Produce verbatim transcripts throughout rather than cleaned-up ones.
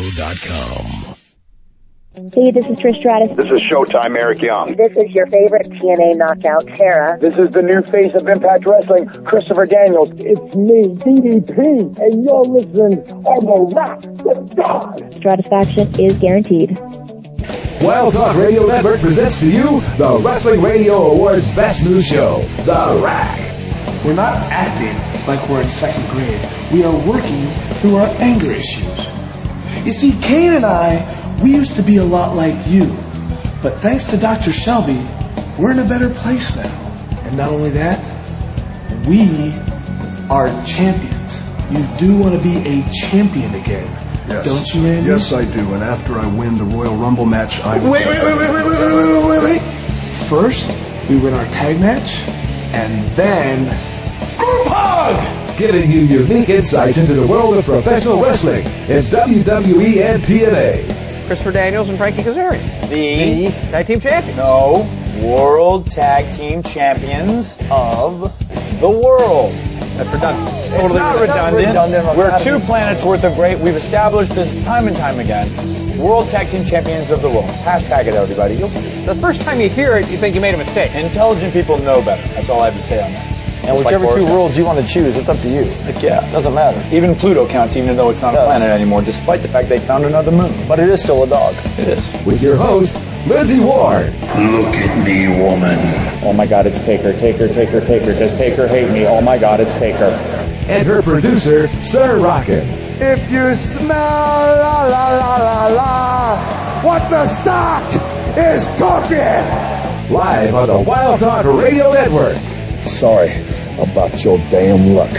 dot com. Hey, this is Trish Stratus. This is Showtime, Eric Young. This is your favorite T N A knockout, Tara. This is the new face of Impact Wrestling, Christopher Daniels. It's me, D D P, and you're listening on The Rock with God. Stratisfaction is guaranteed. Wild Talk Radio Network presents to you the Wrestling Radio Awards Best New Show, The Rack. We're not acting like we're in second grade. We are working through our anger issues. You see, Kane and I, we used to be a lot like you. But thanks to Doctor Shelby, we're in a better place now. And not only that, we are champions. You do want to be a champion again. Yes. Don't you, Randy? Yes, I do. And after I win the Royal Rumble match, I... Wait, wait, wait, wait, wait, wait, wait, wait, wait. First, we win our tag match, and then... Group hug! Giving you unique insights into the world of professional wrestling in W W E and T N A. Christopher Daniels and Frankie Kazarian. The, the Tag Team Champions. No, World Tag Team Champions of the world. That's redundant. It's Totally not redundant. redundant. redundant. We're two planets worth of great. We've established this time and time again. World Tag Team Champions of the world. Hashtag it, everybody. You'll see. The first time you hear it, you think you made a mistake. Intelligent people know better. That's all I have to say on that. And Just whichever like two worlds you want to choose, it's up to you. Heck yeah. Doesn't matter. Even Pluto counts, even though it's not a planet anymore, despite the fact they found another moon. But it is still a dog. It is. With your host, Lindsay Ward. Look at me, woman. Oh my God, it's Taker, Taker, Taker, Taker. Does Taker hate me? Oh my God, it's Taker. And her producer, Sir Rockin'. If you smell la la la la la, what the sock is cooking. Live on the Wild Talk Radio Network. Sorry about your damn luck.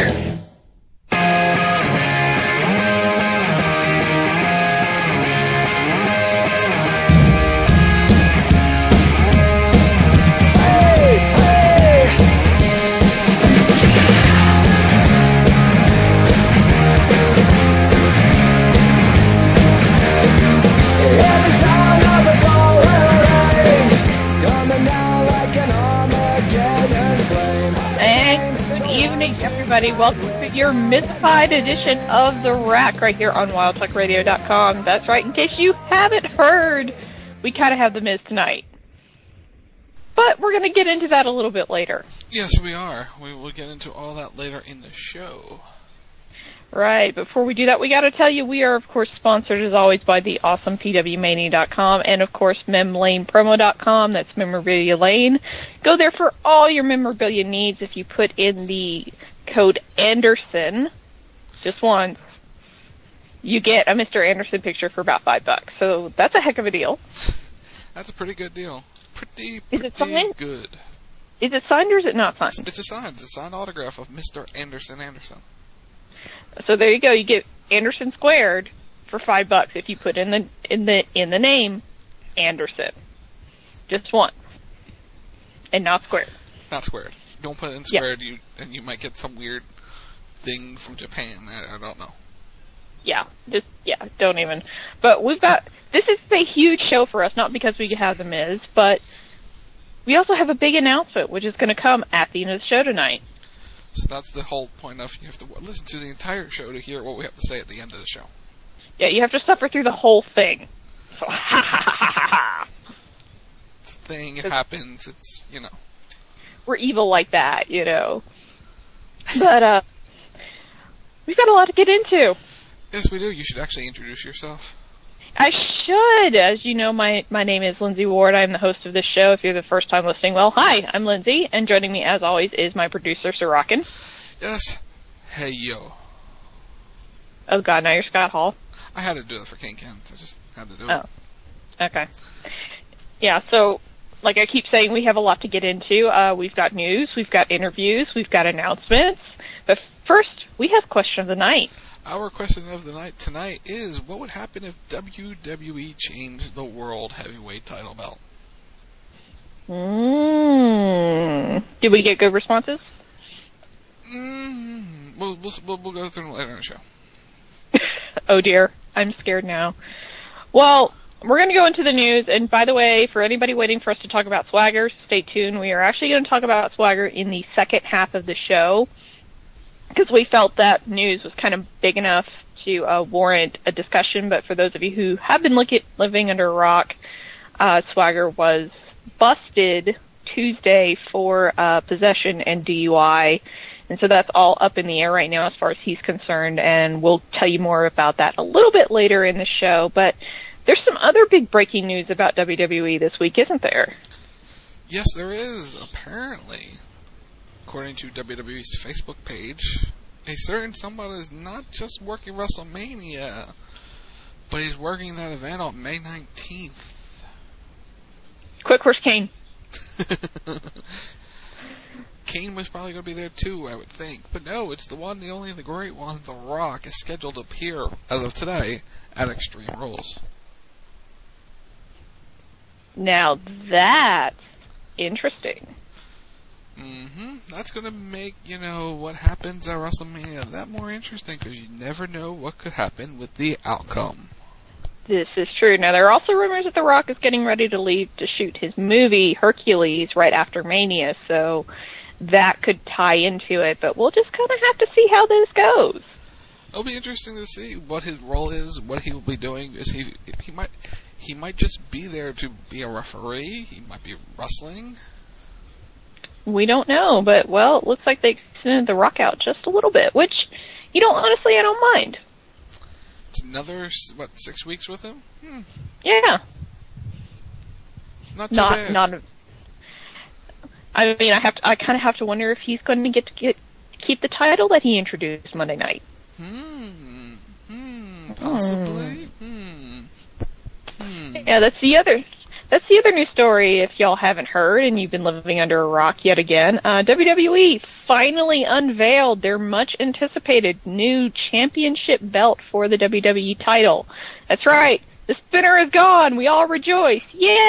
Everybody, welcome to your Mythified edition of The Rack right here on wild talk radio dot com. That's right, in case you haven't heard, we kind of have The Miz tonight. But we're going to get into that a little bit later. Yes, we are. We will get into all that later in the show. Right, before we do that, we got to tell you we are, of course, sponsored as always by the awesome P W Mania dot com and, of course, Mem Lane Promo dot com. That's Memorabilia Lane. Go there for all your memorabilia needs. If you put in the code Anderson, just once, you get a Mister Anderson picture for about five bucks. So that's a heck of a deal. That's a pretty good deal. Pretty, is pretty it signed? good. Is it signed or is it not signed? It's a signed. It's a signed autograph of Mister Anderson Anderson. So there you go. You get Anderson squared for five bucks if you put in the in the in the name Anderson, just once, and not squared. Not squared. Don't put it in squared. Yeah. You and you might get some weird thing from Japan. I, I don't know. Yeah, just yeah. Don't even. But we've got this is a huge show for us, not because we have The Miz, but we also have a big announcement which is going to come at the end of the show tonight. So that's the whole point of you have to listen to the entire show to hear what we have to say at the end of the show. Yeah, you have to suffer through the whole thing. So, ha ha ha ha ha. It's a thing, it happens, it's, you know. We're evil like that, you know. But, uh, we've got a lot to get into. Yes, we do. You should actually introduce yourself. I should. As you know, my, my name is Lindsay Ward. I'm the host of this show. If you're the first time listening, well, hi, I'm Lindsay, and joining me, as always, is my producer, Sir Rockin'. Yes. Hey, yo. Oh, God, now you're Scott Hall. I had to do it for King Ken. I just had to do oh. it. Okay. Yeah, so, like I keep saying, we have a lot to get into. Uh, we've got news, we've got interviews, we've got announcements. But first, we have question of the night. Our question of the night tonight is, what would happen if W W E changed the World Heavyweight title belt? Mm. Did we get good responses? Mm, we'll, we'll, we'll, we'll go through them later in the show. Oh, dear. I'm scared now. Well, we're going to go into the news. And by the way, for anybody waiting for us to talk about Swagger, stay tuned. We are actually going to talk about Swagger in the second half of the show, because we felt that news was kind of big enough to uh, warrant a discussion, but for those of you who have been look at, living under a rock, uh, Swagger was busted Tuesday for uh, possession and D U I, and so that's all up in the air right now as far as he's concerned, and we'll tell you more about that a little bit later in the show. But there's some other big breaking news about W W E this week, isn't there? Yes, there is, apparently. According to W W E's Facebook page, a certain someone is not just working WrestleMania, but he's working that event on May nineteenth. Quick, where's Kane? Kane was probably going to be there too, I would think. But no, it's the one, the only, the great one, The Rock, is scheduled to appear, as of today, at Extreme Rules. Now that's interesting. Mm-hmm. That's going to make, you know, what happens at WrestleMania that more interesting, because you never know what could happen with the outcome. This is true. Now, there are also rumors that The Rock is getting ready to leave to shoot his movie, Hercules, right after Mania, so that could tie into it, but we'll just kind of have to see how this goes. It'll be interesting to see what his role is, what he will be doing. Is he, he might, he might just be there to be a referee, he might be wrestling. We don't know, but, well, it looks like they extended The Rock out just a little bit, which, you know, honestly, I don't mind. It's another, what, six weeks with him? Hmm. Yeah. Not too not, bad. Not, I mean, I have to, I kind of have to wonder if he's going to get to get, keep the title that he introduced Monday night. Hmm. Hmm. Possibly. Hmm. Hmm. Yeah, that's the other... That's the other news story, if y'all haven't heard, and you've been living under a rock yet again. Uh, W W E finally unveiled their much-anticipated new championship belt for the W W E title. That's right. The spinner is gone. We all rejoice.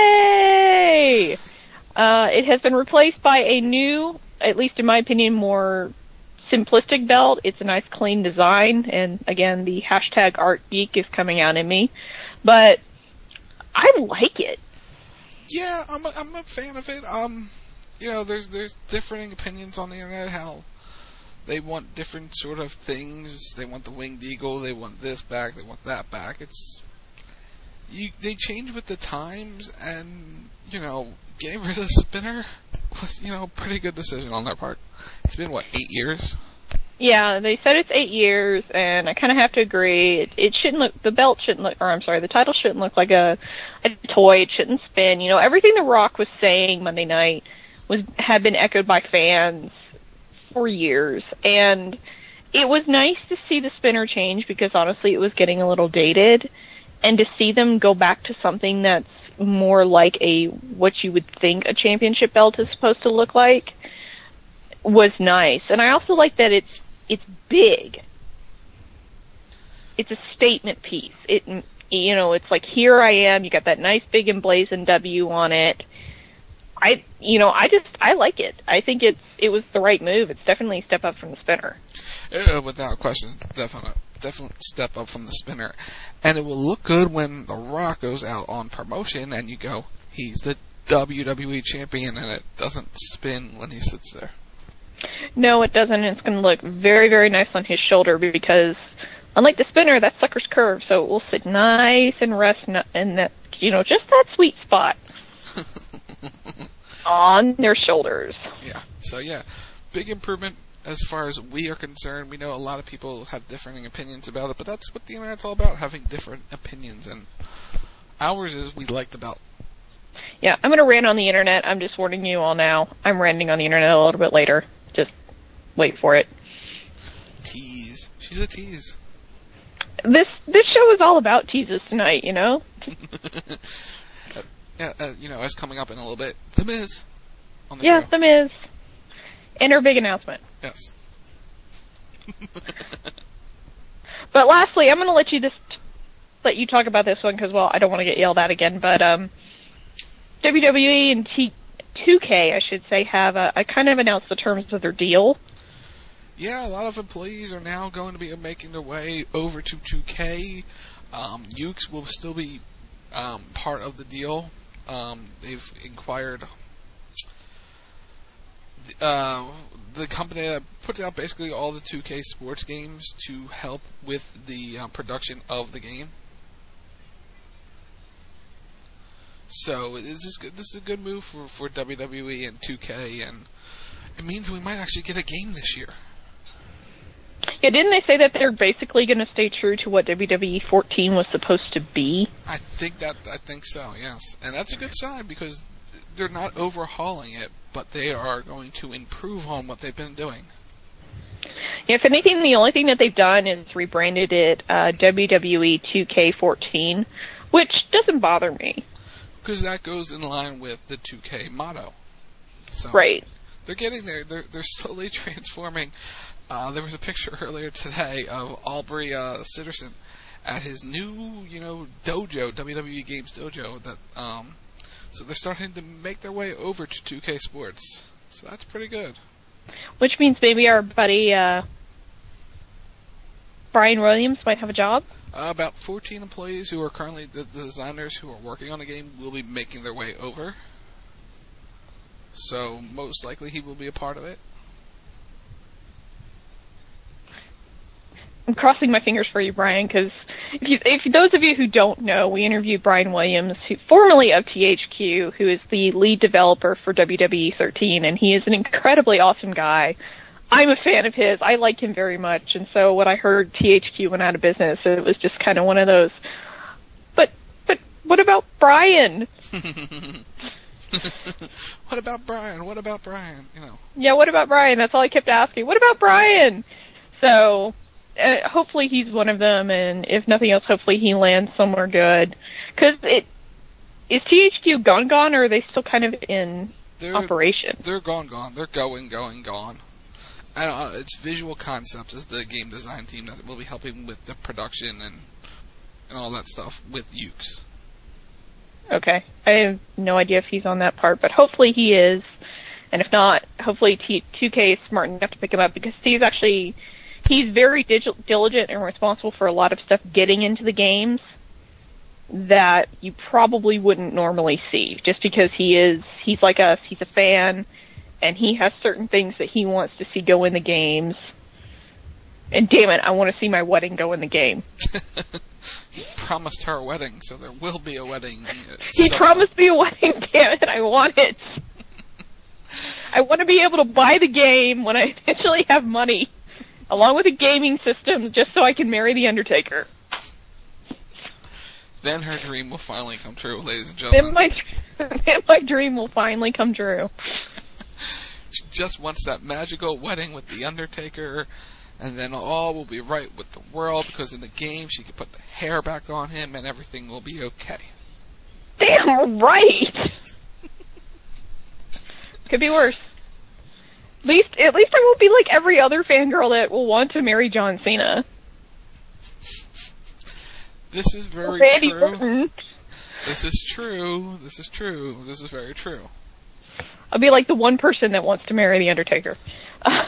Yay! Uh, it has been replaced by a new, at least in my opinion, more simplistic belt. It's a nice, clean design, and again, the hashtag Art Geek is coming out in me. But I like it. Yeah, I'm a, I'm a fan of it. Um, you know, there's there's differing opinions on the internet how they want different sort of things. They want the winged eagle. They want this back. They want that back. It's you. They change with the times, and you know, getting rid of the spinner was you know a pretty good decision on their part. It's been what eight years. Yeah, they said it's eight years, and I kind of have to agree. It, it shouldn't look, the belt shouldn't look, or I'm sorry, the title shouldn't look like a, a toy. It shouldn't spin. You know, everything The Rock was saying Monday night was had been echoed by fans for years, and it was nice to see the spinner change because honestly, it was getting a little dated, and to see them go back to something that's more like a what you would think a championship belt is supposed to look like was nice. And I also like that it's it's big. It's a statement piece. It, you know, it's like, here I am. You got that nice big emblazoned W on it. I, you know, I just, I like it. I think it's, it was the right move. It's definitely a step up from the spinner. Uh, without question, it's definitely, definitely step up from the spinner. And it will look good when The Rock goes out on promotion and you go, he's the W W E champion, and it doesn't spin when he sits there. No, it doesn't. It's going to look very, very nice on his shoulder because, unlike the spinner, that sucker's curved, so it will sit nice and rest in that, you know, just that sweet spot on their shoulders. Yeah. So yeah, big improvement as far as we are concerned. We know a lot of people have differing opinions about it, but that's what the internet's all about, having different opinions, and ours is we like the belt. Yeah, I'm going to rant on the internet. I'm just warning you all now. I'm ranting on the internet a little bit later. Just wait for it. Tease. She's a tease. This this show is all about teases tonight, you know? uh, yeah, uh, you know, as coming up in a little bit, The Miz on the yeah, show. The Miz. And her big announcement. Yes. But lastly, I'm going to let you just let you talk about this one because, well, I don't want to get yelled at again, but um, W W E and T- two K, I should say, have uh, I kind of announced the terms of their deal. Yeah, a lot of employees are now going to be making their way over to two K. Um, Ukes will still be um, part of the deal. Um, they've inquired uh, the company that put out basically all the two K sports games to help with the uh, production of the game. So this is good. This is a good move for, for W W E and two K, and it means we might actually get a game this year. Yeah, didn't they say that they're basically going to stay true to what W W E fourteen was supposed to be? I think that I think so. Yes, and that's a good sign because they're not overhauling it, but they are going to improve on what they've been doing. Yeah, if anything, the only thing that they've done is rebranded it uh, W W E two K fourteen, which doesn't bother me. Because that goes in line with the two K motto. So right. They're getting there. They're they're slowly transforming. Uh, there was a picture earlier today of Aubrey uh, Sitterson at his new, you know, dojo, W W E Games dojo. That um, so they're starting to make their way over to two K Sports. So that's pretty good. Which means maybe our buddy uh, Brian Williams might have a job. Uh, about fourteen employees who are currently the, the designers who are working on the game will be making their way over. So most likely he will be a part of it. I'm crossing my fingers for you, Brian, because if, you, if those of you who don't know, we interviewed Brian Williams, who, formerly of T H Q, who is the lead developer for W W E thirteen, and he is an incredibly awesome guy. I'm a fan of his. I like him very much, and so when I heard T H Q went out of business, it was just kind of one of those. But but what about Brian? What about Brian? What about Brian? You know. Yeah, what about Brian? That's all I kept asking. What about Brian? So. Uh, hopefully he's one of them, and if nothing else, hopefully he lands somewhere good. Because it is T H Q gone gone, or are they still kind of in they're, operation? They're gone gone. They're going going gone. I don't know, it's Visual Concepts is the game design team that will be helping with the production and and all that stuff with Ukes. Okay, I have no idea if he's on that part, but hopefully he is. And if not, hopefully T- two K is smart enough to pick him up, because he's actually. He's very digi- diligent and responsible for a lot of stuff getting into the games that you probably wouldn't normally see, just because he is, he's like us, he's a fan, and he has certain things that he wants to see go in the games. And damn it, I want to see my wedding go in the game. He promised her a wedding, so there will be a wedding. He somewhere. promised me a wedding, damn it, I want it. I want to be able to buy the game when I eventually have money. Along with a gaming system, just so I can marry The Undertaker. Then her dream will finally come true, ladies and gentlemen. Then my, then my dream will finally come true. She just wants that magical wedding with The Undertaker, and then all will be right with the world, because in the game she can put the hair back on him, and everything will be okay. Damn right! Could be worse. At least, at least I won't be like every other fangirl that will want to marry John Cena. This is very Randy true. Orton. This is true. This is true. This is very true. I'll be like the one person that wants to marry The Undertaker. Uh,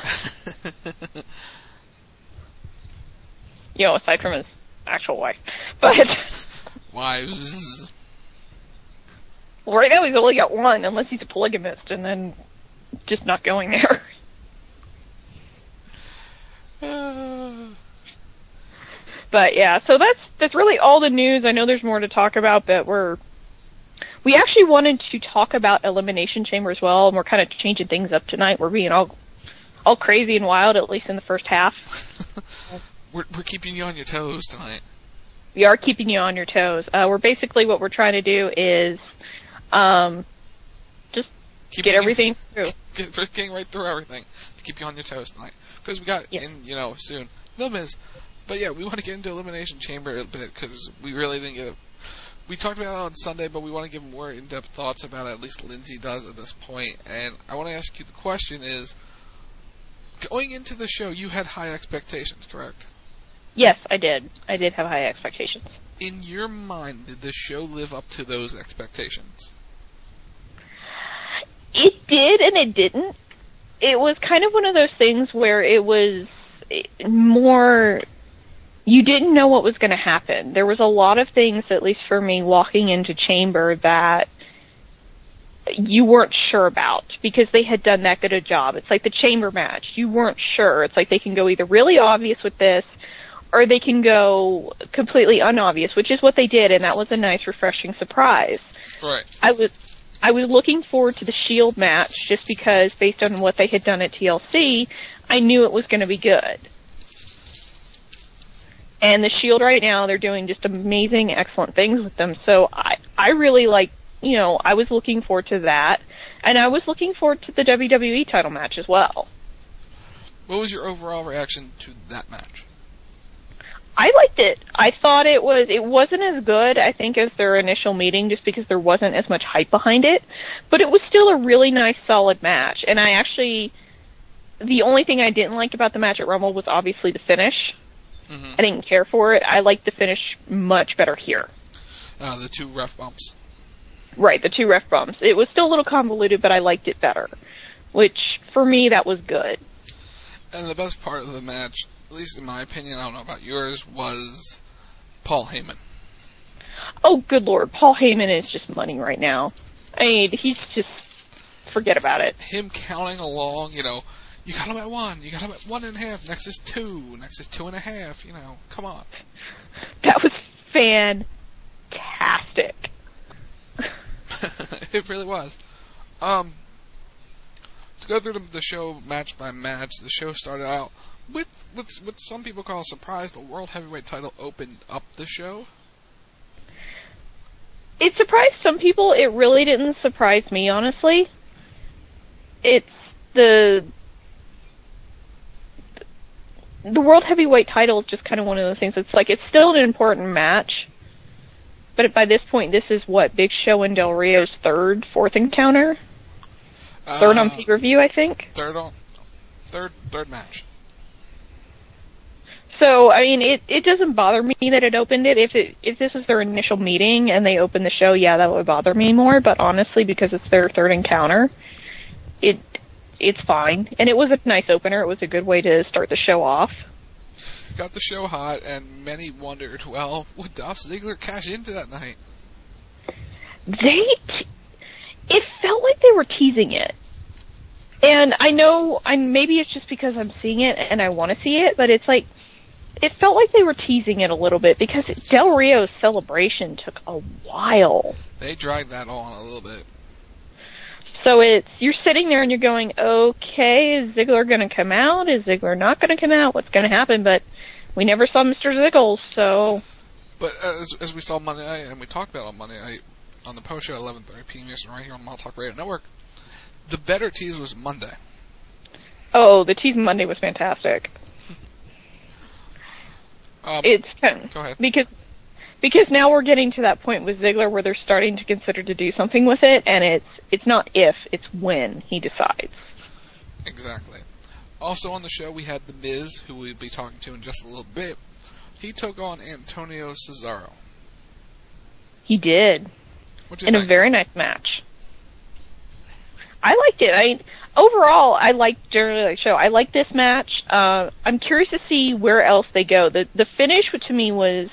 you know, aside from his actual wife. But wives. Well, right now he's only got one, unless he's a polygamist, and then just not going there. Uh. But yeah, so that's that's really all the news. I know there's more to talk about, but we're we actually wanted to talk about Elimination Chamber as well, and we're kind of changing things up tonight. We're being all all crazy and wild, at least in the first half. we're we're keeping you on your toes tonight. We are keeping you on your toes. Uh, we're basically what we're trying to do is um, just keep get everything through. Get, getting right through everything to keep you on your toes tonight. Because we got, yeah. in, you know, soon, The Miz. But yeah, we want to get into Elimination Chamber a bit, because we really didn't get it. We talked about it on Sunday, but we want to give more in-depth thoughts about it, at least Lindsay does at this point. And I want to ask you, the question is, going into the show, you had high expectations, correct? Yes, I did. I did have high expectations. In your mind, did the show live up to those expectations? It did and it didn't. It was kind of one of those things where it was more, you didn't know what was going to happen. There was a lot of things, at least for me, walking into Chamber that you weren't sure about because they had done that good a job. It's like the chamber match. You weren't sure. It's like they can go either really obvious with this or they can go completely unobvious, which is what they did, and that was a nice, refreshing surprise. Right. I was I was looking forward to the Shield match just because, based on what they had done at T L C, I knew it was going to be good. And the Shield right now, they're doing just amazing, excellent things with them. So I, I really like, you know, I was looking forward to that. And I was looking forward to the W W E title match as well. What was your overall reaction to that match? I liked it. I thought it was, it wasn't as good, I think, as their initial meeting just because there wasn't as much hype behind it. But it was still a really nice, solid match. And I actually, the only thing I didn't like about the match at Rumble was obviously the finish. Mm-hmm. I didn't care for it. I liked the finish much better here. Uh, the two ref bumps. Right, the two ref bumps. It was still a little convoluted, but I liked it better. Which, for me, that was good. And the best part of the match, at least in my opinion, I don't know about yours, was Paul Heyman. Oh, good Lord. Paul Heyman is just money right now. I mean, he's just, forget about it. Him counting along, you know, you got him at one, you got him at one and a half, next is two, next is two and a half, you know, come on. That was fantastic. It really was. Um, to go through the, the show match by match, the show started out with, with what some people call a surprise. The World Heavyweight title opened up the show. It surprised some people. It really didn't surprise me, honestly. It's the... The World Heavyweight title is just kind of one of those things. It's like, it's still an important match. But by this point, this is what, Big Show and Del Rio's third, fourth encounter? Uh, third on pay-per-view, I think? Third on, third, third match. So, I mean, it, it doesn't bother me that it opened it. If it, if this was their initial meeting and they opened the show, yeah, that would bother me more. But honestly, because it's their third encounter, it, it's fine. And it was a nice opener. It was a good way to start the show off. Got the show hot, and many wondered, well, would Dolph Ziggler cash into that night? They, t- it felt like they were teasing it. And I know, I maybe it's just because I'm seeing it and I want to see it, but it's like, it felt like they were teasing it a little bit because Del Rio's celebration took a while. They dragged that on a little bit. So it's, you're sitting there and you're going, okay, is Ziggler going to come out? Is Ziggler not going to come out? What's going to happen? But we never saw Mister Ziggles, so... But as, as we saw Monday night, and we talked about on Monday night, on the post show at eleven thirty p.m. Eastern, right here on Mile Talk Radio Network, the better tease was Monday. Oh, the tease Monday was fantastic. um, it's kind of, Go ahead. Because... Because now we're getting to that point with Ziggler where they're starting to consider to do something with it, and it's it's not if, it's when he decides. Exactly. Also on the show, we had The Miz, who we'll be talking to in just a little bit. He took on Antonio Cesaro. He did. What'd you in think? A very nice match. I liked it. I overall, I liked during the show. I liked this match. Uh, I'm curious to see where else they go. The the finish, to me, was...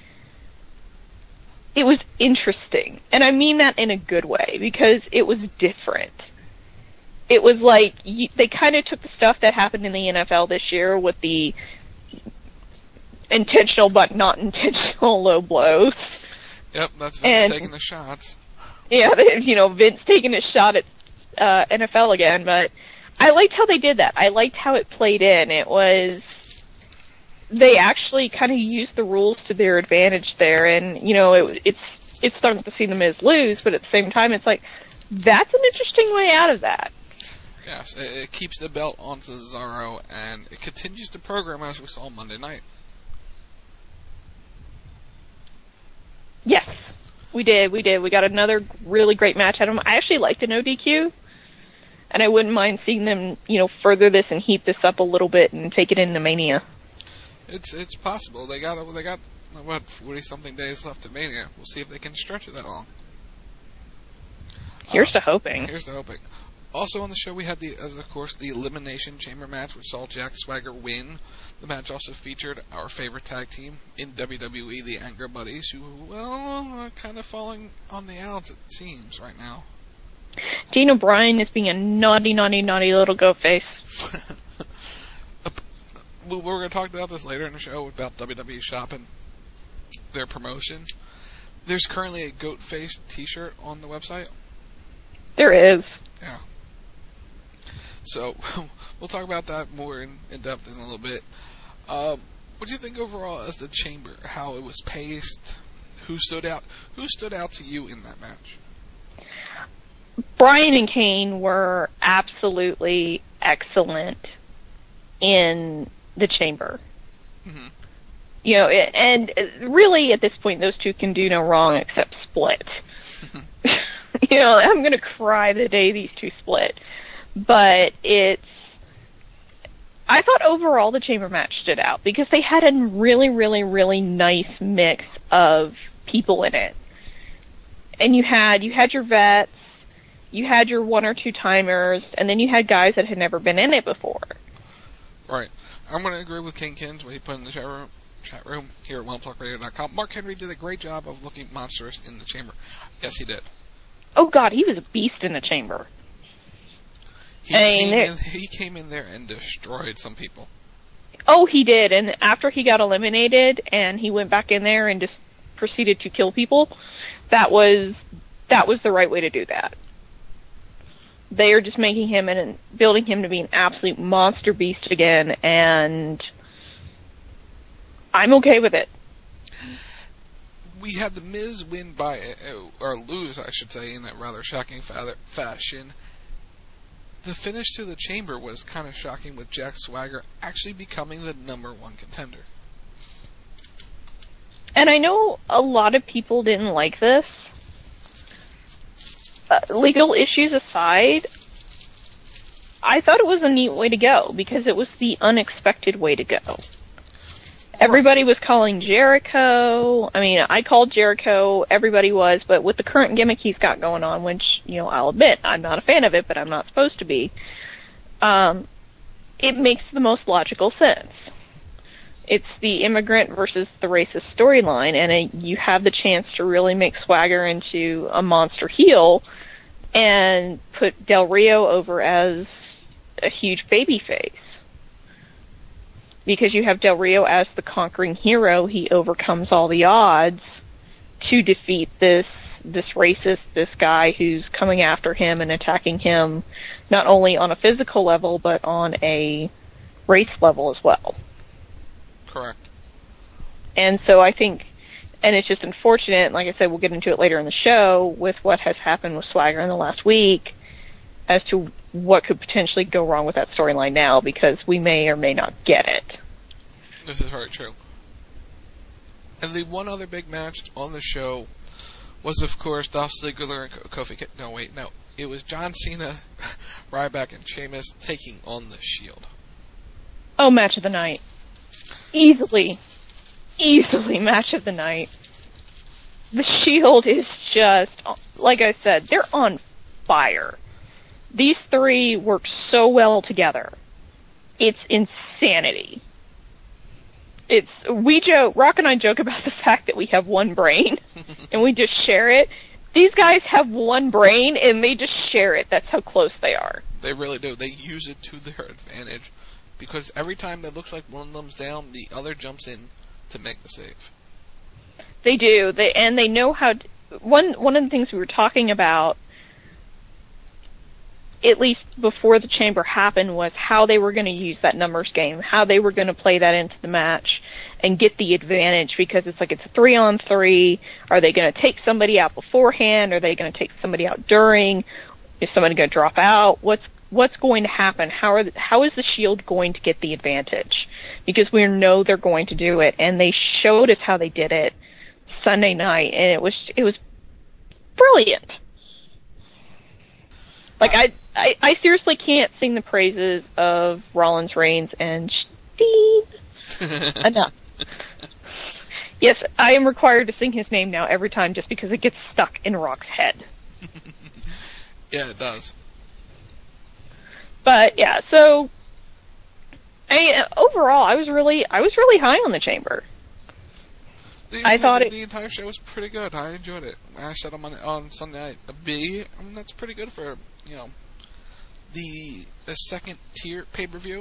It was interesting, and I mean that in a good way, because it was different. It was like, you, they kind of took the stuff that happened in the N F L this year with the intentional but not intentional low blows. Yep, that's Vince and, taking the shots. Yeah, you know, Vince taking a shot at uh, N F L again, but I liked how they did that. I liked how it played in. It was... They actually kind of used the rules to their advantage there, and, you know, it, it's it's starting to see The Miz lose, but at the same time, it's like, that's an interesting way out of that. Yes, it, it keeps the belt on Cesaro, and it continues the program as we saw Monday night. Yes, we did, we did. We got another really great match out of them. I actually liked an O D Q, and I wouldn't mind seeing them, you know, further this and heat this up a little bit and take it into Mania. It's it's possible. They got they got what forty something days left to Mania. We'll see if they can stretch it that long. Here's uh, to hoping. Here's to hoping. Also on the show we had the as of course the Elimination Chamber match, which saw Jack Swagger win. The match also featured our favorite tag team in W W E, the Anger Buddies, who well are kind of falling on the outs it seems right now. Daniel Bryan is being a naughty, naughty, naughty little goat face. We're going to talk about this later in the show about W W E shopping their promotion. There's currently a goat face T-shirt on the website. There is. Yeah. So we'll talk about that more in, in depth in a little bit. Um, what do you think overall as the Chamber? How it was paced? Who stood out? Who stood out to you in that match? Bryan and Kane were absolutely excellent in the Chamber. Mm-hmm. You know, and really at this point, those two can do no wrong except split. You know, I'm going to cry the day these two split. But it's, I thought overall the Chamber match stood out because they had a really, really, really nice mix of people in it. And you had, you had your vets, you had your one or two timers, and then you had guys that had never been in it before. Right. I'm going to agree with King Kins, what he put in the chat room, chat room here at wild talk radio dot com. Mark Henry did a great job of looking monstrous in the Chamber. Yes, he did. Oh, God, he was a beast in the Chamber. He, I came, mean, in, he came in there and destroyed some people. Oh, he did. And after he got eliminated and he went back in there and just proceeded to kill people, that was that was the right way to do that. They are just making him and building him to be an absolute monster beast again, and I'm okay with it. We had The Miz win by, or lose, I should say, in a rather shocking fa- fashion. The finish to the Chamber was kind of shocking, with Jack Swagger actually becoming the number one contender. And I know a lot of people didn't like this. Uh, legal issues aside, I thought it was a neat way to go because it was the unexpected way to go. Everybody was calling Jericho. I mean, I called Jericho. Everybody was, but with the current gimmick he's got going on, which, you know, I'll admit, I'm not a fan of it, but I'm not supposed to be, um, it makes the most logical sense. It's the immigrant versus the racist storyline, and it, you have the chance to really make Swagger into a monster heel and put Del Rio over as a huge babyface. Because you have Del Rio as the conquering hero, he overcomes all the odds to defeat this this racist, this guy who's coming after him and attacking him, not only on a physical level, but on a race level as well. Correct. And so I think, and it's just unfortunate, like I said, we'll get into it later in the show, with what has happened with Swagger in the last week, as to what could potentially go wrong with that storyline now, because we may or may not get it. This is very true. And the one other big match on the show was, of course, Dolph Ziggler and Kofi Kingston. No, wait, no. It was John Cena, Ryback, and Sheamus taking on the Shield. Oh, match of the night. Easily, easily match of the night. The Shield is just, like I said, they're on fire. These three work so well together. It's insanity. It's, we joke, Rock and I joke about the fact that we have one brain, and we just share it. These guys have one brain, and they just share it. That's how close they are. They really do. They use it to their advantage, because every time it looks like one of them's down, the other jumps in to make the save. They do. They, and they know how to, one, one of the things we were talking about, at least before the Chamber happened, was how they were going to use that numbers game, how they were going to play that into the match and get the advantage, because it's like it's a three on three. Are they going to take somebody out beforehand? Are they going to take somebody out during? Is somebody going to drop out? What's what's going to happen? How are the, how is the Shield going to get the advantage? Because we know they're going to do it, and they showed us how they did it Sunday night, and it was it was brilliant. Like, I, I, I seriously can't sing the praises of Rollins, Reigns, and Steen enough. Yes, I am required to sing his name now every time just because it gets stuck in Rock's head. Yeah, it does. But, yeah, so, I, overall, I was really, I was really high on the Chamber. The, I the, thought the, it, the entire show was pretty good. I enjoyed it. I said on, on Sunday night, a B, I mean, that's pretty good for you know, the, the second tier pay-per-view.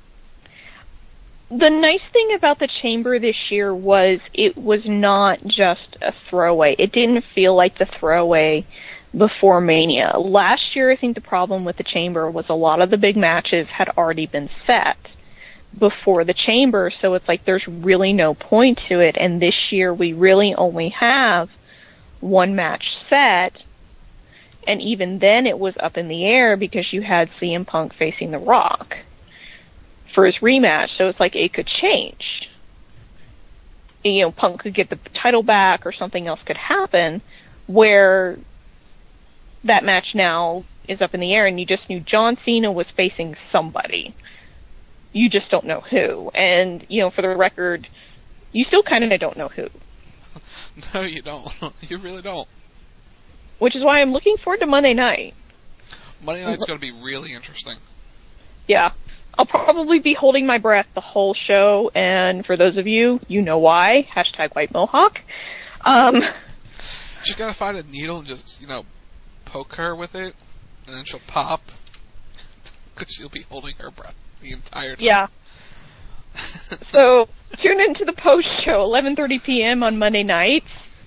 The nice thing about the Chamber this year was it was not just a throwaway. It didn't feel like the throwaway before Mania. Last year, I think the problem with the Chamber was a lot of the big matches had already been set before the Chamber, so it's like there's really no point to it, and this year we really only have one match set, and even then it was up in the air because you had C M Punk facing The Rock for his rematch, so it's like it could change. You know, Punk could get the title back or something else could happen where that match now is up in the air and you just knew John Cena was facing somebody. You just don't know who. And, you know, for the record, you still kind of don't know who. No, you don't. You really don't. Which is why I'm looking forward to Monday night. Monday night's going to be really interesting. Yeah. I'll probably be holding my breath the whole show, and for those of you, you know why. Hashtag white mohawk. Um, She's got to find a needle and just, you know, poke her with it, and then she'll pop, because she'll be holding her breath the entire time. Yeah. So, tune into the post show, eleven thirty p.m. on Monday night,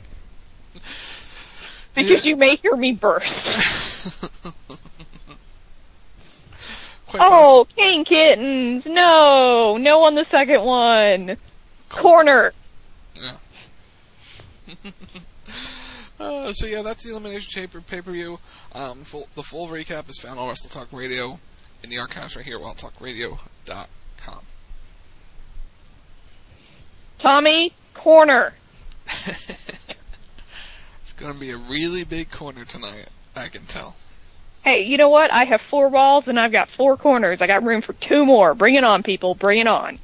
because yeah. you may hear me burst. Oh, King Kittens! No! No on the second one! Corner! Yeah. uh, so yeah, that's the Elimination Chamber pay-per-view. Um, full, the full recap is found on Wrestle Talk Radio in the archives right here at wild talk radio dot com. Tommy, corner! It's going to be a really big corner tonight, I can tell. Hey, you know what? I have four walls and I've got four corners. I got room for two more. Bring it on, people. Bring it on.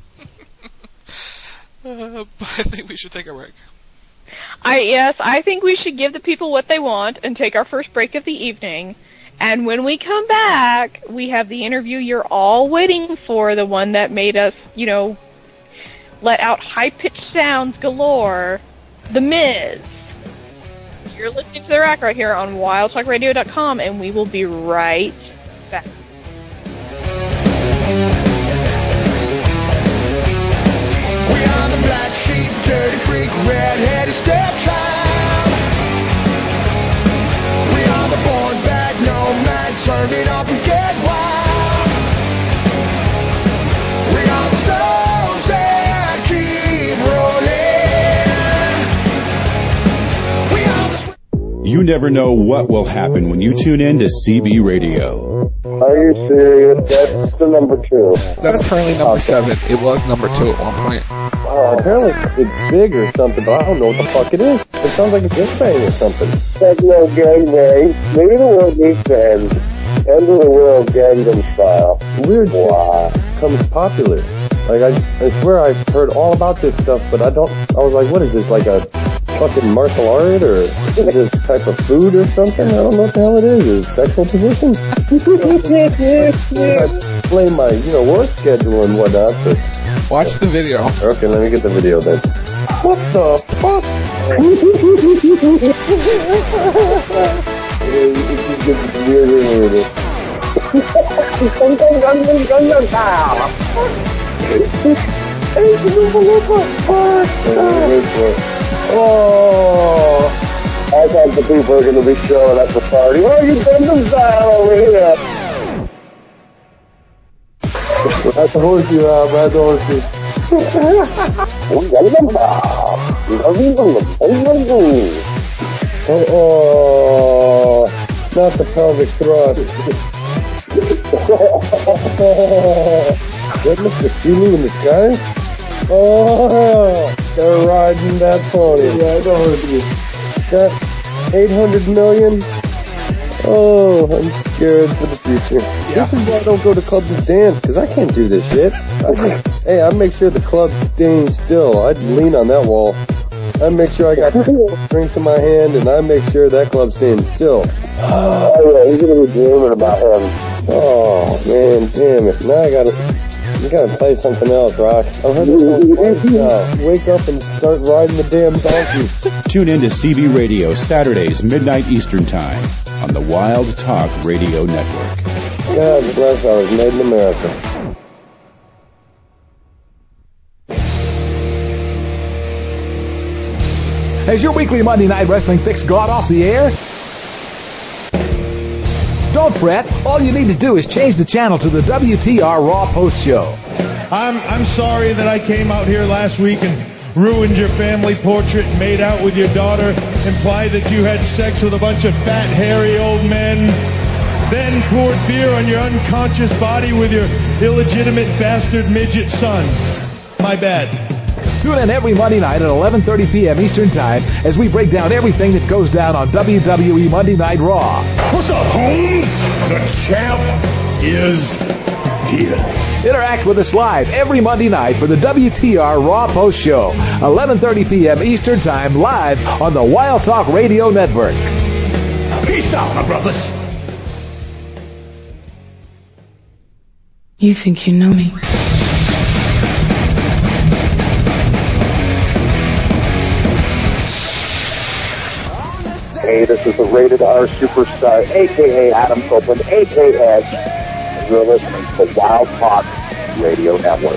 uh, but I think we should take a break. I yes, I think we should give the people what they want and take our first break of the evening. And when we come back, we have the interview you're all waiting for, the one that made us, you know, let out high-pitched sounds galore, The Miz. You're listening to The Rack right here on wild talk radio dot com, and we will be right back. We are the black sheep, dirty freak, red-headed stepchild. We are the born bad nomad, turn it up and get wild. We are the stones that keep rolling. You never know what will happen when you tune in to C B Radio. Are you serious? That's the number two. That's currently number okay. seven. It was number two at one point. Oh, apparently it's big or something, but I don't know what the fuck it is. It sounds like a gangbang or something. Techno gangbang. Maybe the world needs to end. End of the world Gangnam Style. Weird wow. shit becomes popular. Like, I, I swear I've heard all about this stuff, but I don't, I was like, what is this, like a fucking martial art or this type of food or something? I don't know what the hell it is. Is it sexual position? I blame my, you know, work schedule and whatnot, but... Watch the video. Okay, let me get the video then. What the fuck? It just gets weirder and weirder. Oh, I thought the people were going to be showing at the party. Oh, you done the style over here. That's the horsey, Rob. That's the horsey. Oh, not the pelvic thrust. What, Mister Seeley in the sky? Oh, they're riding that pony. Yeah, I know it is. Got eight hundred million. Oh, I'm scared for the future. Yeah. This is why I don't go to clubs and dance, because I can't do this shit. I just, hey, I make sure the club's staying still. I'd lean on that wall. I make sure I got drinks in my hand, and I make sure that club's staying still. Oh, yeah, he's going to be dreaming about him. Oh, man, damn it. Now I got to... You gotta play something else, Rock. I've heard this song twice now. Wake up and start riding the damn donkey. Tune in to C B Radio Saturdays, midnight Eastern Time on the Wild Talk Radio Network. God bless, I was made in America. Has your weekly Monday Night Wrestling fix gone off the air? Don't fret. All you need to do is change the channel to the W T R Raw Post Show. I'm I'm sorry that I came out here last week and ruined your family portrait, made out with your daughter, implied that you had sex with a bunch of fat, hairy old men, then poured beer on your unconscious body with your illegitimate bastard midget son. My bad. Tune in every Monday night at eleven thirty p.m. Eastern Time as we break down everything that goes down on W W E Monday Night Raw. What's up, Holmes? The champ is here. Interact with us live every Monday night for the W T R Raw Post Show, eleven thirty p.m. Eastern Time, live on the Wild Talk Radio Network. Peace out, my brothers. You think you know me? Hey, this is the Rated R Superstar, a k a. Adam Copeland, a k a. and you're listening to the Wild Talk Radio Network.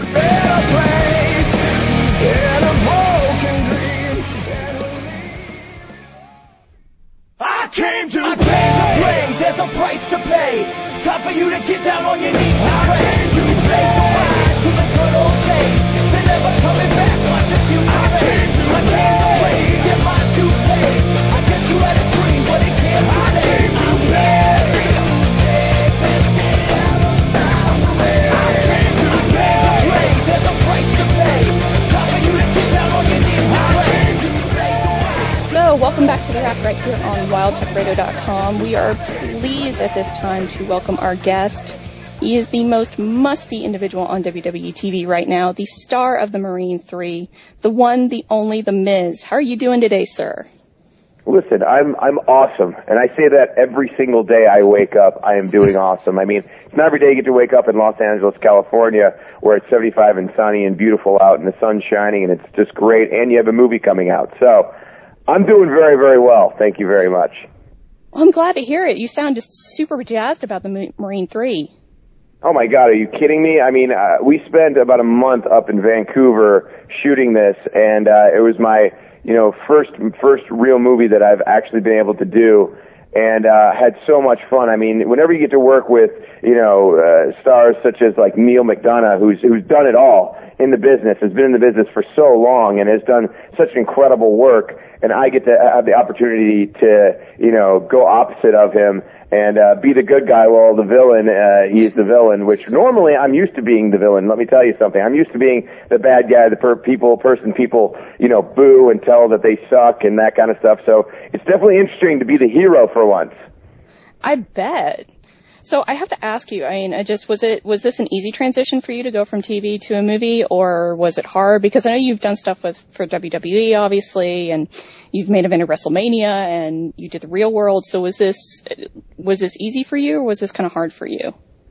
I came to I came to play, there's a price to pay. Time for you to get down on your knees and pray. You say goodbye to the good old days. They're never coming back, watch your future fade. I came to play, get my dues paid. I guess you had a dream, but it can't be saved. I came to play. I came to play, there's a price to pay. Time for you to get down on your knees and pray. So, welcome back to the Wrap right here on wild talk radio dot com. We are pleased at this time to welcome our guest. He is the most must-see individual on W W E T V right now, the star of the Marine three, the one, the only, the Miz. How are you doing today, sir? Listen, I'm I'm awesome, and I say that every single day I wake up. I am doing awesome. I mean, it's not every day you get to wake up in Los Angeles, California, where it's seventy-five and sunny and beautiful out, and the sun's shining, and it's just great. And you have a movie coming out, so I'm doing very, very well. Thank you very much. Well, I'm glad to hear it. You sound just super jazzed about the Marine three. Oh my God, are you kidding me? I mean, uh, we spent about a month up in Vancouver shooting this, and uh, it was my, you know, first first real movie that I've actually been able to do, and uh, had so much fun. I mean, whenever you get to work with, you know, uh, stars such as like Neil McDonough, who's who's done it all in the business, has been in the business for so long, and has done such incredible work, and I get to have the opportunity to, you know, go opposite of him and uh, be the good guy while the villain, uh, he's the villain, which normally I'm used to being the villain. Let me tell you something. I'm used to being the bad guy, the per- people, person people, you know, boo and tell that they suck and that kind of stuff. So it's definitely interesting to be the hero for once. I bet. So I have to ask you, I mean, I just, was it, was this an easy transition for you to go from T V to a movie, or was it hard? Because I know you've done stuff with, for W W E, obviously, and you've main evented WrestleMania, and you did the Real World. So was this, was this easy for you, or was this kind of hard for you?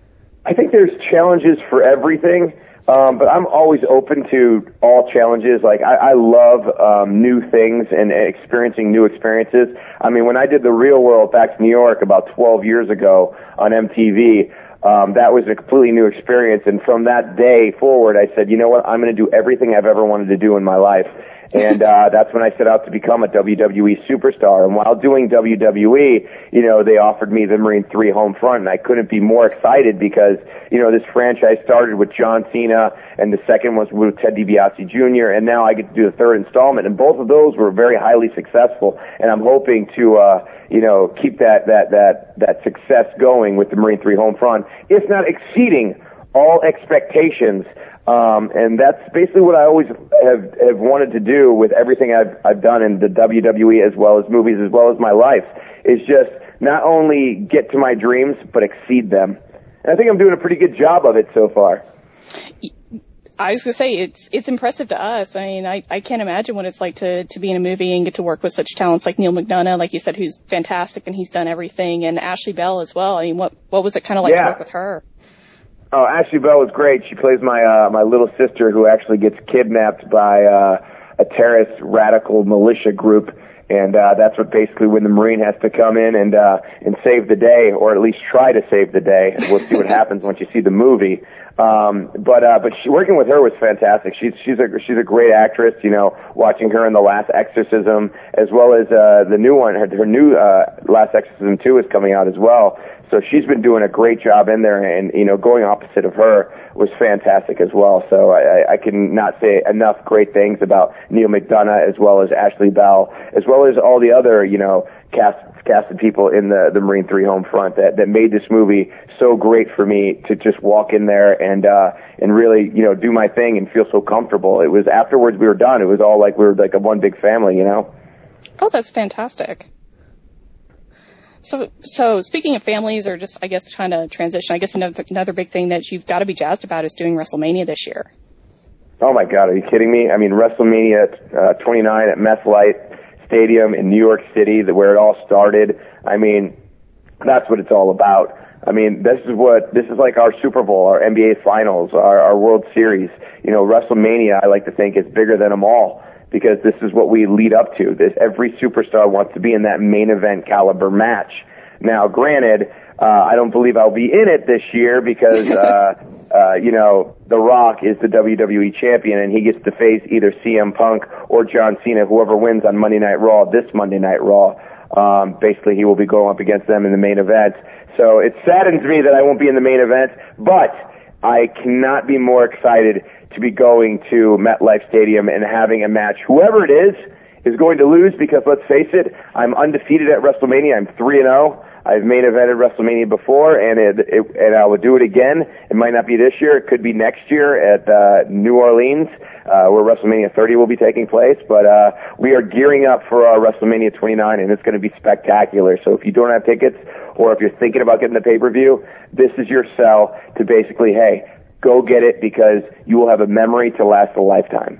I think there's challenges for everything. Um, but I'm always open to all challenges. Like, I, I love um, new things and experiencing new experiences. I mean, when I did the Real World back to New York about twelve years ago on M T V, um, that was a completely new experience. And from that day forward, I said, you know what, I'm going to do everything I've ever wanted to do in my life. And uh that's when I set out to become a W W E superstar. And while doing W W E, you know, they offered me the Marine three home front, and I couldn't be more excited because, you know, this franchise started with John Cena, and the second was with Ted DiBiase Junior, and now I get to do the third installment. And both of those were very highly successful, and I'm hoping to, uh, you know, keep that, that, that, that success going with the Marine three home front, if not exceeding all expectations. Um, and that's basically what I always have, have wanted to do with everything I've, I've done in the W W E, as well as movies, as well as my life, is just not only get to my dreams, but exceed them. And I think I'm doing a pretty good job of it so far. I was going to say, it's it's impressive to us. I mean, I, I can't imagine what it's like to, to be in a movie and get to work with such talents like Neil McDonough, like you said, who's fantastic, and he's done everything, and Ashley Bell as well. I mean, what, what was it kind of like yeah. to work with her? Oh, Ashley Bell was great. She plays my uh, my little sister who actually gets kidnapped by uh, a terrorist radical militia group, and uh, that's what basically when the Marine has to come in and uh, and save the day, or at least try to save the day. We'll see what happens once you see the movie. Um, but uh, but she, working with her was fantastic. She's she's a she's a great actress. You know, watching her in The Last Exorcism, as well as uh, the new one, her, her new uh, Last Exorcism two is coming out as well. So she's been doing a great job in there, and, you know, going opposite of her was fantastic as well. So I, I can not say enough great things about Neil McDonough, as well as Ashley Bell, as well as all the other, you know, cast, casted people in the, the Marine three home front that, that made this movie so great for me to just walk in there and, uh, and really, you know, do my thing and feel so comfortable. It was afterwards we were done. It was all like we were like a one big family, you know? Oh, that's fantastic. So, so speaking of families, or just, I guess, trying to transition, I guess another, another big thing that you've got to be jazzed about is doing WrestleMania this year. Oh my God, are you kidding me? I mean, WrestleMania uh, twenty-nine at MetLife Stadium in New York City, where it all started. I mean, that's what it's all about. I mean, this is what, this is like our Super Bowl, our N B A Finals, our, our World Series. You know, WrestleMania, I like to think, is bigger than them all, because this is what we lead up to. This, every superstar wants to be in that main event caliber match. Now, granted, uh, I don't believe I'll be in it this year because, uh, uh, you know, The Rock is the W W E champion, and he gets to face either C M Punk or John Cena, whoever wins on Monday Night Raw, this Monday Night Raw. Um, basically, he will be going up against them in the main event. So it saddens me that I won't be in the main event, but I cannot be more excited to be going to MetLife Stadium and having a match. Whoever it is is going to lose, because let's face it, I'm undefeated at WrestleMania. I'm three and oh. I've main evented WrestleMania before, and it, it and I will do it again. It might not be this year. It could be next year at uh, New Orleans, uh, where WrestleMania thirty will be taking place. But uh, we are gearing up for our WrestleMania twenty-nine, and it's going to be spectacular. So if you don't have tickets, or if you're thinking about getting the pay-per-view, this is your sell to basically, hey, go get it, because you will have a memory to last a lifetime.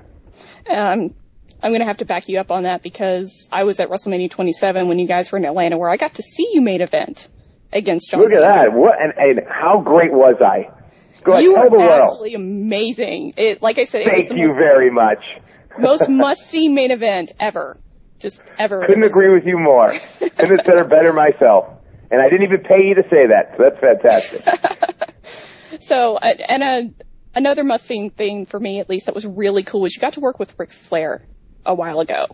Um, I'm going to have to back you up on that, because I was at WrestleMania twenty-seven when you guys were in Atlanta, where I got to see you main event against John Look at Cena. that. What, and, and how great was I? Go ahead, you tell the were world. absolutely amazing. It, like I said, it Thank was the you most, very much. most must-see main event ever. Just ever. Couldn't was... agree with you more. Couldn't have said it better myself. And I didn't even pay you to say that, so that's fantastic. So, uh, and uh, another must-see thing for me, at least, that was really cool was you got to work with Ric Flair a while ago.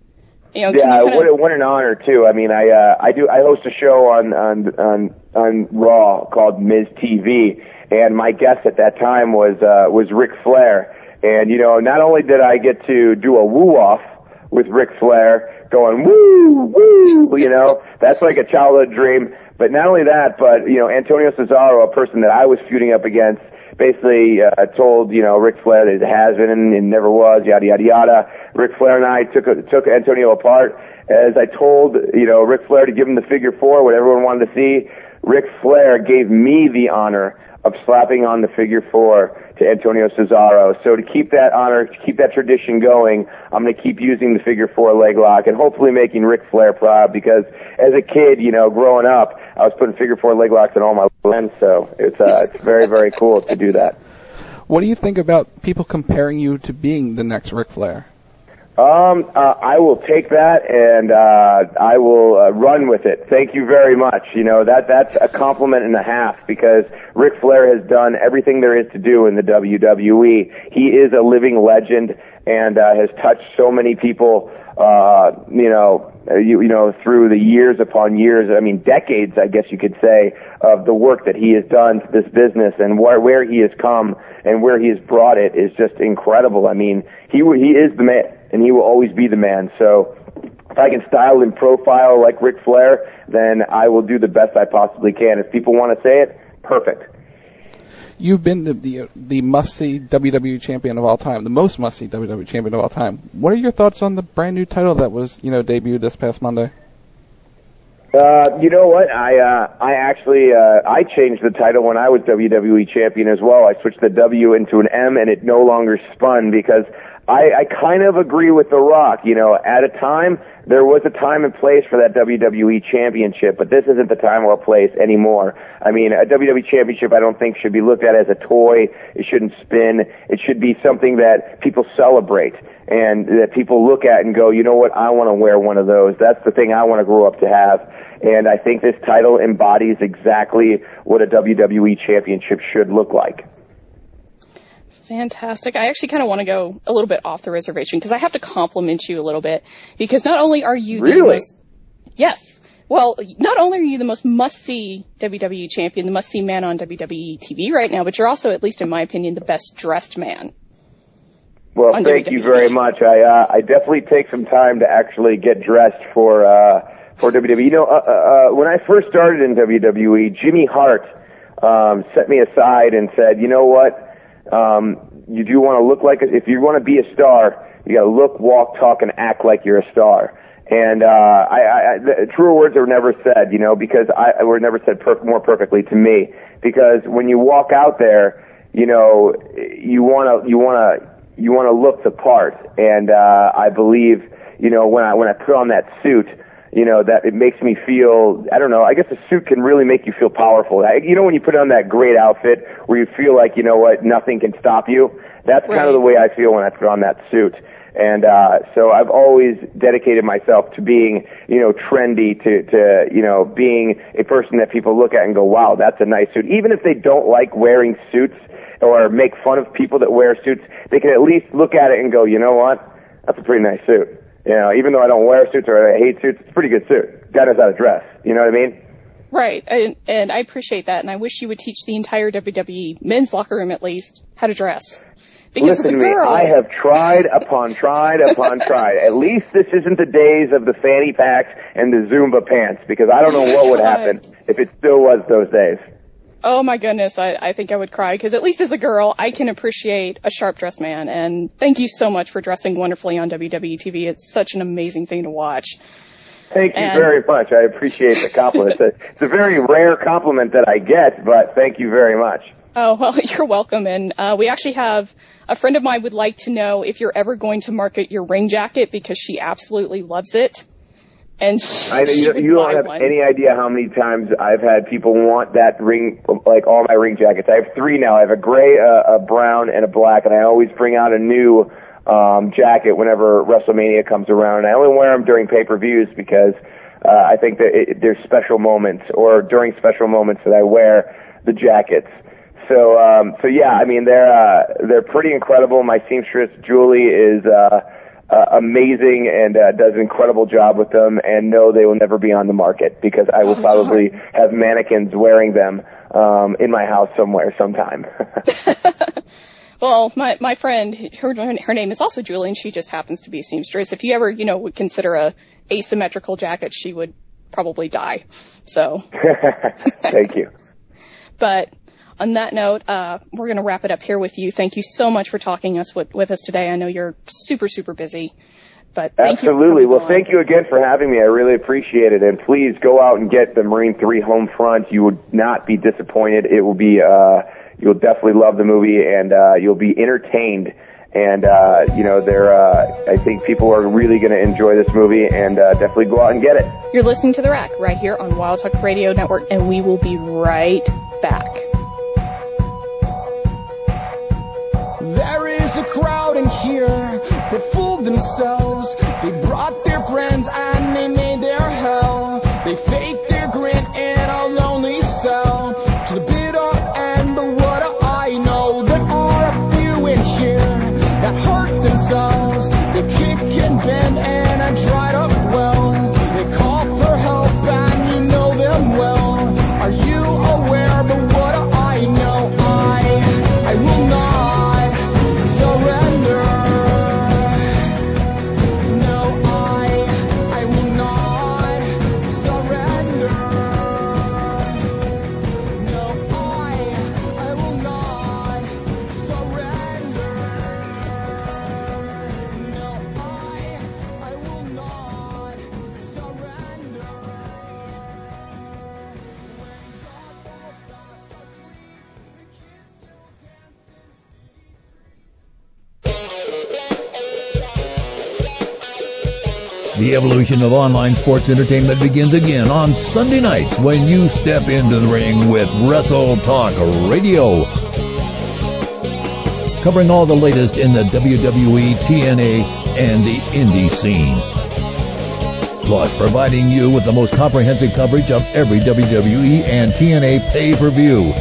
You know, yeah, you kinda... what, what an honor too. I mean, I uh, I do I host a show on on on on Raw called Miz T V, and my guest at that time was uh, was Ric Flair. And you know, not only did I get to do a woo off with Ric Flair, going woo woo, you know, that's like a childhood dream. But not only that, but you know, Antonio Cesaro, a person that I was feuding up against, basically uh, told, you know, Ric Flair that it has been and, and never was, yada, yada, yada. Ric Flair and I took took Antonio apart. As I told, you know, Ric Flair to give him the figure four, what everyone wanted to see, Ric Flair gave me the honor of slapping on the figure four to Antonio Cesaro. So to keep that honor, to keep that tradition going, I'm going to keep using the figure four leg lock and hopefully making Ric Flair proud, because as a kid, you know, growing up, I was putting figure four leg locks in all my friends, so it's uh, it's very, very cool to do that. What do you think about people comparing you to being the next Ric Flair? Um, uh, I will take that and uh, I will uh, run with it. Thank you very much. You know, that that's a compliment and a half, because Ric Flair has done everything there is to do in the W W E. He is a living legend and uh, has touched so many people, uh, you know, you, you know, through the years upon years, I mean, decades, I guess you could say, of the work that he has done to this business, and where, where he has come and where he has brought it is just incredible. I mean, he he is the man, and he will always be the man. So if I can style and profile like Ric Flair, then I will do the best I possibly can. If people want to say it, perfect. You've been the, the the must-see W W E champion of all time, the most must-see W W E champion of all time. What are your thoughts on the brand new title that was, you know, debuted this past Monday? Uh, you know what? I uh, I actually uh, I changed the title when I was W W E champion as well. I switched the W into an M, and it no longer spun, because I, I kind of agree with The Rock. You know, at a time, there was a time and place for that W W E Championship, but this isn't the time or place anymore. I mean, a W W E Championship I don't think should be looked at as a toy. It shouldn't spin. It should be something that people celebrate and that people look at and go, you know what, I want to wear one of those. That's the thing I want to grow up to have. And I think this title embodies exactly what a W W E Championship should look like. Fantastic. I actually kind of want to go a little bit off the reservation because I have to compliment you a little bit because not only are you really? the most, yes, well, not only are you the most must-see W W E champion, the must-see man on W W E T V right now, but you're also, at least in my opinion, the best dressed man. Well, thank W W E. You very much. I uh, I definitely take some time to actually get dressed for uh, for W W E. You know, uh, uh, when I first started in W W E, Jimmy Hart um, set me aside and said, you know what? Um, you do want to look like, a, if you want to be a star, you got to look, walk, talk, and act like you're a star. And uh, I, I, the, truer words are never said, you know, because I were never said per- more perfectly to me. Because when you walk out there, you know, you want to, you want to, you want to look the part. And uh, I believe, you know, when I when I put on that suit, you know, that it makes me feel, I don't know, I guess a suit can really make you feel powerful. I, you know, when you put on that great outfit where you feel like, you know what, nothing can stop you, that's right. Kind of the way I feel when I put on that suit. And uh so I've always dedicated myself to being, you know, trendy, to, to, you know, being a person that people look at and go, wow, that's a nice suit. Even if they don't like wearing suits or make fun of people that wear suits, they can at least look at it and go, you know what, that's a pretty nice suit. You know, even though I don't wear suits or I hate suits, it's a pretty good suit. Guy knows how to dress. You know what I mean? Right. And, and I appreciate that. And I wish you would teach the entire W W E men's locker room, at least, how to dress. Because Listen as a girl, to me, I have tried upon tried upon tried. At least this isn't the days of the fanny packs and the Zumba pants, because I don't know what would happen if it still was those days. Oh my goodness, I, I think I would cry, because at least as a girl, I can appreciate a sharp-dressed man, and thank you so much for dressing wonderfully on W W E T V. It's such an amazing thing to watch. Thank you and... very much. I appreciate the compliment. It's a, it's a very rare compliment that I get, but thank you very much. Oh, well, you're welcome, and uh, we actually have a friend of mine would like to know if you're ever going to market your ring jacket, because she absolutely loves it. And she, I know, you, you don't have one. any idea how many times I've had people want that ring, like all my ring jackets. I have three now. I have a gray, a, a brown, and a black, and I always bring out a new um, jacket whenever WrestleMania comes around. And I only wear them during pay-per-views because uh, I think that it, there's special moments, or during special moments that I wear the jackets. So, um, so yeah, I mean, they're uh, they're pretty incredible. My seamstress Julie is. Uh, Uh, amazing and uh, does an incredible job with them, and no, they will never be on the market, because I will oh, probably hard. have mannequins wearing them um, in my house somewhere sometime. Well, my my friend, her her name is also Julie, and she just happens to be a seamstress. If you ever, you know, would consider a asymmetrical jacket, she would probably die. So. Thank you. But. On that note, uh, we're going to wrap it up here with you. Thank you so much for talking us with, with us today. I know you're super, super busy, but thank Absolutely. you. Well, on. Thank you again for having me. I really appreciate it. And please go out and get the Marine three home front. You would not be disappointed. It will be, uh, you'll definitely love the movie, and, uh, you'll be entertained. And, uh, you know, they're, uh, I think people are really going to enjoy this movie, and, uh, definitely go out and get it. You're listening to The Rack right here on Wild Talk Radio Network, and we will be right back. There is a crowd in here that fooled themselves. They brought their friends and they made their hell. They faked their grin in a lonely cell. To the bitter end, but what do I know? There are a few in here that hurt themselves. They kick and bend and I dried up well. They call for help and you know them well. Are you aware? But what do I know? I, I will not surrender. No, I, I The evolution of online sports entertainment begins again on Sunday nights when you step into the ring with Wrestle Talk Radio. Covering all the latest in the W W E, T N A, and the indie scene. Plus, providing you with the most comprehensive coverage of every W W E and T N A pay-per-view.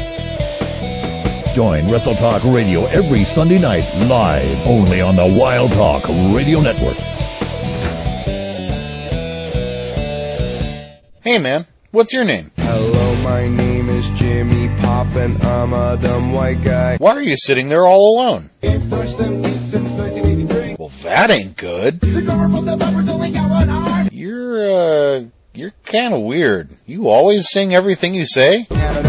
Join Wrestle Talk Radio every Sunday night live only on the Wild Talk Radio Network. Hey man, what's your name? Hello, my name is Jimmy Pop and I'm a dumb white guy. Why are you sitting there all alone? Well, that ain't good. You're, uh, you're kinda weird. You always sing everything you say?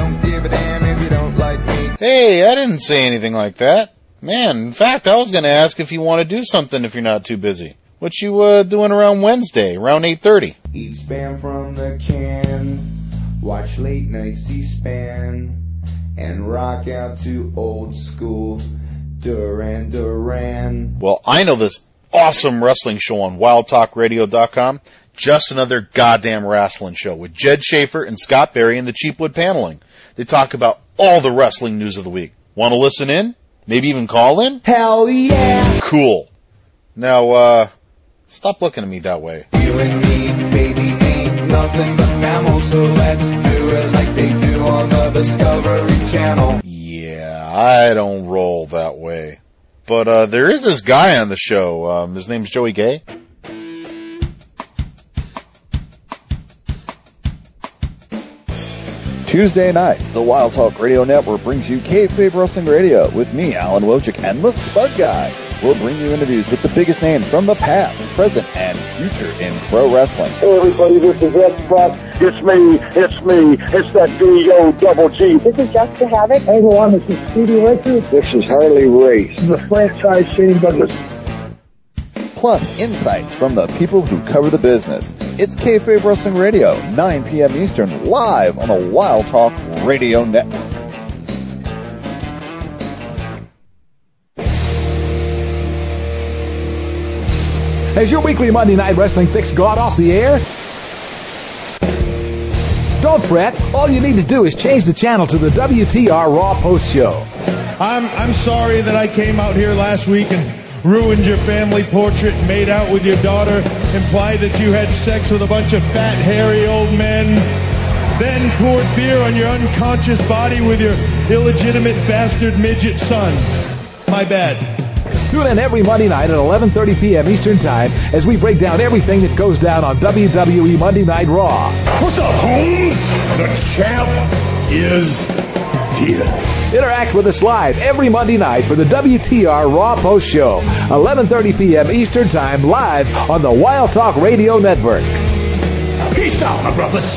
Hey, I didn't say anything like that. Man, in fact, I was gonna ask if you want to do something if you're not too busy. What you, uh, doing around Wednesday, around eight thirty? Eat Spam from the can, watch late night C-SPAN, and rock out to old school Duran Duran. Well, I know this awesome wrestling show on wild talk radio dot com. Just another goddamn wrestling show with Jed Schaefer and Scott Berry and the Cheapwood Paneling. They talk about all the wrestling news of the week. Want to listen in? Maybe even call in? Hell yeah! Cool. Now, uh, stop looking at me that way. You and me, baby, ain't nothing but mammals, so let's do it like they do on the Discovery Channel. Yeah, I don't roll that way. But, uh, there is this guy on the show. Um, his name's Joey Gay. Tuesday nights, the Wild Talk Radio Network brings you Kayfabe Wrestling Radio with me, Alan Wojcik, and the Spud Guy. We'll bring you interviews with the biggest names from the past, present, and future in pro wrestling. Hey everybody, this is X-Pac. It's me, it's me, it's that D O double G. This is Jessica Havoc. Hey everyone, this is Speedy Richards. This is Harley Race. This is the franchise Shane Douglas. Plus, insights from the people who cover the business. It's Kayfabe Wrestling Radio, nine p.m. Eastern, live on the Wild Talk Radio Network. Has your weekly Monday Night Wrestling fix gone off the air? Don't fret. All you need to do is change the channel to the W T R Raw Post Show. I'm I'm sorry that I came out here last week and ruined your family portrait, made out with your daughter, implied that you had sex with a bunch of fat, hairy old men, then poured beer on your unconscious body with your illegitimate bastard midget son. My bad. Tune in every Monday night at eleven thirty p.m. Eastern Time as we break down everything that goes down on W W E Monday Night Raw. What's up, Holmes? The champ is here. Interact with us live every Monday night for the W T R Raw Post Show, eleven thirty p.m. Eastern Time, live on the Wild Talk Radio Network. Peace out, my brothers.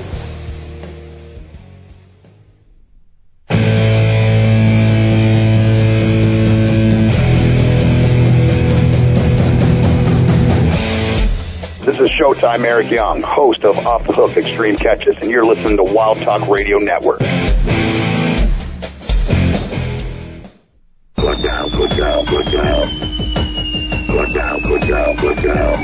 This is Showtime Eric Young, host of Off the Hook Extreme Catches, and you're listening to Wild Talk Radio Network. Put down, put down, put down. Put down, put down, put down.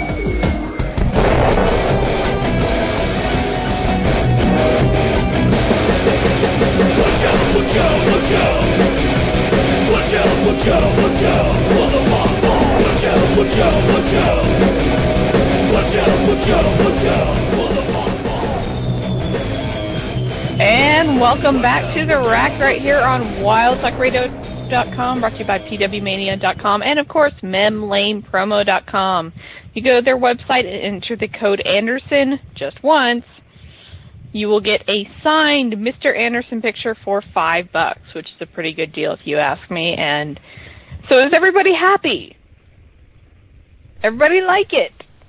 Watch out, watch out, watch out. Watch out, watch out, watch out. For the long ball. Watch out, watch out, watch out. Watch out, watch out, watch out. For the long ball. And welcome back to the rack right here on wild talk radio dot com, brought to you by P W mania dot com, and of course mem lane promo dot com. You go to their website and enter the code Anderson just once. You will get a signed Mister Anderson picture for five bucks, which is a pretty good deal if you ask me. And so is everybody happy? Everybody like it?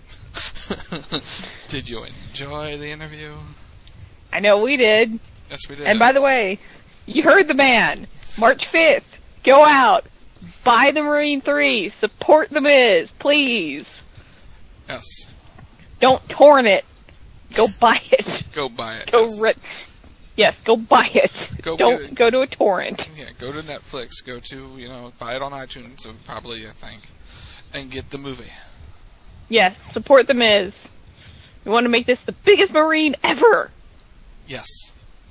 Did you enjoy the interview? I know we did. Yes, we did. And by the way, you heard the man. March fifth. Go out. Buy the Marine three. Support the Miz, please. Yes. Don't torrent it. Go buy it. Go buy it. Go yes. Re- yes, go buy it. Go Don't go to a torrent. Yeah, go to Netflix. Go to, you know, buy it on iTunes, probably, I think, and get the movie. Yes, support The Miz. We want to make this the biggest Marine ever. Yes.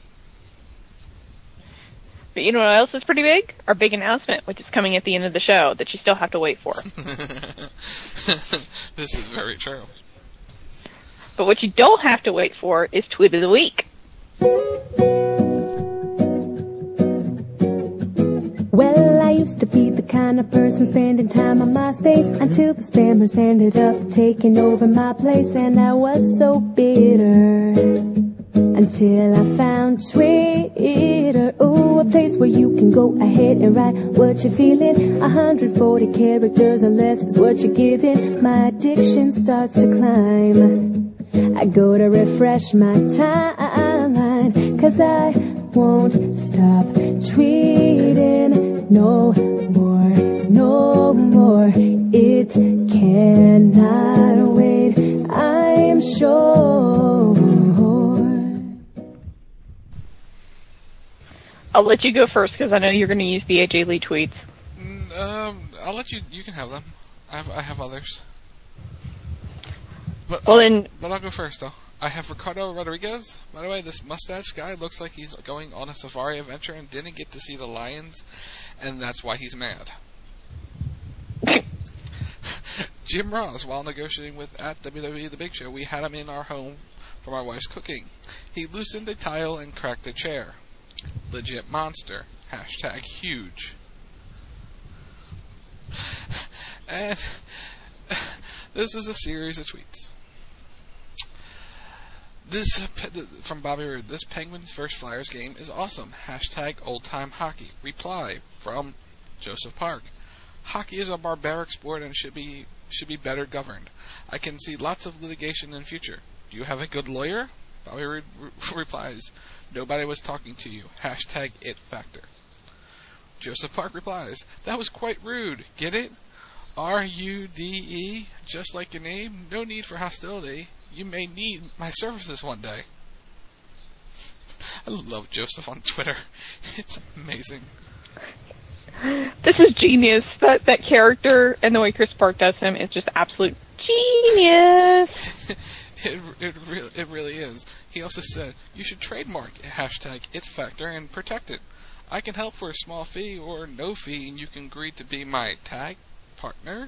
But you know what else is pretty big? Our big announcement, which is coming at the end of the show, that you still have to wait for. This is very true. But what you don't have to wait for is Tweet of the Week. Well, I used to be the kind of person spending time on MySpace until the spammers ended up taking over my place, and I was so bitter until I found Twitter. Ooh, a place where you can go ahead and write what you're feeling. one hundred forty characters or less is what you're giving. My addiction starts to climb. I go to refresh my timeline, 'cause I won't stop tweeting no more, no more. It cannot wait, I am sure. I'll let you go first because I know you're going to use the A J Lee tweets. Mm, um, I'll let you. You can have them. I have. I have others. But, well uh, then, but I'll go first though. I have Ricardo Rodriguez. By the way, this mustache guy looks like he's going on a safari adventure and didn't get to see the lions, and that's why he's mad. Jim Ross, while negotiating with at W W E The Big Show, we had him in our home for my wife's cooking. He loosened a tile and cracked a chair. Legit monster. Hashtag huge. And this is a series of tweets. This from Bobby Roode. This Penguins versus Flyers game is awesome. Hashtag old time hockey. Reply from Joseph Park. Hockey is a barbaric sport and should be should be better governed. I can see lots of litigation in the future. Do you have a good lawyer? Bobby Roode re- replies, nobody was talking to you. Hashtag it factor. Joseph Park replies, that was quite rude. Get it? R U D E, just like your name. No need for hostility. You may need my services one day. I love Joseph on Twitter. It's amazing. This is genius. That that character and the way Chris Park does him is just absolute genius. it it really it really is. He also said you should trademark hashtag it factor and protect it. I can help for a small fee or no fee, and you can agree to be my tag partner.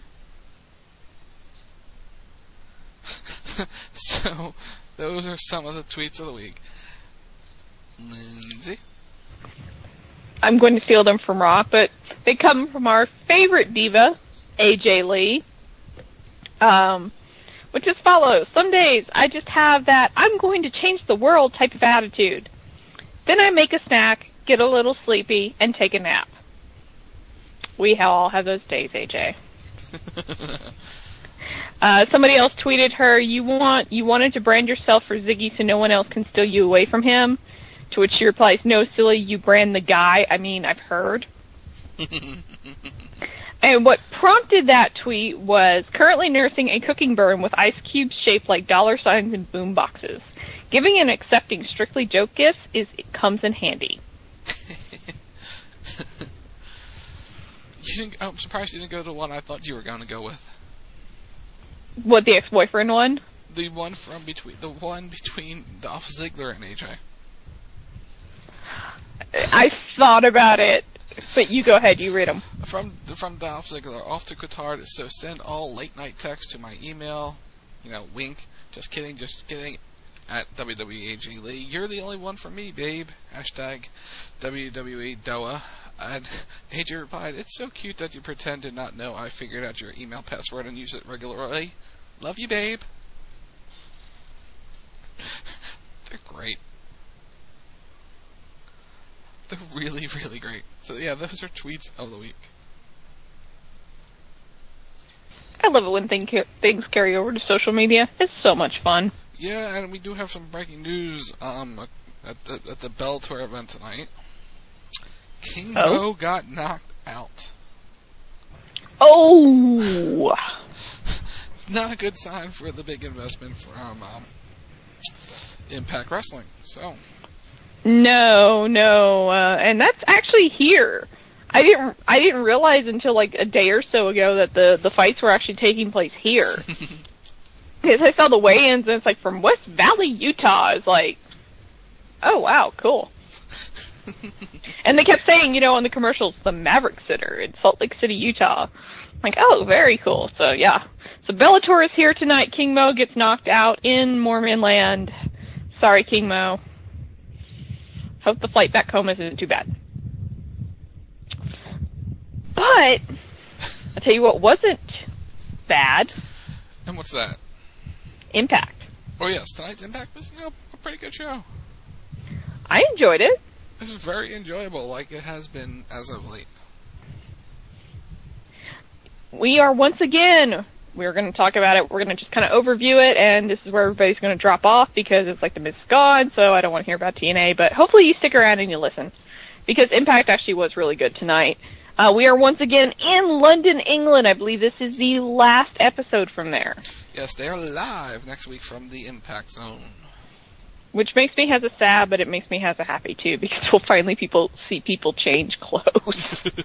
So, those are some of the tweets of the week. Lindsay? I'm going to steal them from Raw, but they come from our favorite diva, A J Lee, um, which is follows. Some days I just have that I'm going to change the world type of attitude. Then I make a snack, get a little sleepy, and take a nap. We all have those days, A J. Uh, somebody else tweeted her, you want you wanted to brand yourself for Ziggy so no one else can steal you away from him? To which she replies, no, silly, you brand the guy. I mean, I've heard. And what prompted that tweet was currently nursing a cooking burn with ice cubes shaped like dollar signs and boom boxes. Giving and accepting strictly joke gifts is it comes in handy. You didn't, I'm surprised you didn't go to the one I thought you were going to go with. What, the ex-boyfriend one? The one from between the one between Dolph Ziggler and A J. I thought about it, but you go ahead, you read them. From from Dolph Ziggler, off to Qatar. So send all late night texts to my email. You know, wink. Just kidding, just kidding. At W W E A G Lee, you're the only one for me, babe. Hashtag W W E D O A. And A J replied, it's so cute that you pretend to not know I figured out your email password and use it regularly. Love you, babe. They're great. They're really, really great. So yeah, those are tweets of the week. I love it when thing ca- things carry over to social media. It's so much fun. Yeah, and we do have some breaking news um, at, the, at the Bellator event tonight. King Oh? Mo got knocked out. Oh! Not a good sign for the big investment from um, Impact Wrestling. So. No, no, uh, and that's actually here. I didn't, I didn't realize until like a day or so ago that the, the fights were actually taking place here. Because I saw the weigh-ins, and it's like, from West Valley, Utah. It's like, oh, wow, cool. And they kept saying, you know, on the commercials, the Maverick Center in Salt Lake City, Utah. Like, oh, very cool. So, yeah. So Bellator is here tonight. King Mo gets knocked out in Mormon land. Sorry, King Mo. Hope the flight back home isn't too bad. But, I'll tell you what wasn't bad. And what's that? Impact. Oh, yes. Tonight's Impact was, you know, a pretty good show. I enjoyed it. It was very enjoyable, like it has been as of late. We are once again, we're going to talk about it, we're going to just kind of overview it, and this is where everybody's going to drop off because it's like the Miz gone, so I don't want to hear about T N A, but hopefully you stick around and you listen, because Impact actually was really good tonight. Uh, we are once again in London, England. I believe this is the last episode from there. Yes, they are live next week from the Impact Zone. Which makes me has a sad, but it makes me has a happy too, because we'll finally people see people change clothes.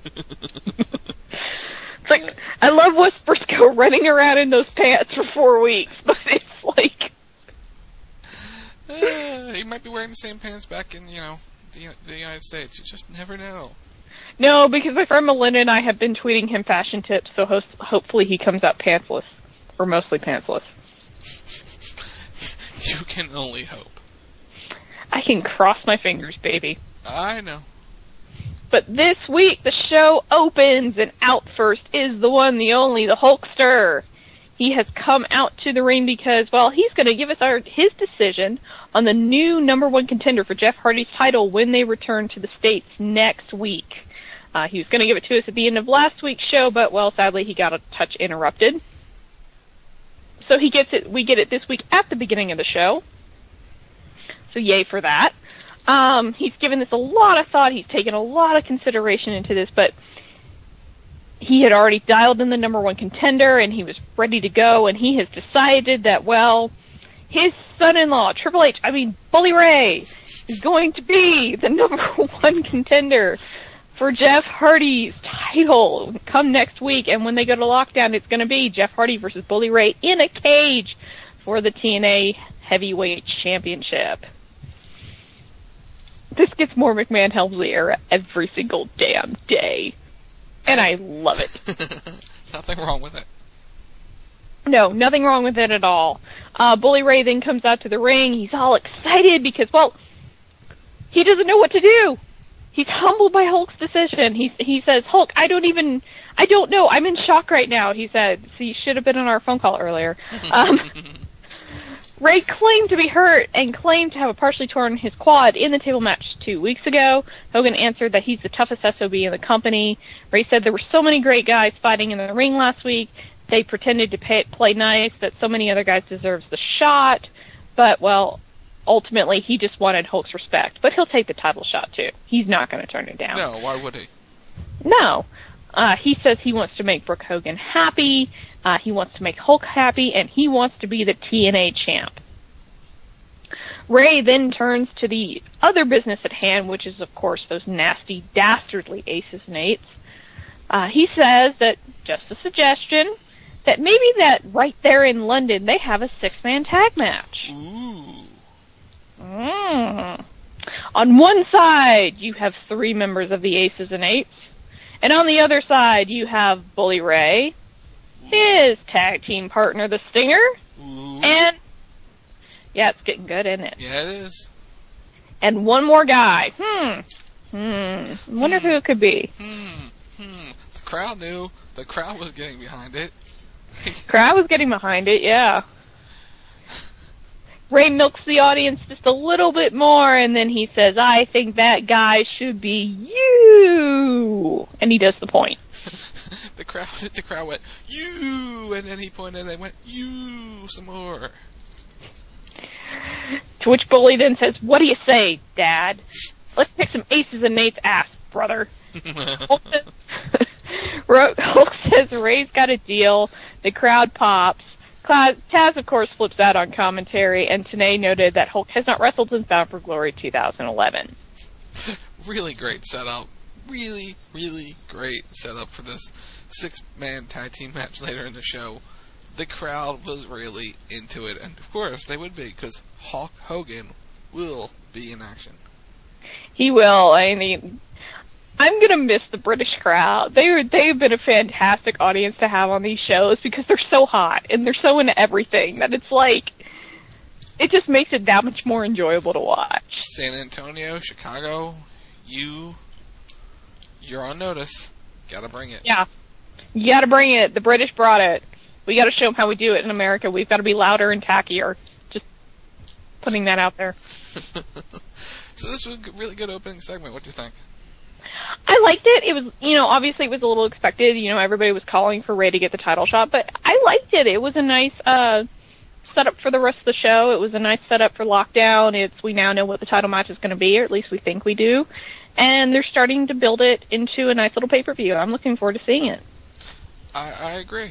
It's like, I love Wes Briscoe running around in those pants for four weeks, but it's like... Uh, he might be wearing the same pants back in, you know, the, the United States. You just never know. No, because my friend Melinda and I have been tweeting him fashion tips, so host, hopefully he comes out pantsless. Or mostly pantsless. You can only hope. I can cross my fingers, baby. I know. But this week, the show opens, and out first is the one, the only, the Hulkster. He has come out to the ring because, well, he's going to give us our his decision on the new number one contender for Jeff Hardy's title when they return to the States next week. Uh, he was going to give it to us at the end of last week's show, but, well, sadly, he got a touch interrupted. So he gets it. We get it this week at the beginning of the show. So yay for that. Um, he's given this a lot of thought. He's taken a lot of consideration into this, but he had already dialed in the number one contender, and he was ready to go, and he has decided that, well, his son-in-law, Triple H, I mean, Bully Ray, is going to be the number one contender for Jeff Hardy's title come next week, and when they go to lockdown, it's going to be Jeff Hardy versus Bully Ray in a cage for the T N A Heavyweight Championship. This gets more McMahon Helmsley era every single damn day. And I love it. Nothing wrong with it. No, nothing wrong with it at all. Uh, Bully Ray then comes out to the ring. He's all excited because, well, he doesn't know what to do. He's humbled by Hulk's decision. He he says, Hulk, I don't even, I don't know. I'm in shock right now, he said. So you should have been on our phone call earlier. Um, Ray claimed to be hurt and claimed to have a partially torn his quad in the table match two weeks ago. Hogan answered that he's the toughest S O B in the company. Ray said there were so many great guys fighting in the ring last week. They pretended to pay, play nice, that so many other guys deserves the shot. But, well, ultimately he just wanted Hulk's respect. But he'll take the title shot, too. He's not going to turn it down. No, why would he? No. Uh, he says he wants to make Brooke Hogan happy, uh, he wants to make Hulk happy, and he wants to be the T N A champ. Ray then turns to the other business at hand, which is, of course, those nasty, dastardly aces and eights. Uh, he says that, just a suggestion, that maybe that right there in London they have a six-man tag match. Ooh. Mm. On one side, you have three members of the aces and eights. And on the other side, you have Bully Ray, his tag team partner, the Stinger, Ooh. and, yeah, it's getting good, isn't it? Yeah, it is. And one more guy. Hmm. Hmm. Wonder hmm. who it could be. Hmm. Hmm. The crowd knew. The crowd was getting behind it. Crowd was getting behind it, yeah. Ray milks the audience just a little bit more, and then he says, I think that guy should be you. And he does the point. the crowd the crowd went, you, and then he pointed and they went, you, some more. To which Bully then says, what do you say, Dad? Let's pick some aces and Nate's ass, brother. Hulk, says, Hulk says Ray's got a deal. The crowd pops. Taz, of course, flips out on commentary, and Tenay noted that Hulk has not wrestled since Bound for Glory two thousand eleven. Really great setup. Really, really great setup for this six-man tag team match later in the show. the crowd was really into it, and of course they would be, because Hulk Hogan will be in action. He will. I mean, I'm gonna miss the British crowd. They were, they've been a fantastic audience to have on these shows because they're so hot and they're so into everything that it's like, it just makes it that much more enjoyable to watch. San Antonio, Chicago, you, you're on notice. Gotta bring it. Yeah. You gotta bring it. The British brought it. We gotta show them how we do it in America. We've gotta be louder and tackier. Just putting that out there. So this was a really good opening segment. What do you think? I liked it. It was, you know, obviously it was a little expected. You know, everybody was calling for Ray to get the title shot, but I liked it. It was a nice, uh, setup for the rest of the show. It was a nice setup for Lockdown. It's, we now know what the title match is going to be, or at least we think we do. And they're starting to build it into a nice little pay-per-view. I'm looking forward to seeing it. I, I agree.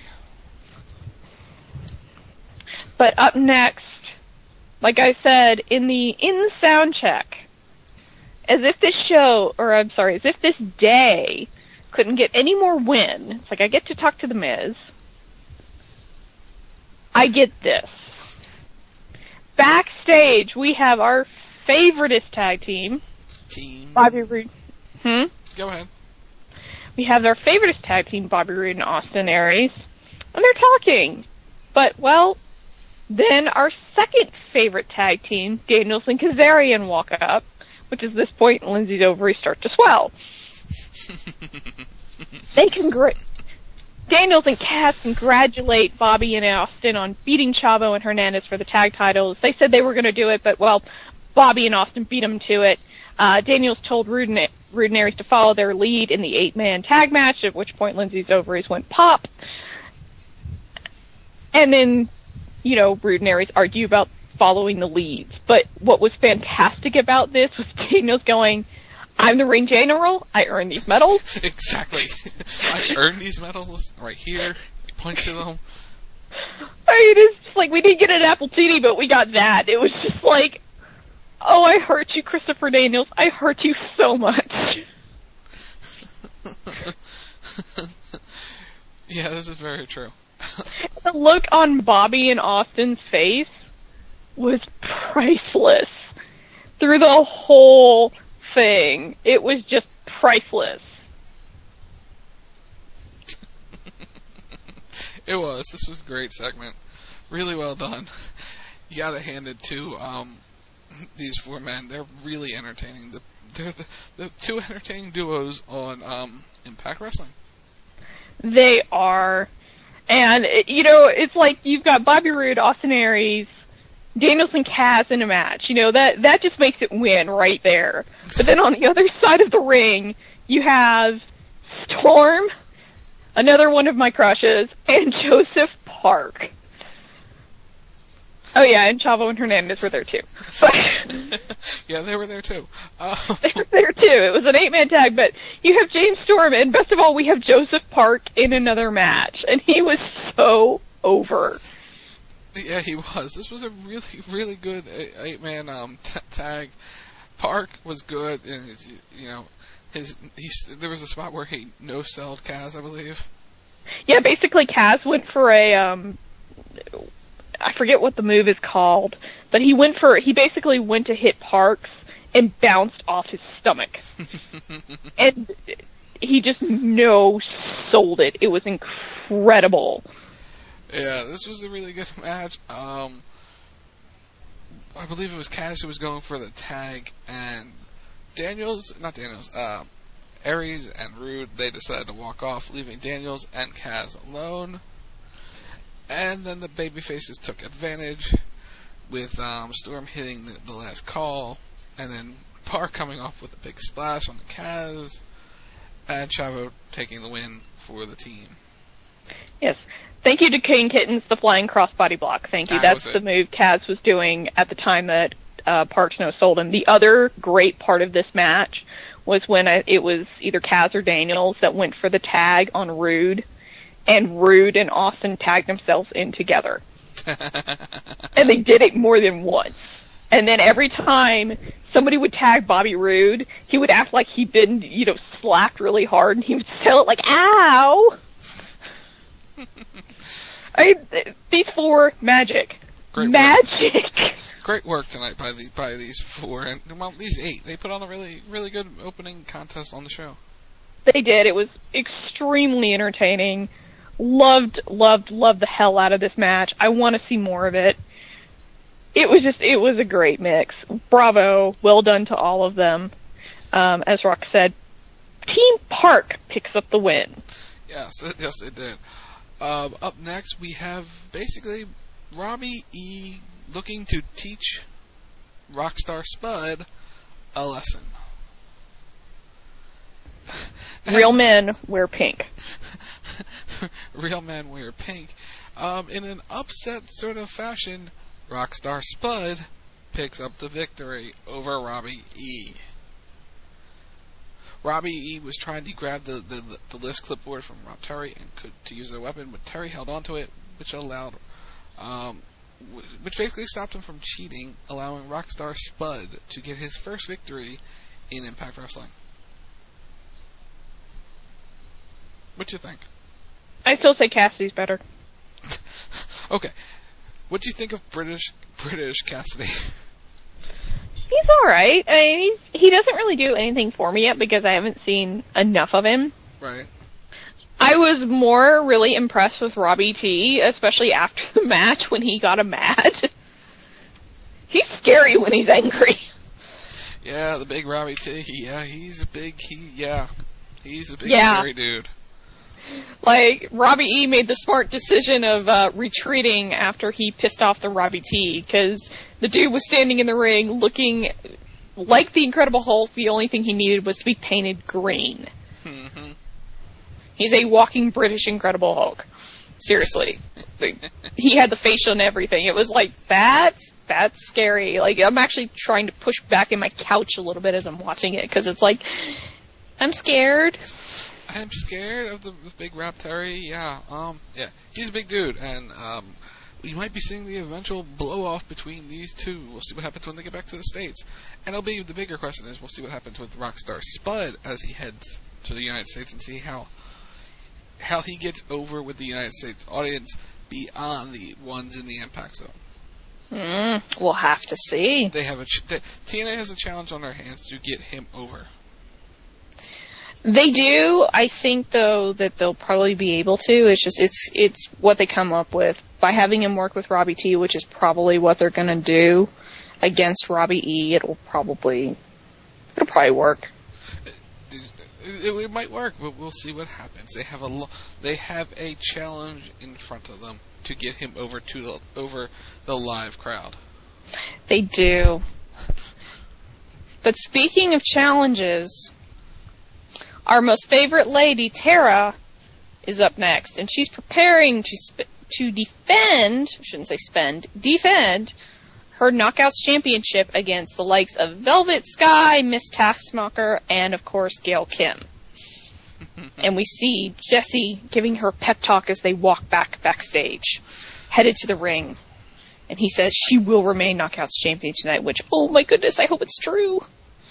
But up next, like I said, in the, in the sound check, as if this show, or I'm sorry, as if this day couldn't get any more win. It's like I get to talk to The Miz. I get this. Backstage, we have our favoriteest tag team. Team. Bobby Roode. Hmm? Go ahead. We have our favoriteest tag team, Bobby Roode and Austin Aries. And they're talking. But, well, then our second favorite tag team, Daniels and Kazarian, walk up, which is this point Lindsay's ovaries start to swell. They congr- Daniels and Cass congratulate Bobby and Austin on beating Chavo and Hernandez for the tag titles. They said they were going to do it, but, well, Bobby and Austin beat them to it. Uh, Daniels told Roode and, Roode and Aries to follow their lead in the eight-man tag match, at which point Lindsay's ovaries went pop. And then, you know, Roode and Aries argue about following the leads. But what was fantastic about this was Daniels going, I'm the ring general, I earn these medals. Exactly. I earned these medals right here. You point to them. I mean, it's just like, we didn't get an Apple T V, but we got that. It was just like, oh, I hurt you, Christopher Daniels. I hurt you so much. Yeah, this is very true. The look on Bobby and Austin's face was priceless. Through the whole thing, it was just priceless. It was. This was a great segment. Really well done. You gotta hand it to um, these four men. They're really entertaining. The, they're the, the two entertaining duos on um, Impact Wrestling. They are. And, you know, it's like you've got Bobby Roode, Austin Aries, Daniels and Cass in a match. You know, that, that just makes it win right there. But then on the other side of the ring, you have Storm, another one of my crushes, and Joseph Park. Oh yeah, and Chavo and Hernandez were there too. But yeah, they were there too. Um, they were there too. It was an eight-man tag, but you have James Storm, and best of all, we have Joseph Park in another match, and he was so over. Yeah, he was. This was a really, really good eight-man um, t- tag. Park was good, and his, you know, his he's, there was a spot where he no-selled Kaz, I believe. Yeah, basically Kaz went for a um. I forget what the move is called, but he went for, he basically went to hit Parks and bounced off his stomach. And he just no-sold it. It was incredible. Yeah, this was a really good match. Um, I believe it was Cash who was going for the tag, and Daniels, not Daniels, uh, Aries and Roode, they decided to walk off, leaving Daniels and Kaz alone. And then the babyfaces took advantage with um, Storm hitting the, the last call, and then Park coming off with a big splash on the Kaz, and Chavo taking the win for the team. Yes. Thank you to Kane Kittens, the flying crossbody block. Thank you. That That's the move Kaz was doing at the time that uh, Parks no-sold him. The other great part of this match was when I, it was either Kaz or Daniels that went for the tag on Roode, and Roode and Austin tagged themselves in together. And they did it more than once. And then every time somebody would tag Bobby Roode, he would act like he'd been, you know, slapped really hard, and he would sell it like, ow! I these four magic, Great magic. Work. Great work tonight by the by these four and well these eight. They put on a really really good opening contest on the show. They did. It was extremely entertaining. Loved, loved, loved the hell out of this match. I want to see more of it. It was just, it was a great mix. Bravo. Well done to all of them. Um, as Rock said, Team Park picks up the win. Yes, yes, they did. Um, up next, we have basically Robbie E. looking to teach Rockstar Spud a lesson. Real men wear pink. Real men wear pink. Um, in an upset sort of fashion, Rockstar Spud picks up the victory over Robbie E. Robbie E was trying to grab the, the, the list clipboard from Rob Terry and could to use their weapon, but Terry held onto it, which allowed, um, which basically stopped him from cheating, allowing Rockstar Spud to get his first victory in Impact Wrestling. What you think? I still say Cassidy's better. Okay. What do you think of British British Cassidy? He's alright. I mean, he's, he doesn't really do anything for me yet because I haven't seen enough of him. Right. I was more really impressed with Robbie T, especially after the match when he got him mad. He's scary when he's angry. Yeah, the big Robbie T. Yeah, he's a big, he, yeah. He's a big yeah. scary dude. Like, Robbie E made the smart decision of uh, retreating after he pissed off the Robbie T, because the dude was standing in the ring looking like the Incredible Hulk. The only thing he needed was to be painted green. Mm-hmm. He's a walking British Incredible Hulk. Seriously. He had the facial and everything. It was like, that's, that's scary. Like, I'm actually trying to push back in my couch a little bit as I'm watching it, because it's like, I'm scared. I'm scared of the, the big Rap Terry. Yeah, um, yeah, he's a big dude, and um, we might be seeing the eventual blow off between these two. We'll see what happens when they get back to the States, and it'll be the bigger question is we'll see what happens with Rockstar Spud as he heads to the United States and see how how he gets over with the United States audience beyond the ones in the Impact Zone. Mm, we'll have to see. They have a ch- they, T N A has a challenge on their hands to get him over. They do. I think, though, that they'll probably be able to. It's just, it's it's what they come up with. By having him work with Robbie T, which is probably what they're going to do against Robbie E, it'll probably, it'll probably work. It, it, it might work, but we'll see what happens. They have a lo- they have a challenge in front of them to get him over to the, over the live crowd. They do. But speaking of challenges, our most favorite lady, Tara, is up next, and she's preparing to sp- to defend, I shouldn't say spend, defend her Knockouts Championship against the likes of Velvet Sky, Miss Taskmaster, and, of course, Gail Kim. And we see Jesse giving her pep talk as they walk back backstage, headed to the ring. And he says she will remain Knockouts Champion tonight, which, oh my goodness, I hope it's true.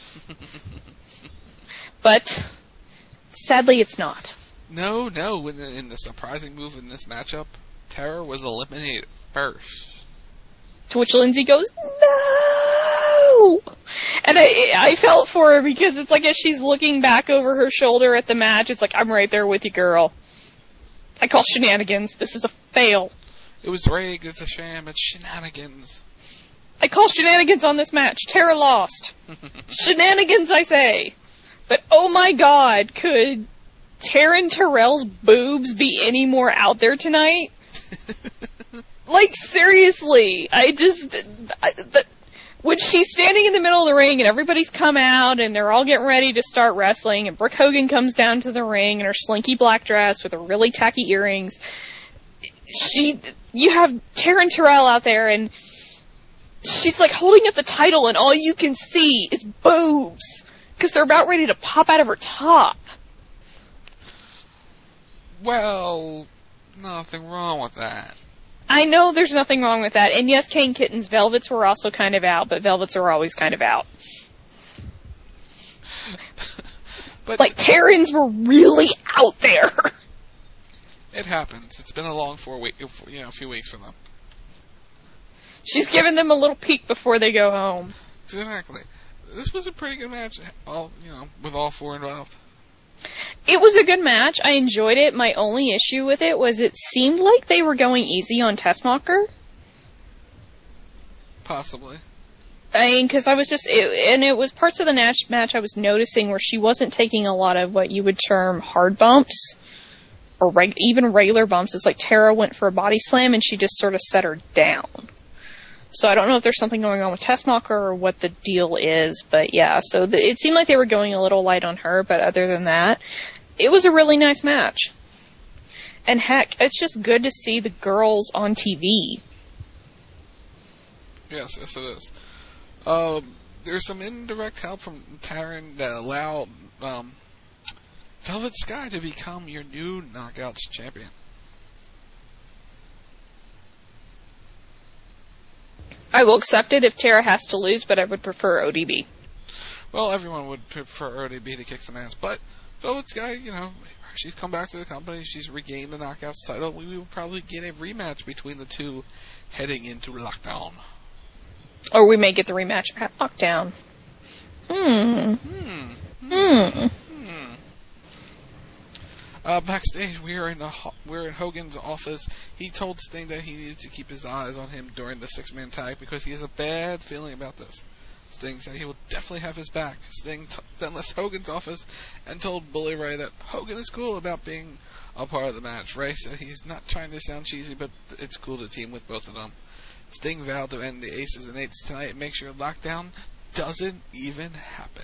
But sadly, it's not. No, no. In the, in the surprising move in this matchup, Tara was eliminated first. To which Lindsay goes, no! And I I felt for her because it's like as she's looking back over her shoulder at the match, it's like, I'm right there with you, girl. I call shenanigans. This is a fail. It was rigged. It's a sham. It's shenanigans. I call shenanigans on this match. Tara lost. Shenanigans, I say. But oh my god, could Taryn Terrell's boobs be any more out there tonight? Like, seriously, I just, I, the, when she's standing in the middle of the ring and everybody's come out and they're all getting ready to start wrestling and Brooke Hogan comes down to the ring in her slinky black dress with her really tacky earrings, she, you have Taryn Terrell out there and she's like holding up the title and all you can see is boobs. Because they're about ready to pop out of her top. Well, nothing wrong with that. I know there's nothing wrong with that. And yes, Kane Kitten's Velvets were also kind of out, but Velvets are always kind of out. But like, Taryn's were really out there. it happens. It's been a long four week, you know, a few weeks for them. She's giving them a little peek before they go home. Exactly. This was a pretty good match, all you know, with all four involved. It was a good match. I enjoyed it. My only issue with it was it seemed like they were going easy on Tessmacher. Possibly. I mean, because I was just, it, and it was parts of the match, match I was noticing where she wasn't taking a lot of what you would term hard bumps, or reg, even regular bumps. It's like Tara went for a body slam and she just sort of set her down. So I don't know if there's something going on with Tessmacher or what the deal is, but yeah, so the, it seemed like they were going a little light on her, but other than that, it was a really nice match. And heck, it's just good to see the girls on T V. Yes, yes it is. Uh, there's some indirect help from Taryn that allowed um, Velvet Sky to become your new Knockouts champion. I will accept it if Tara has to lose, but I would prefer O D B. Well, everyone would prefer O D B to kick some ass, but Velvet Sky, you know, she's come back to the company, she's regained the Knockouts title. We will probably get a rematch between the two heading into Lockdown. Or we may get the rematch at Lockdown. Hmm. Hmm. Hmm. Hmm. Uh, backstage, we are in a, we're in Hogan's office. He told Sting that he needed to keep his eyes on him during the six-man tag because he has a bad feeling about this. Sting said he will definitely have his back. Sting t- then left Hogan's office and told Bully Ray that Hogan is cool about being a part of the match. Ray said he's not trying to sound cheesy, but it's cool to team with both of them. Sting vowed to end the Aces and Eights tonight and make sure Lockdown doesn't even happen.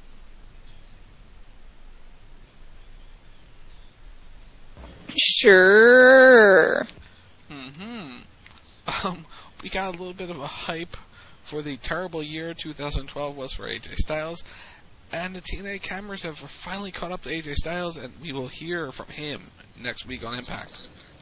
Sure. Mm-hmm. Um, we got a little bit of a hype for the terrible year two thousand twelve was for A J Styles, and the T N A cameras have finally caught up to A J Styles, and we will hear from him next week on Impact.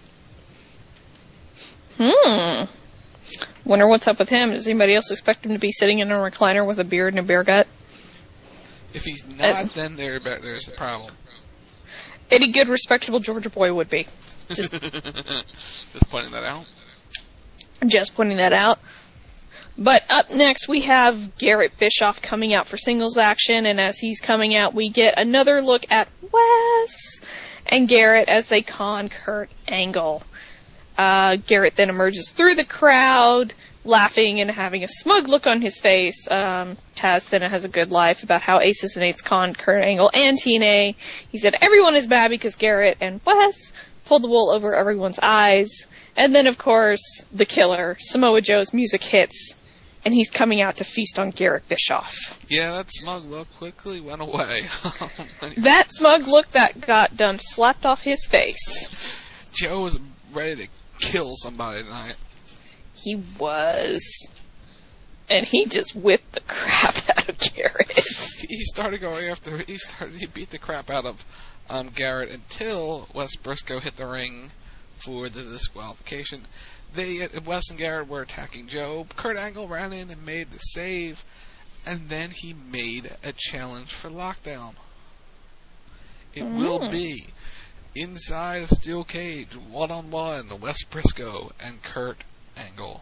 Hmm. Wonder what's up with him. Does anybody else expect him to be sitting in a recliner with a beard and a beer gut? If he's not, uh, then there, there's a problem. Any good, respectable Georgia boy would be. Just, Just pointing that out. Just pointing that out. But up next, we have Garrett Bischoff coming out for singles action, and as he's coming out, we get another look at Wes and Garrett as they con Kurt Angle. Uh, Garrett then emerges through the crowd, laughing and having a smug look on his face. Um, Taz then has a good life about how Aces and Eights con Kurt Angle and T N A. He said everyone is bad because Garrett and Wes pulled the wool over everyone's eyes. And then, of course, the killer, Samoa Joe's music hits, and he's coming out to feast on Garrett Bischoff. Yeah, that smug look quickly went away. That smug look that got done slapped off his face. Joe was ready to kill somebody tonight. He was. And he just whipped the crap out of Garrett. He started going after, he started, he beat the crap out of um, Garrett until Wes Briscoe hit the ring for the disqualification. They, Wes and Garrett were attacking Joe. Kurt Angle ran in and made the save, and then he made a challenge for Lockdown. It mm. will be inside a steel cage, one-on-one, Wes Briscoe and Kurt Angle.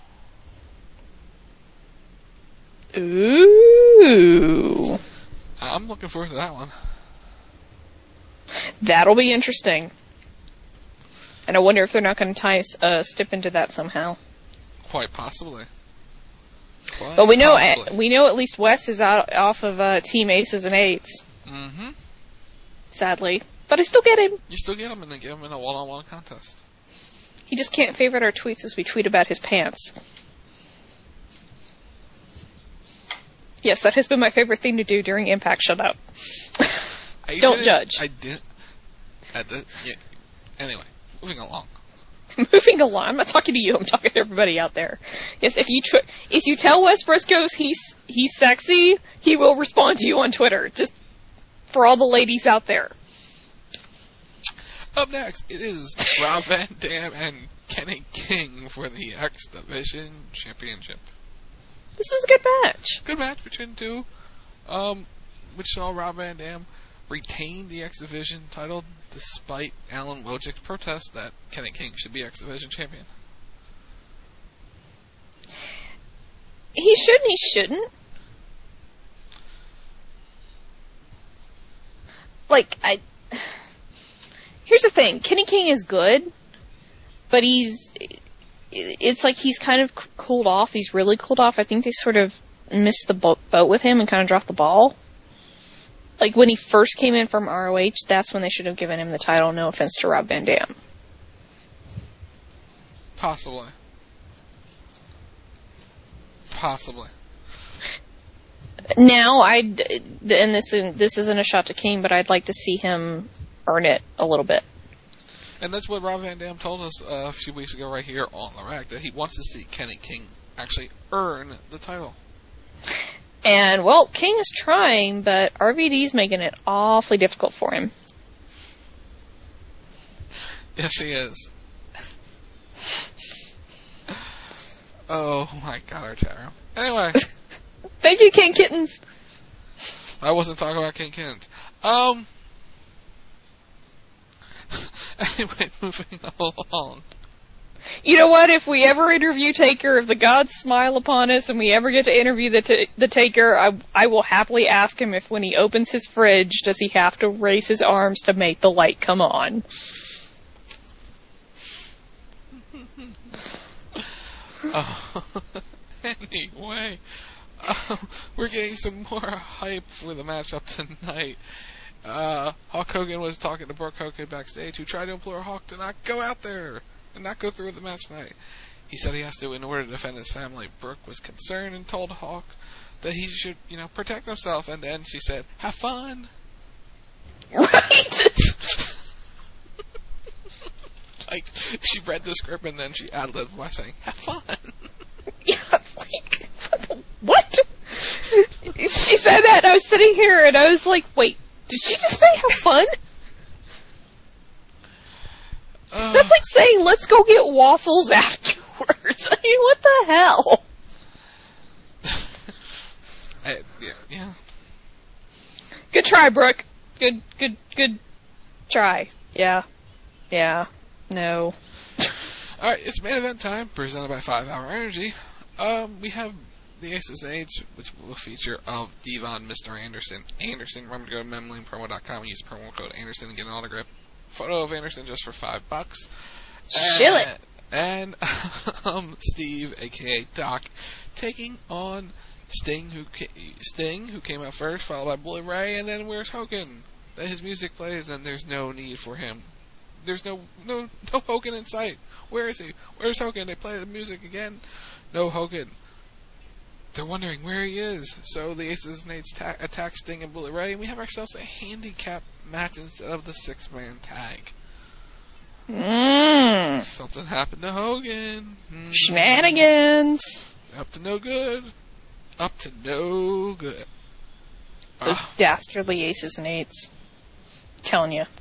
Ooh. I'm looking forward to that one. That'll be interesting. And I wonder if they're not going to tie uh, Stip into that somehow. Quite possibly. Quite but we know possibly. we know at least Wes is out off of uh, Team Aces and Eights. Mm-hmm. Sadly. But I still get him. You still get him and then get him in a one-on-one contest. He just can't favorite our tweets as we tweet about his pants. Yes, that has been my favorite thing to do during Impact. Shut up. Don't judge. I didn't. At the, yeah. Anyway, moving along. Moving along. I'm not talking to you. I'm talking to everybody out there. Yes, if you tr- if you tell Wes Briscoe he's he's sexy, he will respond to you on Twitter. Just for all the ladies out there. Up next, it is Rob Van Dam and Kenny King for the X Division Championship. This is a good match. Good match between the two, um, which saw Rob Van Dam retain the X Division title despite Alan Wojcik's protest that Kenny King should be X Division champion? He should and he shouldn't. Like, I... Here's the thing. Kenny King is good, but he's... It's like he's kind of cooled off. He's really cooled off. I think they sort of missed the boat with him and kind of dropped the ball. Like, when he first came in from R O H, that's when they should have given him the title. No offense to Rob Van Dam. Possibly. Possibly. Now, I'd, and this, this isn't a shot to King, but I'd like to see him earn it a little bit. And that's what Rob Van Dam told us uh, a few weeks ago right here on the rack, that he wants to see Kenny King actually earn the title. And, well, King is trying, but R V D's making it awfully difficult for him. Yes, he is. Oh, my God, Arturo. Anyway. Thank you, King Kittens. I wasn't talking about King Kittens. Um... Anyway, moving along. You know what? If we ever interview Taker, if the gods smile upon us and we ever get to interview the t- the Taker, I, I will happily ask him if when he opens his fridge, does he have to raise his arms to make the light come on? Oh, anyway, uh, we're getting some more hype for the matchup tonight. Uh, Hulk Hogan was talking to Brooke Hogan backstage, who tried to implore Hulk to not go out there and not go through with the match tonight. He said he has to in order to defend his family. Brooke was concerned and told Hulk that he should, you know, protect himself. And then she said, "Have fun." Right. Like, she read the script and then she ad-libbed by saying, "Have fun." Yeah, like, what? She said that, and I was sitting here and I was like, wait. Did she just say have fun? Uh, That's like saying, let's go get waffles afterwards. I mean, what the hell? I, yeah, yeah. Good try, Brooke. Good, good, good try. Yeah. Yeah. No. Alright, it's main event time, presented by five hour Energy. Um, we have the Aces and Eights, which will feature of Devon, Mister Anderson. Anderson, remember to go to memlane promo dot com and use promo code Anderson and get an autograph photo of Anderson just for five bucks. Shill it. And um, Steve, aka Doc, taking on Sting, who ca- Sting, who came out first, followed by Bully Ray, and then where's Hogan? That his music plays, and there's no need for him. There's no no no Hogan in sight. Where is he? Where's Hogan? They play the music again. No Hogan. They're wondering where he is. So the Aces and Eights ta- attack Sting and Bully Ray, and we have ourselves a handicap match instead of the six-man tag. Mm. Something happened to Hogan. Mm. Shenanigans. Up to no good. Up to no good. Those uh. dastardly Aces and Eights. I'm telling you.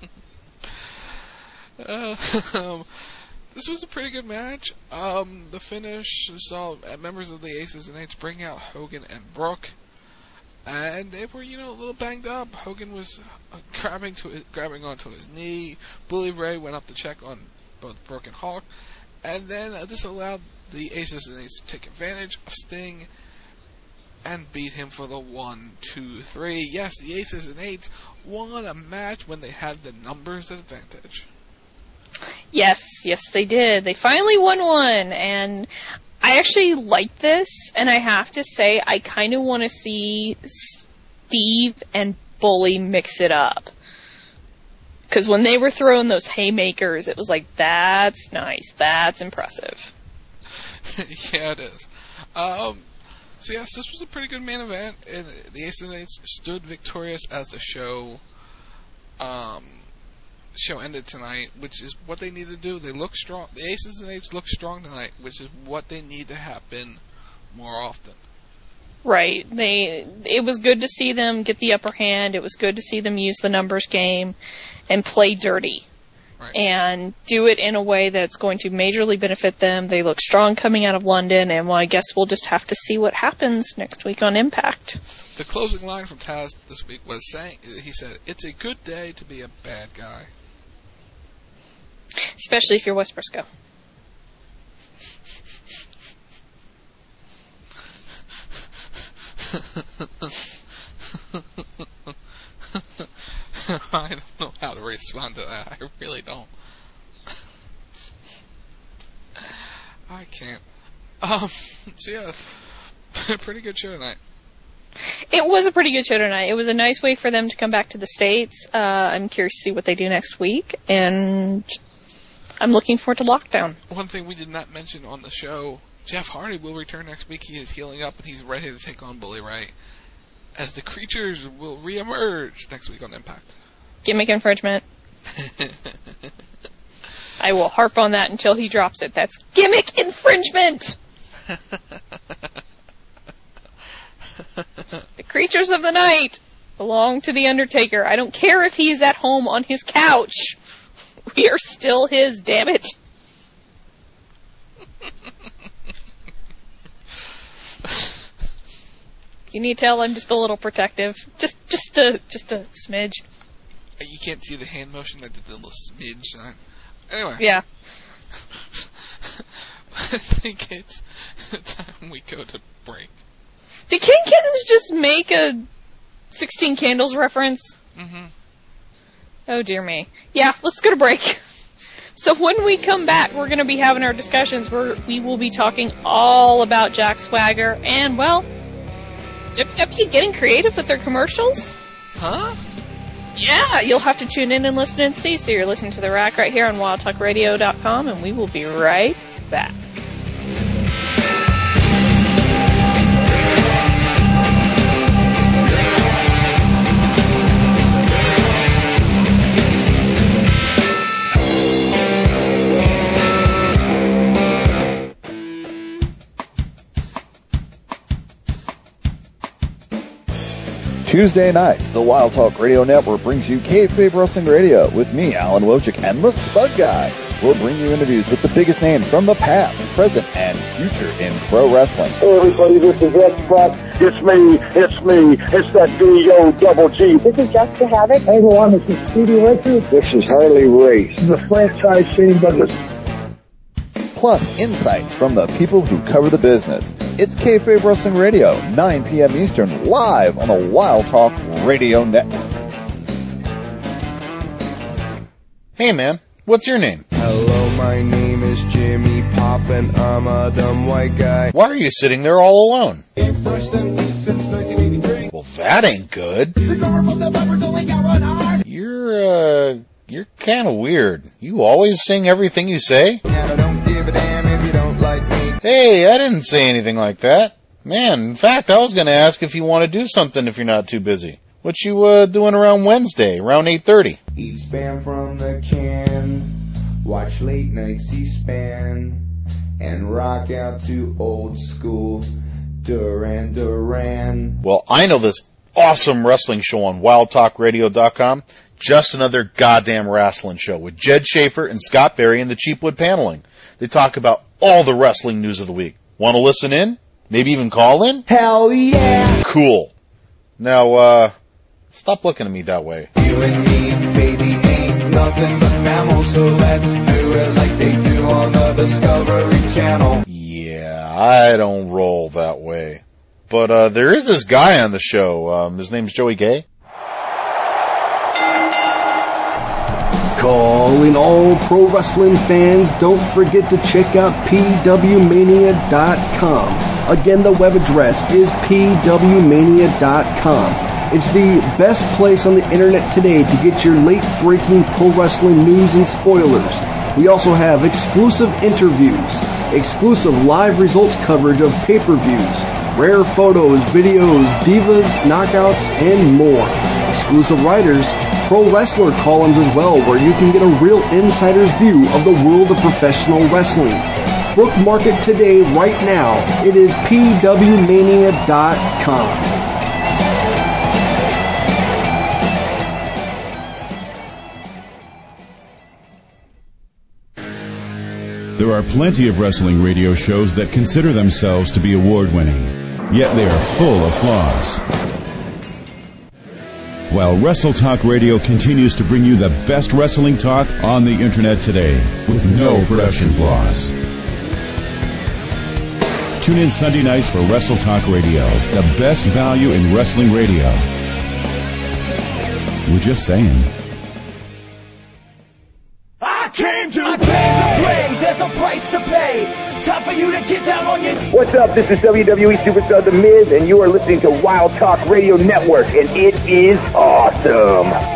Uh, um, this was a pretty good match. Um, the finish saw members of the Aces and Eights bring out Hogan and Brooke, and they were, you know, a little banged up. Hogan was uh, grabbing to his, grabbing onto his knee. Bully Ray went up to check on both Brooke and Hulk, and then uh, this allowed the Aces and Eights to take advantage of Sting and beat him for the one, two, three. Yes, the Aces and Eights won a match when they had the numbers advantage. Yes, yes they did. They finally won one, and I actually like this, and I have to say, I kind of want to see Steve and Bully mix it up. Because when they were throwing those haymakers, it was like, that's nice, that's impressive. Yeah, it is. Um, so yes, this was a pretty good main event, and the Aces and Eights stood victorious as the show, um... show ended tonight, which is what they need to do. They look strong. The Aces and Eights look strong tonight, which is what they need to happen more often. Right. They. It was good to see them get the upper hand. It was good to see them use the numbers game and play dirty. Right. And do it in a way that's going to majorly benefit them. They look strong coming out of London, and well, I guess we'll just have to see what happens next week on Impact. The closing line from Taz this week was saying, he said, "It's a good day to be a bad guy." Especially if you're Wes Briscoe. I don't know how to respond to that. I really don't. I can't. Um, so yeah, pretty good show tonight. It was a pretty good show tonight. It was a nice way for them to come back to the States. Uh, I'm curious to see what they do next week, and I'm looking forward to Lockdown. One thing we did not mention on the show, Jeff Hardy will return next week. He is healing up, and he's ready to take on Bully Ray, as the creatures will reemerge next week on Impact. Gimmick infringement. I will harp on that until he drops it. That's gimmick infringement! The creatures of the night belong to The Undertaker. I don't care if he is at home on his couch. We are still his, damn it. You need to tell I'm just a little protective. Just just a, just a smidge. You can't see the hand motion that did the little smidge sign. Anyway. Yeah. I think it's time we go to break. Did King Kittens just make a sixteen Candles reference? Mm-hmm. Oh, dear me. Yeah, let's go to break. So when we come back, we're going to be having our discussions where we will be talking all about Jack Swagger and, well, W W E getting creative with their commercials. Huh? Yeah, you'll have to tune in and listen and see. So you're listening to The Rack right here on wild talk radio dot com, and we will be right back. Tuesday nights, the Wild Talk Radio Network brings you Kayfabe Wrestling Radio with me, Alan Wojcik, and the Spud Guy. We'll bring you interviews with the biggest names from the past, present, and future in pro wrestling. Hey everybody, this is X-Pac. It's me, it's me, it's that D O double G. This is Jessica Havoc. Hey everyone, this is Speedy Richards. This is Harley Race. This is the franchise Shane Douglas. Plus, insights from the people who cover the business. It's Kayfabe Wrestling Radio, nine p.m. Eastern, live on the Wild Talk Radio Network. Hey man, what's your name? Hello, my name is Jimmy Pop and I'm a dumb white guy. Why are you sitting there all alone? Well, that ain't good. You're, uh, you're kinda weird. You always sing everything you say? Hey, I didn't say anything like that. Man, in fact, I was gonna ask if you want to do something if you're not too busy. What you, uh, doing around Wednesday, around eight thirty? Eat Spam from the can, watch late night C-SPAN, and rock out to old school Duran Duran. Well, I know this awesome wrestling show on wild talk radio dot com. Just another goddamn wrestling show with Jed Schaefer and Scott Berry and the Cheapwood Paneling. They talk about all the wrestling news of the week. Want to listen in? Maybe even call in? Hell yeah! Cool. Now, uh, stop looking at me that way. You and me, baby, ain't nothing but mammals, so let's do it like they do on the Discovery Channel. Yeah, I don't roll that way. But, uh, there is this guy on the show. Um, his name's Joey Gay. Calling all pro wrestling fans, don't forget to check out P W mania dot com. Again, the web address is P W mania dot com. It's the best place on the internet today to get your late-breaking pro wrestling news and spoilers. We also have exclusive interviews, exclusive live results coverage of pay-per-views, rare photos, videos, divas, knockouts, and more. Exclusive writers, pro wrestler columns as well, where you can get a real insider's view of the world of professional wrestling. Bookmark it today, right now. It is P W mania dot com. There are plenty of wrestling radio shows that consider themselves to be award-winning, yet they are full of flaws. While Wrestle Talk Radio continues to bring you the best wrestling talk on the internet today, with no production flaws. Tune in Sunday nights for Wrestle Talk Radio, the best value in wrestling radio. We're just saying. I came to, I came to play. There's a price to pay. Time for you to get down on your knees. What's up? This is W W E Superstar The Miz, and you are listening to Wild Talk Radio Network, and it is awesome.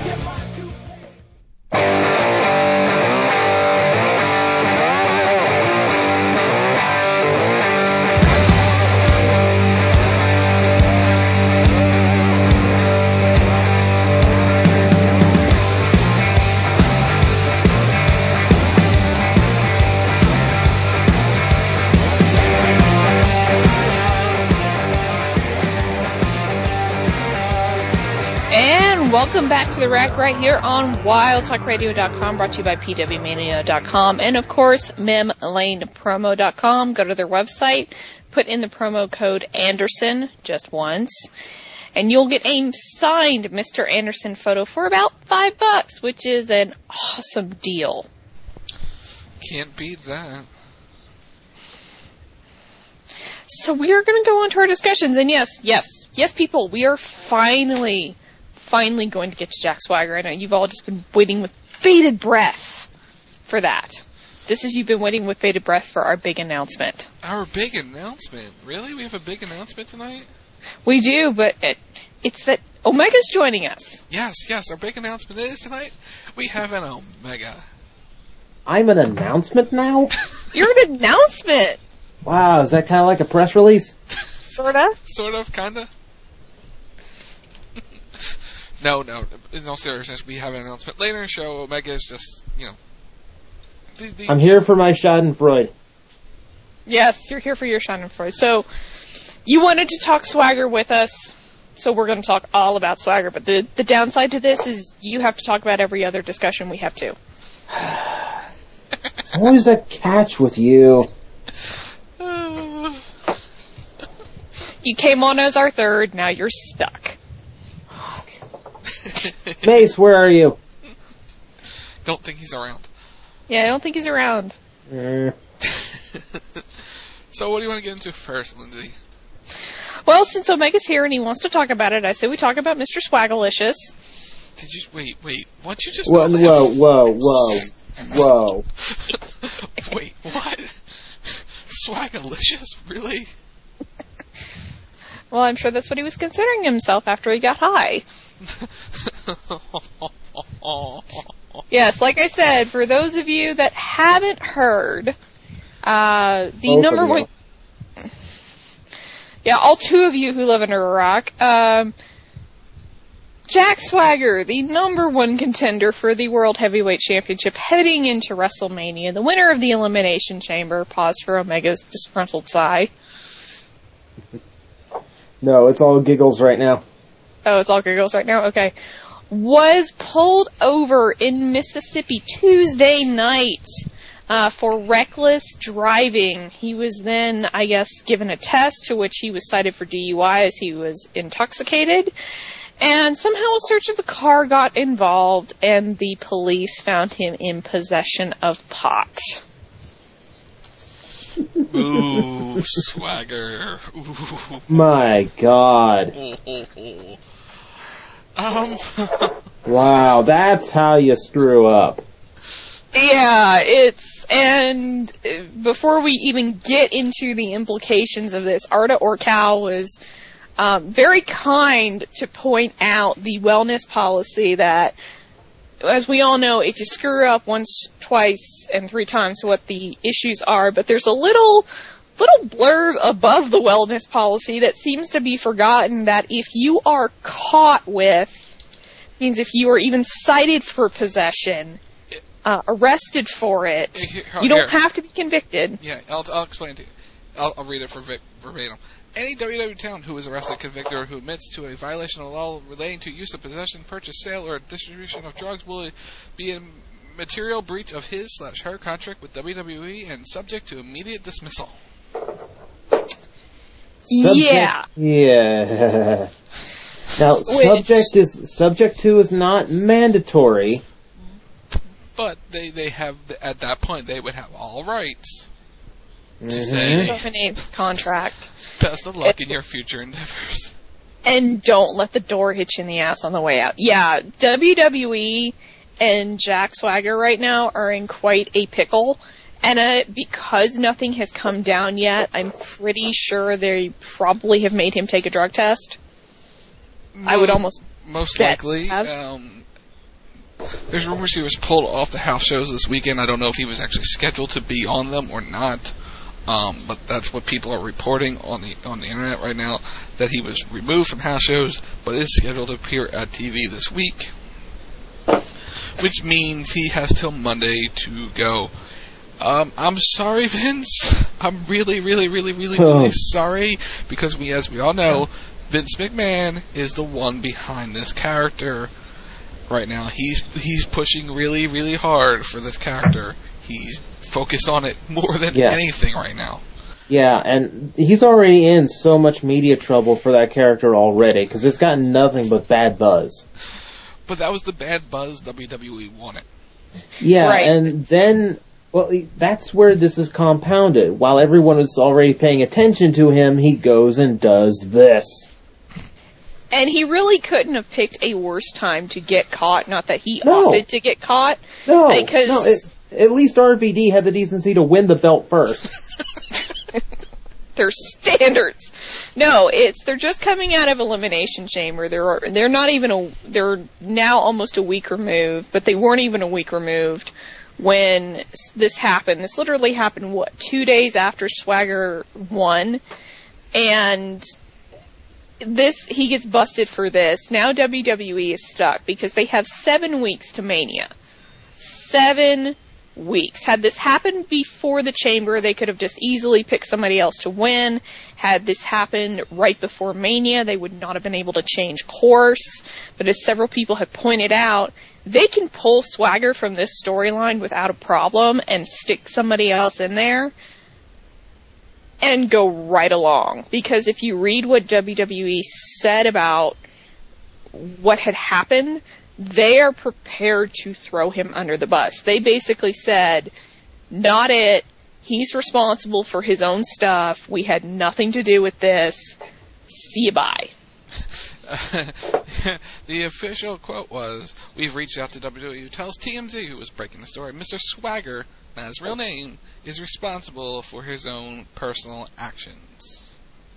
Welcome back to the rack right here on wild talk radio dot com, brought to you by P W mania dot com, and of course, mem lane promo dot com. Go to their website, put in the promo code Anderson just once, and you'll get a signed Mister Anderson photo for about five bucks, which is an awesome deal. Can't beat that. So we are going to go on to our discussions, and yes, yes, yes, people, we are finally... finally going to get to Jack Swagger. I know you've all just been waiting with bated breath for that. This is you've been waiting with bated breath for our big announcement. Our big announcement? Really? We have a big announcement tonight? We do, but it, it's that Omega's joining us. Yes, yes, our big announcement is tonight. We have an Omega. I'm an announcement now? You're an announcement! Wow, is that kind of like a press release? Sorta. Sort of, kinda. No, no. In all seriousness, we have an announcement later in the show. Omega is just, you know. The, the I'm here for my Schadenfreude. Yes, you're here for your Schadenfreude. So, you wanted to talk Swagger with us, so we're going to talk all about Swagger. But the, the downside to this is you have to talk about every other discussion we have too. Always a catch with you. You came on as our third, now you're stuck. Mace, where are you? Don't think he's around. Yeah, I don't think he's around. Uh. So what do you want to get into first, Lindsay? Well, since Omega's here and he wants to talk about it, I say we talk about Mister Swagalicious. Did you... Wait, wait. What you just... Whoa, whoa, whoa, whoa, whoa. Wait, what? Swagalicious? Really? Well, I'm sure that's what he was considering himself after he got high. Yes, like I said, for those of you that haven't heard, uh, the Both number of you. one... Yeah, all two of you who live under a rock. Um, Jack Swagger, the number one contender for the World Heavyweight Championship heading into WrestleMania, the winner of the Elimination Chamber. Pause for Omega's disgruntled sigh. No, it's all giggles right now. Oh, it's all giggles right now? Okay. Was pulled over in Mississippi Tuesday night uh, for reckless driving. He was then, I guess, given a test to which he was cited for D U I as he was intoxicated. And somehow a search of the car got involved, and the police found him in possession of pot. Ooh, Swagger. Ooh. My God. Um. Wow, that's how you screw up. Yeah, it's, and before we even get into the implications of this, Arda Orcal was um, very kind to point out the wellness policy that, as we all know, if you screw up once, twice, and three times, what the issues are, but there's a little little blurb above the wellness policy that seems to be forgotten, that if you are caught with, means if you are even cited for possession, uh, arrested for it, Here, you don't here. have to be convicted. Yeah, I'll, I'll explain it to you. I'll, I'll read it for verbatim. Any W W E talent who is arrested, convicted, or who admits to a violation of law relating to use of possession, purchase, sale, or distribution of drugs will be material breach of his slash her contract with W W E and subject to immediate dismissal. Subject, yeah. Yeah. Now, Which, subject is subject to is not mandatory. But they, they have, at that point, they would have all rights to mm-hmm. say, terminate the contract. Best of luck in your future endeavors. And don't let the door hit you in the ass on the way out. Yeah, W W E and Jack Swagger right now are in quite a pickle. And uh, because nothing has come down yet, I'm pretty sure they probably have made him take a drug test. Mo- I would almost Most bet likely. have. Um, there's rumors he was pulled off the house shows this weekend. I don't know if he was actually scheduled to be on them or not. Um, but that's what people are reporting on the on the internet right now, that he was removed from house shows, but is scheduled to appear at T V this week. Which means he has till Monday to go. Um, I'm sorry, Vince. I'm really, really, really, really, really Oh. sorry, because we, as we all know, Vince McMahon is the one behind this character right now. He's he's pushing really, really hard for this character. He's focused on it more than Yeah. anything right now. Yeah, and he's already in so much media trouble for that character already, because it's gotten nothing but bad buzz. But that was the bad buzz W W E wanted. Yeah, Right. and then, well, that's where this is compounded. While everyone is already paying attention to him, he goes and does this. And he really couldn't have picked a worse time to get caught. Not that he No. opted to get caught. No, because no, it, at least R V D had the decency to win the belt first. their standards. No, it's they're just coming out of Elimination Chamber. They're they're not even a they're now almost a week removed, but they weren't even a week removed when this happened. This literally happened what two days after Swagger won, and this he gets busted for this. Now W W E is stuck because they have seven weeks to Mania. Seven weeks. Had this happened before the Chamber, they could have just easily picked somebody else to win. Had this happened right before Mania, they would not have been able to change course. But as several people have pointed out, they can pull Swagger from this storyline without a problem and stick somebody else in there and go right along. Because if you read what W W E said about what had happened, they are prepared to throw him under the bus. They basically said, not it. He's responsible for his own stuff. We had nothing to do with this. See you bye. The official quote was, "We've reached out to W W E, who tells T M Z, who was breaking the story, Mister Swagger, not his real name, is responsible for his own personal actions."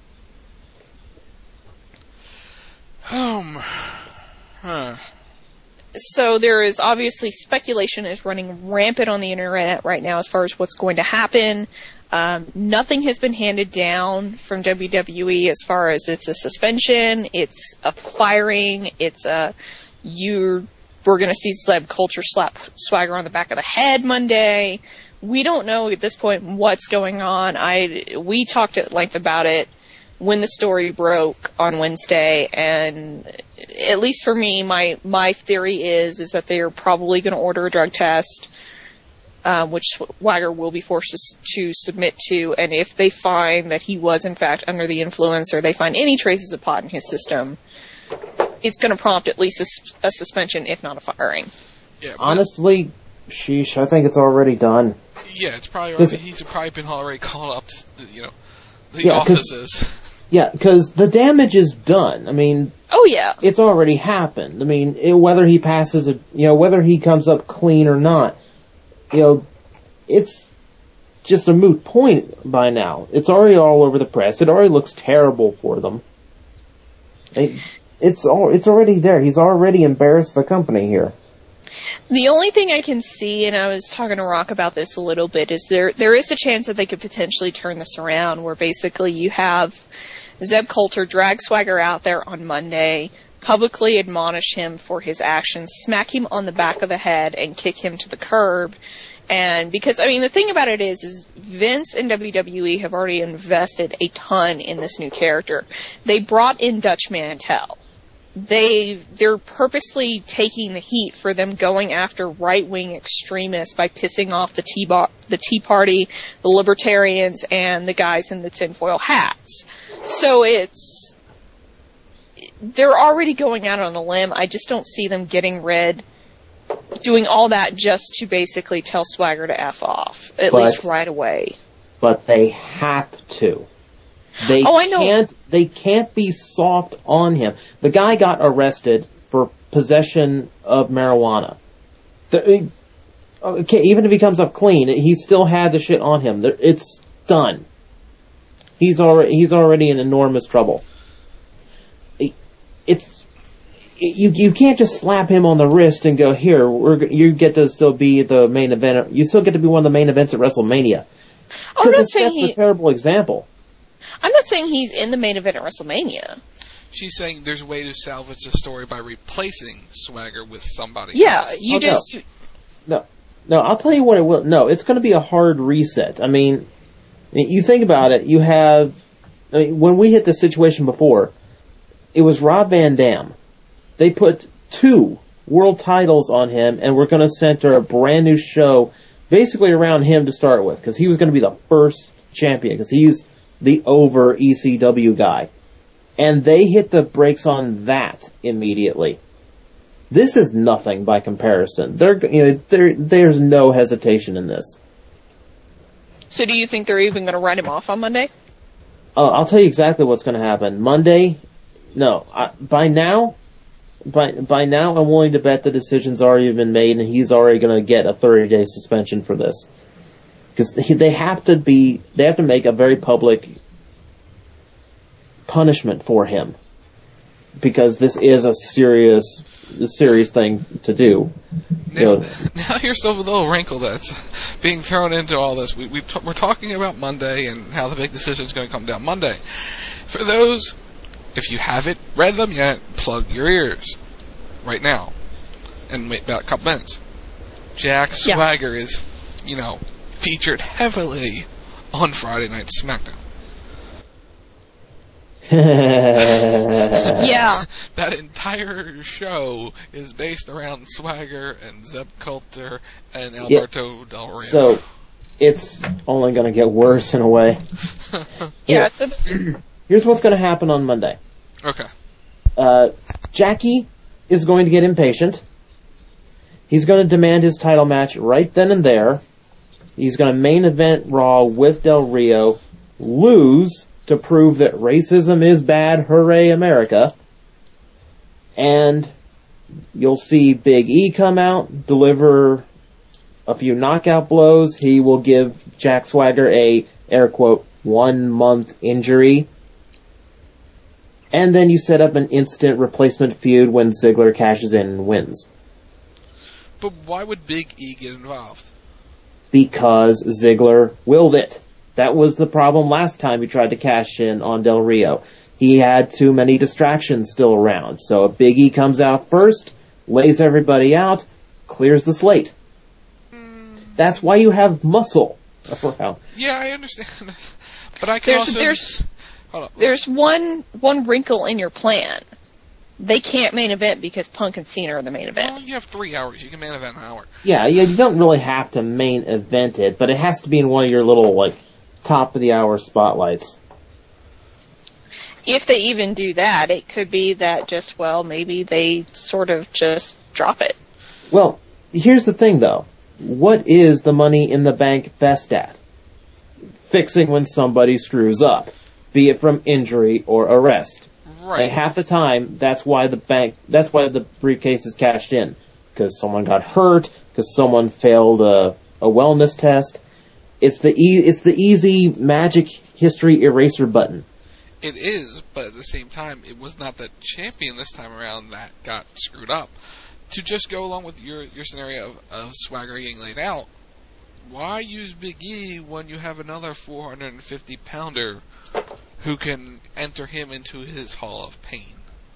Um, huh. So there is obviously speculation is running rampant on the internet right now as far as what's going to happen. Um, nothing has been handed down from W W E as far as it's a suspension, it's a firing, it's a you. We're going to see Zeb Culture slap Swagger on the back of the head Monday. We don't know at this point what's going on. I we talked at length about it when the story broke on Wednesday, and at least for me, my my theory is is that they are probably going to order a drug test, um, which Swagger will be forced to, to submit to, and if they find that he was in fact under the influence, or they find any traces of pot in his system, it's going to prompt at least a, a suspension, if not a firing. Yeah, Honestly, sheesh, I think it's already done. Yeah, it's probably already, he's probably been already called up to the, you know, the Yeah, 'cause- offices. Yeah, because the damage is done. I mean, oh yeah, it's already happened. I mean, it, whether he passes a, you know, whether he comes up clean or not, you know, it's just a moot point by now. It's already all over the press. It already looks terrible for them. It, it's all, it's already there. He's already embarrassed the company here. The only thing I can see, and I was talking to Rock about this a little bit, is there there is a chance that they could potentially turn this around, where basically you have Zeb Coulter drag Swagger out there on Monday, publicly admonish him for his actions, smack him on the back of the head, and kick him to the curb. And because, I mean, the thing about it is, is Vince and W W E have already invested a ton in this new character. They brought in Dutch Mantel. they they're purposely taking the heat for them going after right-wing extremists by pissing off the Tea, Bar- the Tea Party, the Libertarians, and the guys in the tinfoil hats. So it's they're already going out on a limb. I just don't see them getting rid, doing all that just to basically tell Swagger to F off, at But- least right away. But they have to. They Oh, I know. can't. They can't be soft on him. The guy got arrested for possession of marijuana. The, okay, even if he comes up clean, he still had the shit on him. There- It's done. He's already he's already in enormous trouble. It- It's you you can't just slap him on the wrist and go, here, we're, you get to still be the main event. You still get to be one of the main events at WrestleMania. I'm Because not it saying sets he. a terrible example. I'm not saying he's in the main event at WrestleMania. She's saying there's a way to salvage the story by replacing Swagger with somebody Yeah, else. you Oh, just. No, no, I'll tell you what it will. No, it's going to be a hard reset. I mean, you think about it. You have, I mean, when we hit the situation before, it was Rob Van Dam. They put two world titles on him, and we're going to center a brand new show basically around him to start with, because he was going to be the first champion, because he's the over E C W guy. And they hit the brakes on that immediately. This is nothing by comparison. There, you know, there, there's no hesitation in this. So do you think they're even going to write him off on Monday? Uh, I'll tell you exactly what's going to happen. Monday, no, I, by now, by by now, I'm willing to bet the decision's already been made, and he's already going to get a thirty-day suspension for this, because they have to be, they have to make a very public punishment for him, because this is a serious, a serious thing to do. Now, You know, now here's the little wrinkle that's being thrown into all this. We, we t- we're talking about Monday and how the big decision is going to come down Monday. For those, if you haven't read them yet, plug your ears right now and wait about a couple minutes. Jack Yeah. Swagger is, you know, featured heavily on Friday Night SmackDown. Yeah. That entire show is based around Swagger and Zeb Coulter and Alberto Del Rio. So, it's only going to get worse in a way. Yeah, so Here's what's going to happen on Monday. Okay. Uh, Jackie is going to get impatient. He's going to demand his title match right then and there. He's going to main event Raw with Del Rio, lose to prove that racism is bad, hooray America. And you'll see Big E come out, deliver a few knockout blows. He will give Jack Swagger a, air quote, one month injury. And then you set up an instant replacement feud when Ziggler cashes in and wins. But why would Big E get involved? Because Ziggler willed it. That was the problem last time he tried to cash in on Del Rio. He had too many distractions still around. So if Big E comes out first, lays everybody out, clears the slate. That's why you have muscle around. Yeah, I understand. But I can there's also... there's Hold on. there's one one wrinkle in your plan. They can't main event because Punk and Cena are the main event. Well, you have three hours. You can main event an hour. Yeah, you you don't really have to main event it, but it has to be in one of your little, like, top of the hour spotlights. If they even do that, it could be that just, well, maybe they sort of just drop it. Well, here's the thing, though. What is the Money in the Bank best at? Fixing when somebody screws up, be it from injury or arrest. Right. And half the time, that's why the bank, that's why the briefcase is cashed in. Because someone got hurt, because someone failed a, a wellness test. It's the e- it's the easy magic history eraser button. It is, but at the same time, it was not the champion this time around that got screwed up. To just go along with your, your scenario of, of Swagger getting laid out, why use Big E when you have another four hundred fifty pounder who can enter him into his Hall of Pain?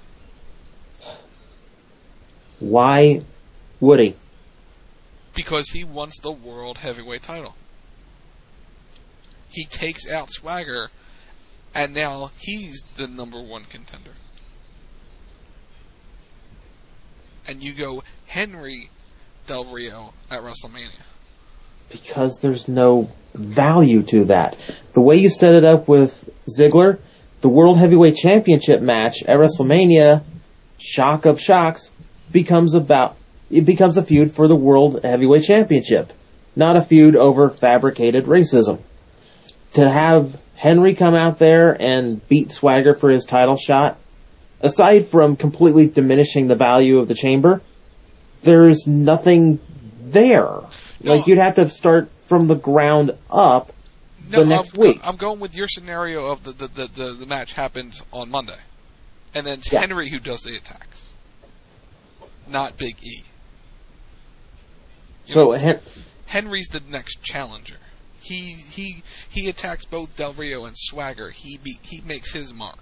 Why would he? Because he wants the World Heavyweight title. He takes out Swagger, and now he's the number one contender. and you go Henry Del Rio at WrestleMania? Because there's no value to that. The way you set it up with Ziggler, the World Heavyweight Championship match at WrestleMania, shock of shocks, becomes about it becomes a feud for the World Heavyweight Championship, not a feud over fabricated racism. To have Henry come out there and beat Swagger for his title shot, aside from completely diminishing the value of the Chamber, there's nothing there. No, like, you'd have to start from the ground up no, the next I'm, week. I'm going with your scenario of the the, the, the, the match happened on Monday. And then it's Yeah. Henry who does the attacks. Not Big E. You So know, Hen- Henry's the next challenger. He he he attacks both Del Rio and Swagger. He be, he makes his mark.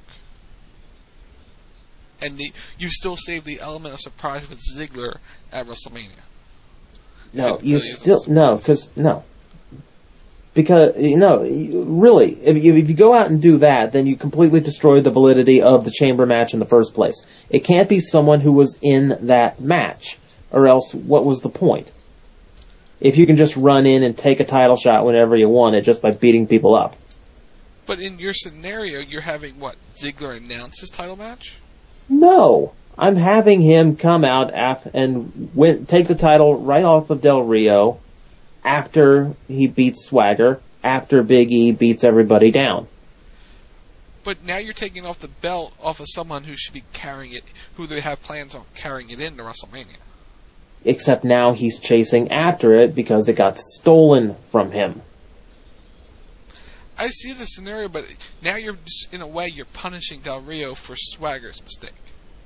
And the, you still save the element of surprise with Ziggler at WrestleMania. No, If it you really still isn't. no, because no, because you know, really, if you, if you go out and do that, then you completely destroy the validity of the Chamber match in the first place. It can't be someone who was in that match, or else what was the point? If you can just run in and take a title shot whenever you want it just by beating people up. But in your scenario, you're having what, Ziggler announce his title match? No, I'm having him come out af- and win- take the title right off of Del Rio after he beats Swagger, after Big E beats everybody down. But now you're taking off the belt off of someone who should be carrying it, who they have plans on carrying it into WrestleMania. Except now he's chasing after it because it got stolen from him. I see the scenario, but now you're, in a way, you're punishing Del Rio for Swagger's mistake.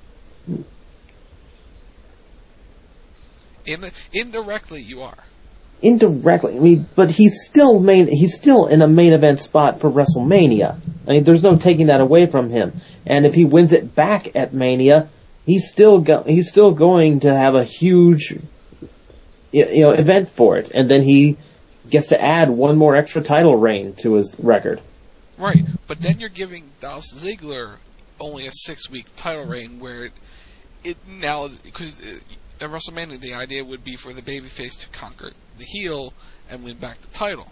In the, indirectly, you are. Indirectly, I mean, but he's still main. He's still in a main event spot for WrestleMania. I mean, there's no taking that away from him. And if he wins it back at Mania, he's still go, he's still going to have a huge, you know, event for it. And then he gets to add one more extra title reign to his record. Right, but then you're giving Dolph Ziggler only a six-week title reign, where it, it now, because at WrestleMania the idea would be for the babyface to conquer the heel and win back the title.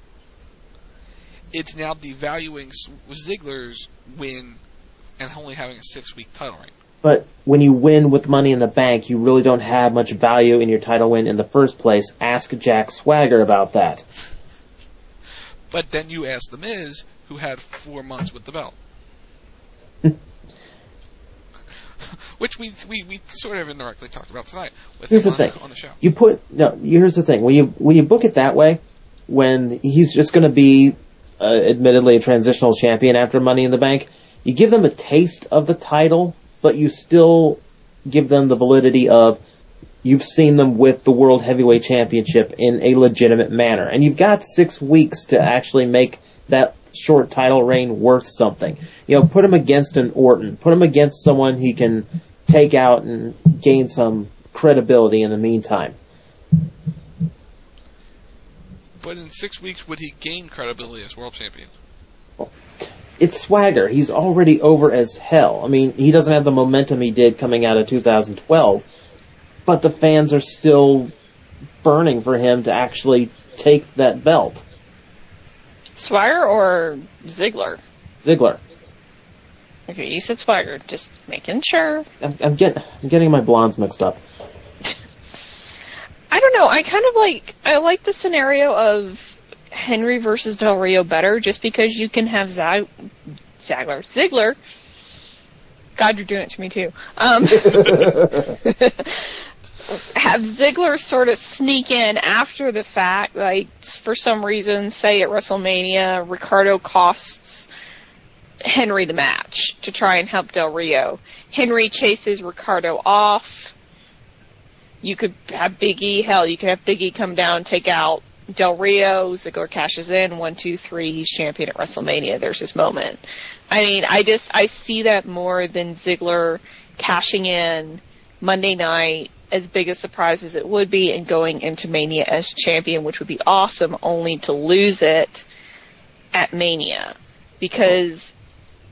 It's now devaluing Ziggler's win and only having a six-week title reign. But when you win with Money in the Bank, you really don't have much value in your title win in the first place. Ask Jack Swagger about that. But then you ask The Miz, who had four months with the belt. Which we, we we sort of indirectly talked about tonight with Here's him the on, thing. on the show. You put no. Here's the thing. When you when you book it that way, when he's just going to be, uh, admittedly, a transitional champion after Money in the Bank, you give them a taste of the title, but you still give them the validity of you've seen them with the World Heavyweight Championship in a legitimate manner, and you've got six weeks to actually make that short title reign worth something. You know, put him against an Orton. Put him against someone he can take out and gain some credibility in the meantime. But in six weeks, would he gain credibility as world champion? It's Swagger. He's already over as hell. I mean, he doesn't have the momentum he did coming out of two thousand twelve, but the fans are still burning for him to actually take that belt. Swagger or Ziggler? Ziggler. Okay, you said Swagger. Just making sure. I'm, I'm, get, I'm getting my blondes mixed up. I don't know. I kind of like, I like the scenario of Henry versus Del Rio better, just because you can have Zag, Zagler, Ziggler. God, you're doing it to me too. Um, have Ziggler sort of sneak in after the fact, like, for some reason, say at WrestleMania, Ricardo costs Henry the match to try and help Del Rio. Henry chases Ricardo off. You could have Big E, hell, you could have Big E come down, take out Del Rio, Ziggler cashes in, one, two, three, he's champion at WrestleMania, there's his moment. I mean, I just, I see that more than Ziggler cashing in Monday night, as big a surprise as it would be, and going into Mania as champion, which would be awesome, only to lose it at Mania. Because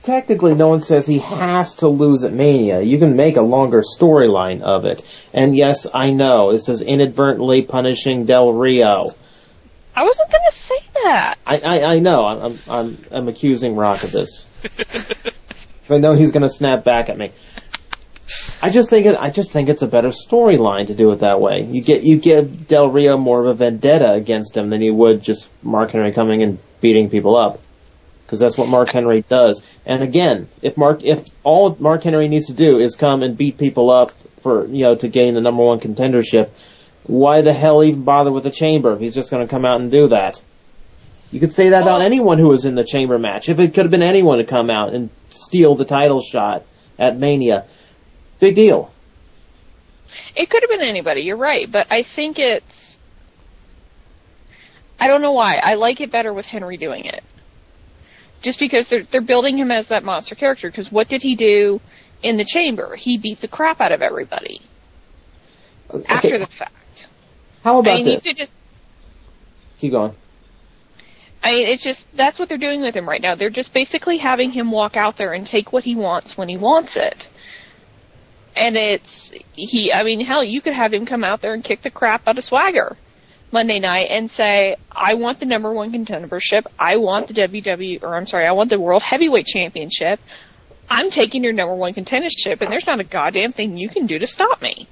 technically no one says he has to lose at Mania. You can make a longer storyline of it. And yes, I know, this is inadvertently punishing Del Rio. I wasn't going to say that. I, I, I know, I'm, I'm, I'm accusing Rock of this. I know he's going to snap back at me. I just think it, I just think it's a better storyline to do it that way. You get you give Del Rio more of a vendetta against him than you would just Mark Henry coming and beating people up, because that's what Mark Henry does. And again, if Mark if all Mark Henry needs to do is come and beat people up for you know to gain the number one contendership, why the hell even bother with the Chamber if he's just going to come out and do that? You could say that about anyone who was in the Chamber match. If it could have been anyone to come out and steal the title shot at Mania. Big deal. It could have been anybody, you're right, but I think it's... I don't know why. I like it better with Henry doing it. Just because they're they're building him as that monster character, because what did he do in the Chamber? He beat the crap out of everybody. Okay. After the fact. How about I mean, this? You could just... Keep going. I mean, it's just, that's what they're doing with him right now. They're just basically having him walk out there and take what he wants when he wants it. And it's, he, I mean, hell, you could have him come out there and kick the crap out of Swagger Monday night and say, I want the number one contendership, I want the W W, or I'm sorry, I want the World Heavyweight Championship, I'm taking your number one contendership, and there's not a goddamn thing you can do to stop me.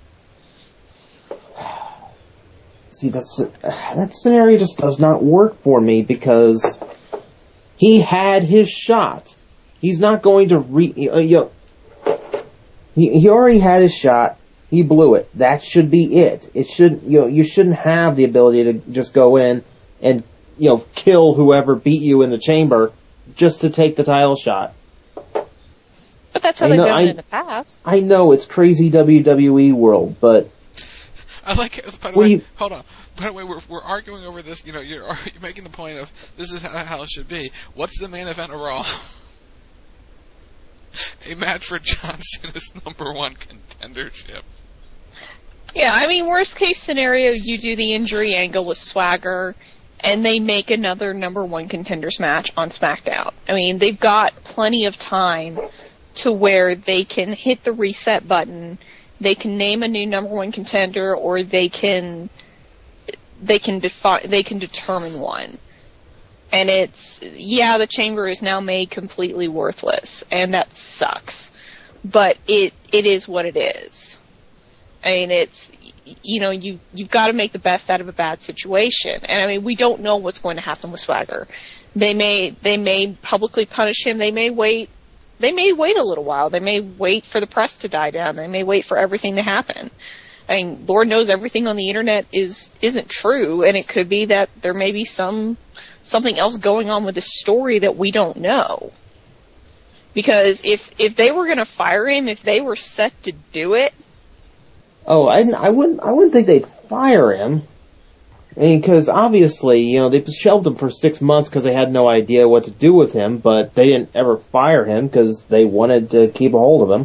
See, that's, that scenario just does not work for me, because he had his shot. He's not going to re, uh, you know, He, he already had his shot. He blew it. That should be it. It should, you know, you shouldn't have the ability to just go in and, you know, kill whoever beat you in the Chamber just to take the title shot. But that's how I they've know, done I, it in the past. I know it's crazy W W E world, but I like it. By the way, you, hold on. By the way, we're we're arguing over this. You know, you're, you're making the point of this is how, how it should be. What's the main event of Raw? A match for John Cena's number one contendership. Yeah, I mean, worst case scenario, you do the injury angle with Swagger, and they make another number one contenders match on SmackDown. I mean, they've got plenty of time to where they can hit the reset button, they can name a new number one contender, or they can they can defi- they can determine one. And it's, yeah, the Chamber is now made completely worthless, and that sucks. But it it is what it is. I mean, it's, you know, you, you've got to make the best out of a bad situation. And I mean, we don't know what's going to happen with Swagger. They may, they may publicly punish him, they may wait, they may wait a little while, they may wait for the press to die down, they may wait for everything to happen. I mean, Lord knows everything on the internet is, isn't true, and it could be that there may be some, something else going on with this story that we don't know. Because if if they were going to fire him, if they were set to do it, oh, I, I wouldn't I wouldn't think they'd fire him. I mean, because obviously, you know, they shelved him for six months because they had no idea what to do with him, but they didn't ever fire him because they wanted to keep a hold of him.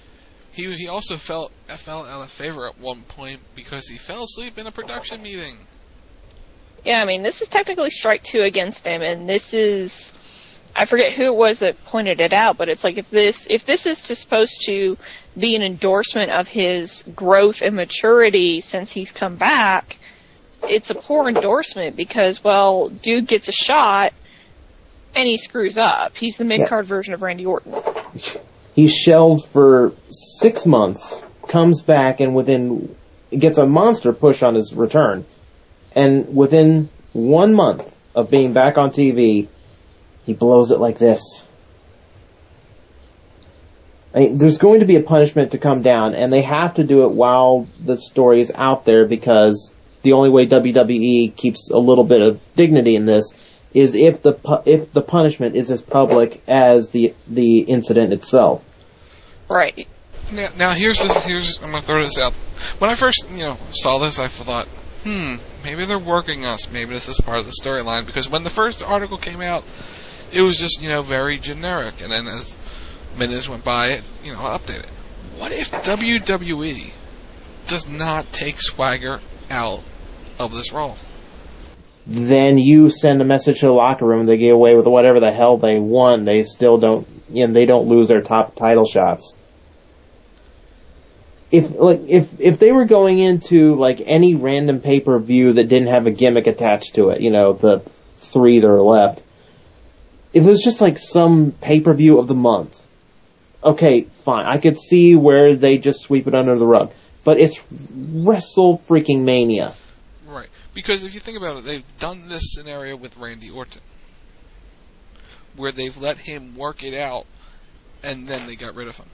He he also fell fell out of favor at one point because he fell asleep in a production meeting. Yeah, I mean, this is technically strike two against him, and this is, I forget who it was that pointed it out, but it's like if this if this is to, supposed to be an endorsement of his growth and maturity since he's come back, it's a poor endorsement because, well, dude gets a shot and he screws up. He's the mid-card yeah. version of Randy Orton. He's shelved for six months, comes back, and within gets a monster push on his return. And within one month of being back on T V, he blows it like this. I mean, there's going to be a punishment to come down, and they have to do it while the story is out there because the only way W W E keeps a little bit of dignity in this is if the pu- if the punishment is as public as the the incident itself. Right. Now, now here's this, here's I'm gonna throw this out. When I first you know saw this, I thought, hmm, maybe they're working us. Maybe this is part of the storyline because when the first article came out, it was just you know very generic, and then as minutes went by, it you know updated. What if W W E does not take Swagger out of this role? Then you send a message to the locker room. They get away with whatever the hell they want. They still don't you know, they don't lose their top title shots. If like if if they were going into like any random pay-per-view that didn't have a gimmick attached to it, you know, the three that are left, if it was just like some pay-per-view of the month, okay, fine, I could see where they just sweep it under the rug. But it's Wrestle freaking Mania. Right, because if you think about it, they've done this scenario with Randy Orton, where they've let him work it out, and then they got rid of him.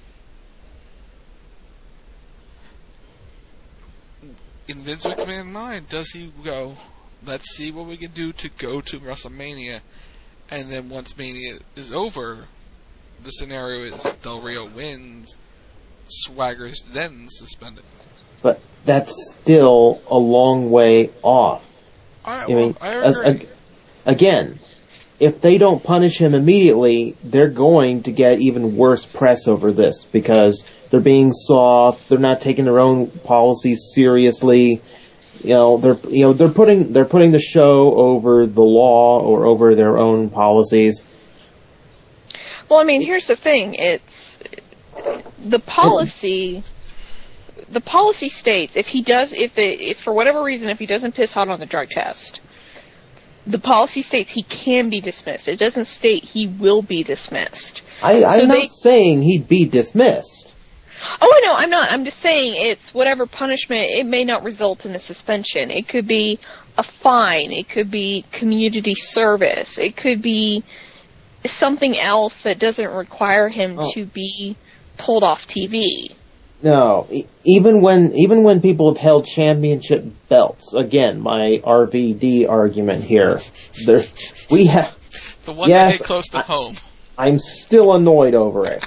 In Vince McMahon's mind, does he go, let's see what we can do to go to WrestleMania, and then once Mania is over, the scenario is Del Rio wins, Swagger's then suspended. But that's still a long way off. I, I well, mean, I as, agree. again, if they don't punish him immediately, they're going to get even worse press over this because they're being soft. They're not taking their own policies seriously. You know, they're you know they're putting they're putting the show over the law or over their own policies. Well, I mean, here's the thing: it's the policy. The policy states if he does, if they, if for whatever reason, if he doesn't piss hot on the drug test, the policy states he can be dismissed. It doesn't state he will be dismissed. I, I'm so not they, saying he'd be dismissed. Oh, I know, I'm not. I'm just saying it's whatever punishment. It may not result in a suspension. It could be a fine. It could be community service. It could be something else that doesn't require him oh. to be pulled off T V. No, even when even when people have held championship belts, again, my R V D argument here, there, we have the one yes, that hit close to I, home. I'm still annoyed over it.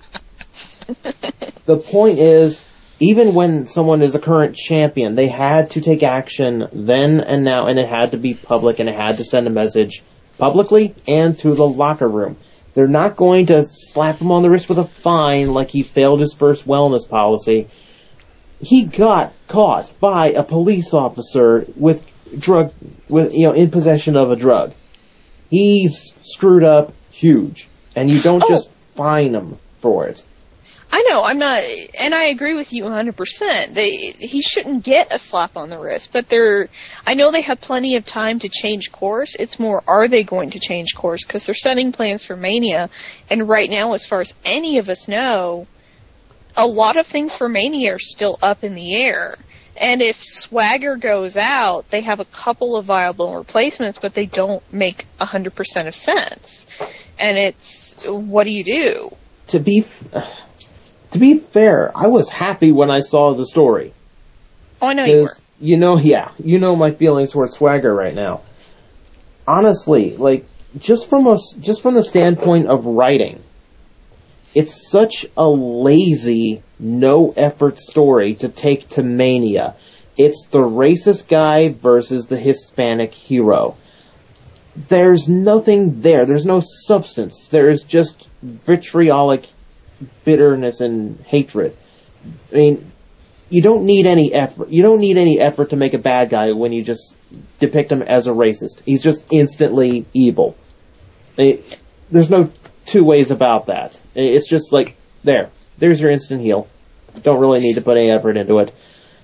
The point is, even when someone is a current champion, they had to take action then and now, and it had to be public, and it had to send a message publicly and to the locker room. They're not going to slap him on the wrist with a fine like he failed his first wellness policy. He got caught by a police officer with drug, with you know, in possession of a drug. He's screwed up huge, and you don't oh. just fine him for it. I know, I'm not, and I agree with you one hundred percent. They, he shouldn't get a slap on the wrist, but they're, I know they have plenty of time to change course. It's more, are they going to change course? Because they're setting plans for Mania, and right now, as far as any of us know, a lot of things for Mania are still up in the air. And if Swagger goes out, they have a couple of viable replacements, but they don't make one hundred percent of sense. And it's, what do you do? To be... F- To be fair, I was happy when I saw the story. Oh, I know you were. You know, yeah, you know my feelings towards Swagger right now. Honestly, like, just from a, just from the standpoint of writing, it's such a lazy, no-effort story to take to Mania. It's the racist guy versus the Hispanic hero. There's nothing there. There's no substance. There is just vitriolic bitterness and hatred. I mean, you don't need any effort. You don't need any effort to make a bad guy when you just depict him as a racist. He's just instantly evil. It, there's no two ways about that. It's just like, there. There's your instant heel. Don't really need to put any effort into it.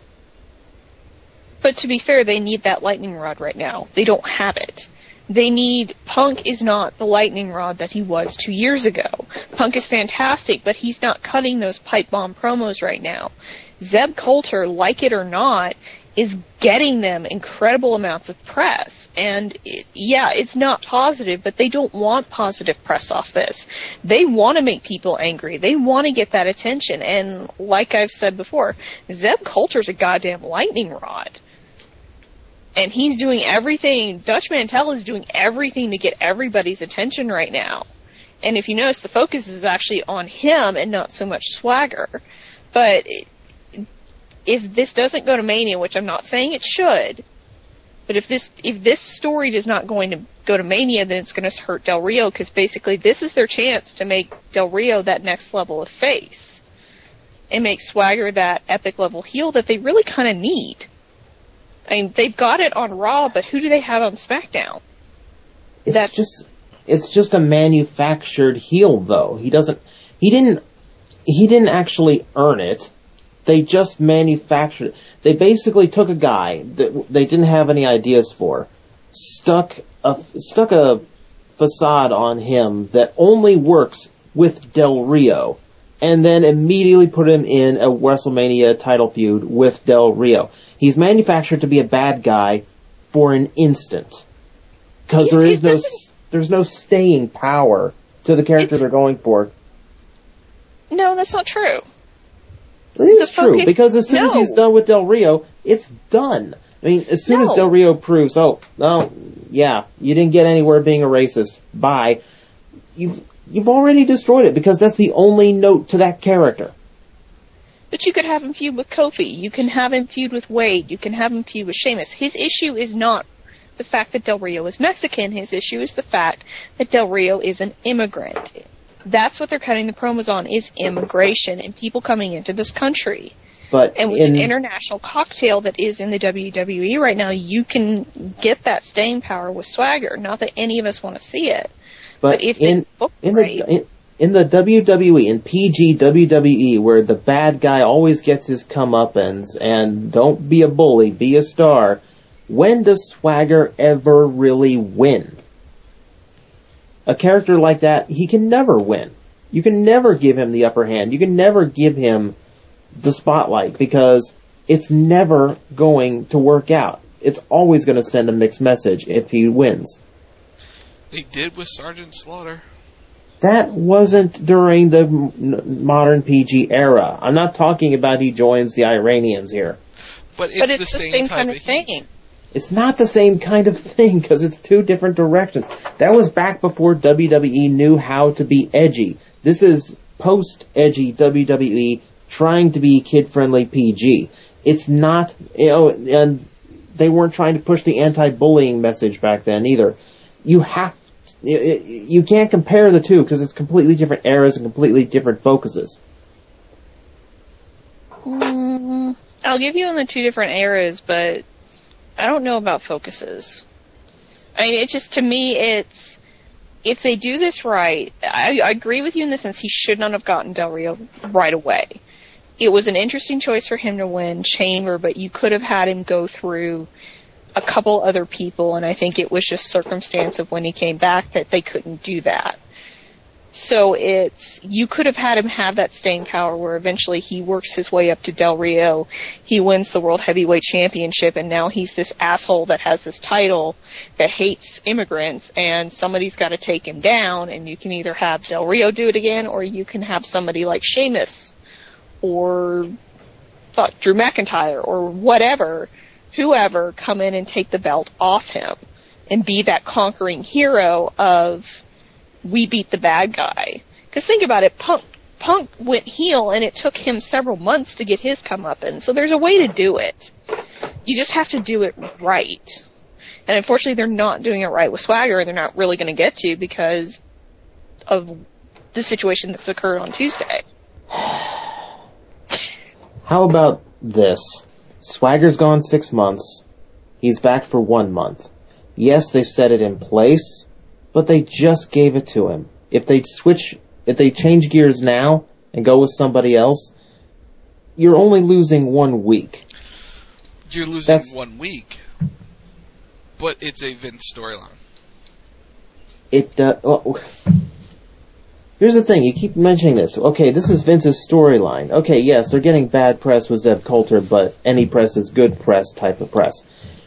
But to be fair, they need that lightning rod right now. They don't have it. They need, Punk is not the lightning rod that he was two years ago. Punk is fantastic, but he's not cutting those pipe bomb promos right now. Zeb Coulter, like it or not, is getting them incredible amounts of press. And it, yeah, it's not positive, but they don't want positive press off this. They want to make people angry. They want to get that attention. And like I've said before, Zeb Coulter's a goddamn lightning rod. And he's doing everything, Dutch Mantell is doing everything to get everybody's attention right now. And if you notice, the focus is actually on him and not so much Swagger. But if this doesn't go to Mania, which I'm not saying it should, but if this if this story is not going to go to Mania, then it's going to hurt Del Rio, because basically this is their chance to make Del Rio that next level of face. And make Swagger that epic level heel that they really kind of need. I mean, they've got it on Raw, but who do they have on SmackDown? It's That's just, It's just a manufactured heel, though. He doesn't, he didn't, he didn't actually earn it. They just manufactured it. They basically took a guy that they didn't have any ideas for, stuck a, stuck a facade on him that only works with Del Rio, and then immediately put him in a WrestleMania title feud with Del Rio. He's manufactured to be a bad guy for an instant. Because there is no, there's no staying power to the character they're going for. No, that's not true. It is The true, focus- because as soon no. as he's done with Del Rio, it's done. I mean, as soon No. as Del Rio proves, oh, no, yeah, you didn't get anywhere being a racist, bye, you've, you've already destroyed it, because that's the only note to that character. But you could have him feud with Kofi. You can have him feud with Wade. You can have him feud with Sheamus. His issue is not the fact that Del Rio is Mexican. His issue is the fact that Del Rio is an immigrant. That's what they're cutting the promos on, is immigration and people coming into this country. But And with in, an international cocktail that is in the W W E right now, you can get that staying power with Swagger. Not that any of us want to see it. but, But if in, they book in right, the, in, in the W W E, in P G W W E, where the bad guy always gets his comeuppance, and don't be a bully, be a star, when does Swagger ever really win? A character like that, he can never win. You can never give him the upper hand. You can never give him the spotlight, because it's never going to work out. It's always going to send a mixed message if he wins. They did with Sergeant Slaughter. That wasn't during the m- modern P G era. I'm not talking about he joins the Iranians here. But it's, but it's the, the same, same type kind of of heat. thing. It's not the same kind of thing, because it's two different directions. That was back before W W E knew how to be edgy. This is post-edgy W W E trying to be kid-friendly P G. It's not, you know, and they weren't trying to push the anti-bullying message back then either. You have, you can't compare the two, because it's completely different eras and completely different focuses. Mm, I'll give you in the two different eras, but I don't know about focuses. I mean, it just, to me, it's, if they do this right, I, I agree with you in the sense he should not have gotten Del Rio right away. It was an interesting choice for him to win Chamber, but you could have had him go through a couple other people, and I think it was just circumstance of when he came back that they couldn't do that. So it's, you could have had him have that staying power where eventually he works his way up to Del Rio, he wins the World Heavyweight Championship, and now he's this asshole that has this title that hates immigrants, and somebody's got to take him down, and you can either have Del Rio do it again, or you can have somebody like Sheamus, or fuck, Drew McIntyre, or whatever, whoever, come in and take the belt off him, and be that conquering hero of, we beat the bad guy. Because think about it, Punk Punk went heel, and it took him several months to get his comeuppance. So there's a way to do it. You just have to do it right. And unfortunately, they're not doing it right with Swagger, and they're not really going to get to because of the situation that's occurred on Tuesday. How about this? Swagger's gone six months. He's back for one month. Yes, they've set it in place, but they just gave it to him. If they switch, if they change gears now and go with somebody else, you're only losing one week. You're losing That's, one week, but it's a Vince storyline. It, uh, oh, here's the thing, you keep mentioning this. Okay, this is Vince's storyline. Okay, yes, they're getting bad press with Zeb Coulter, but any press is good press type of press.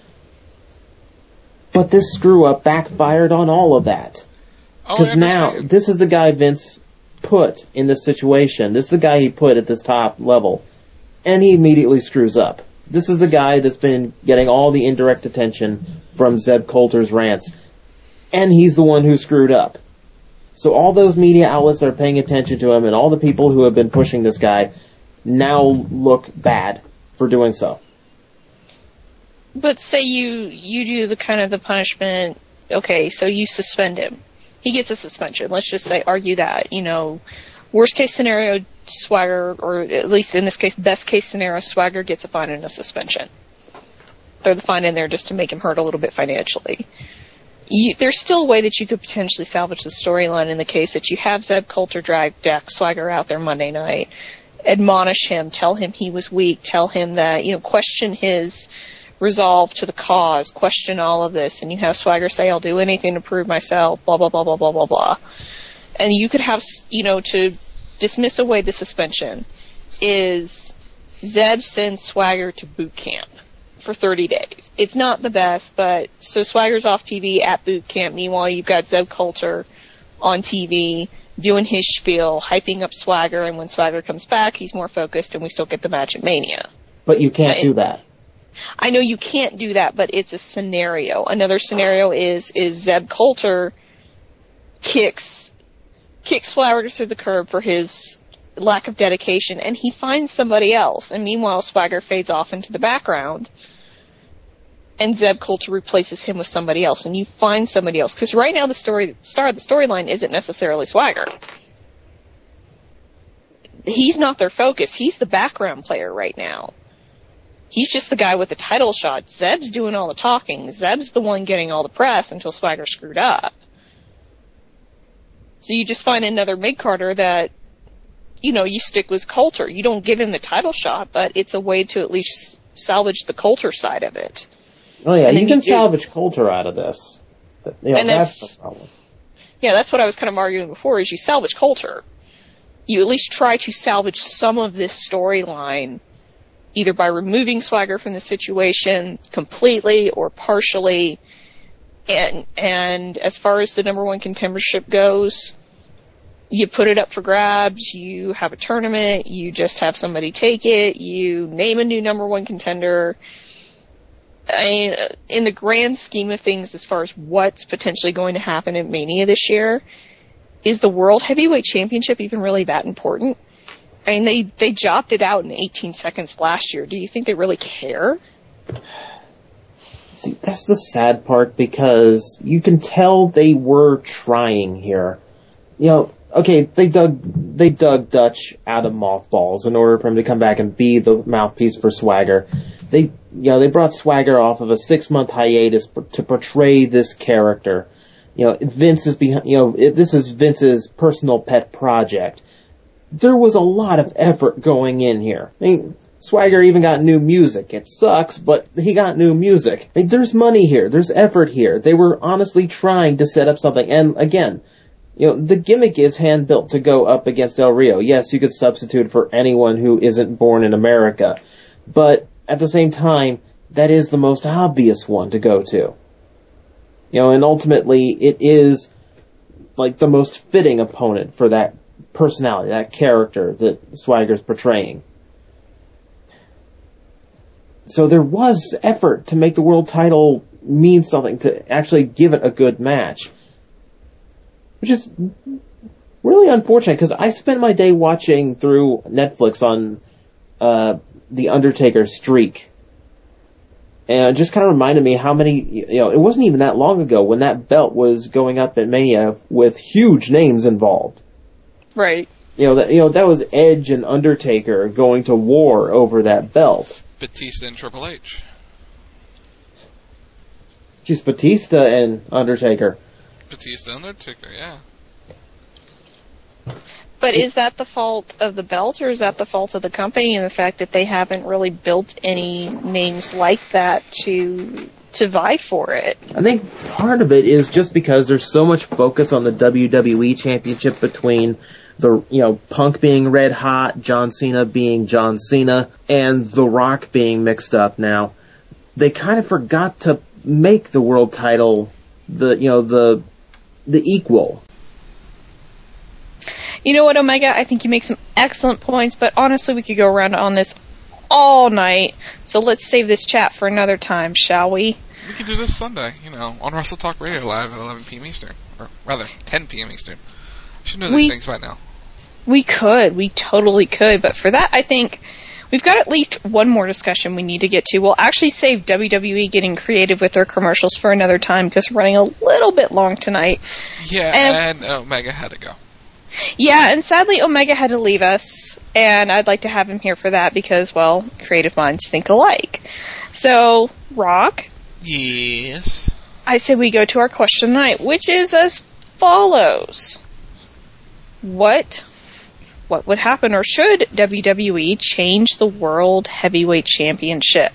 But this screw-up backfired on all of that. Because oh, now, this is the guy Vince put in this situation. This is the guy he put at this top level. And he immediately screws up. This is the guy that's been getting all the indirect attention from Zeb Coulter's rants. And he's the one who screwed up. So all those media outlets that are paying attention to him and all the people who have been pushing this guy now look bad for doing so. But say you, you do the kind of the punishment, okay, so you suspend him. He gets a suspension. Let's just say, argue that, you know, worst case scenario, Swagger, or at least in this case, best case scenario, Swagger gets a fine and a suspension. Throw the fine in there just to make him hurt a little bit financially. you, there's still a way that you could potentially salvage the storyline in the case that you have Zeb Coulter drag Jack Swagger out there Monday night, admonish him, tell him he was weak, tell him that, you know, question his resolve to the cause, question all of this, and you have Swagger say, I'll do anything to prove myself, blah, blah, blah, blah, blah, blah, blah. And you could have, you know, to dismiss away the suspension is Zeb sends Swagger to boot camp for thirty days. It's not the best, but so Swagger's off T V at boot camp. Meanwhile, you've got Zeb Coulter on T V doing his spiel, hyping up Swagger, and when Swagger comes back, he's more focused, and we still get the match at Mania. But you can't do that. I know you can't do that, but it's a scenario. Another scenario is is Zeb Coulter kicks kicks Swagger through the curb for his lack of dedication, and he finds somebody else, and meanwhile Swagger fades off into the background, and Zeb Coulter replaces him with somebody else, and you find somebody else. Because right now the story star of the storyline isn't necessarily Swagger. He's not their focus. He's the background player right now. He's just the guy with the title shot. Zeb's doing all the talking. Zeb's the one getting all the press until Swagger screwed up. So you just find another mid-carder that, you know, you stick with Coulter. You don't give him the title shot, but it's a way to at least salvage the Coulter side of it. Oh yeah, And you then can you do- salvage Coulter out of this. You know, And that's that's- the problem. Yeah, that's what I was kind of arguing before, is you salvage Coulter. You at least try to salvage some of this storyline, either by removing Swagger from the situation completely or partially. And and as far as the number one contendership goes, you put it up for grabs, you have a tournament, you just have somebody take it, you name a new number one contender. I mean, in the grand scheme of things, as far as what's potentially going to happen at Mania this year, is the World Heavyweight Championship even really that important? I mean, they, they jobbed it out in eighteen seconds last year. Do you think they really care? See, that's the sad part, because you can tell they were trying here. You know, okay, they dug they dug Dutch out of mothballs in order for him to come back and be the mouthpiece for Swagger. They, you know, they brought Swagger off of a six month hiatus p- to portray this character. You know, Vince is behind. You know, it, this is Vince's personal pet project. There was a lot of effort going in here. I mean, Swagger even got new music. It sucks, but he got new music. I mean, there's money here. There's effort here. They were honestly trying to set up something. And again, you know, the gimmick is hand-built to go up against Del Rio. Yes, you could substitute for anyone who isn't born in America. But at the same time, that is the most obvious one to go to. You know, and ultimately, it is like the most fitting opponent for that personality, that character that Swagger's portraying. So there was effort to make the world title mean something, to actually give it a good match. Which is really unfortunate, because I spent my day watching through Netflix on uh, The Undertaker's streak. And it just kind of reminded me how many, you know, it wasn't even that long ago when that belt was going up at Mania with huge names involved. Right. You know, that, you know, that was Edge and Undertaker going to war over that belt. Batista and Triple H. Just Batista and Undertaker. Batista and Undertaker, yeah. But is that the fault of the belt, or is that the fault of the company and the fact that they haven't really built any names like that to to vie for it? I think part of it is just because there's so much focus on the W W E Championship between the, you know, Punk being red hot, John Cena being John Cena, and The Rock being mixed up now. They kind of forgot to make the world title the, you know, the the equal. You know what, Omega? I think you make some excellent points, but honestly, we could go around on this all night. So let's save this chat for another time, shall we? We could do this Sunday, you know, on Wrestle Talk Radio Live at eleven p.m. Eastern. Or rather, ten p.m. Eastern. I should know these We- things by now. We could. We totally could. But for that, I think we've got at least one more discussion we need to get to. We'll actually save W W E getting creative with their commercials for another time, because we're running a little bit long tonight. Yeah, And- and, Omega had to go. Yeah, and sadly Omega had to leave us, and I'd like to have him here for that because, well, creative minds think alike. So, Rock? Yes? I say we go to our question tonight, which is as follows. What what would happen, or should W W E change the World Heavyweight Championship?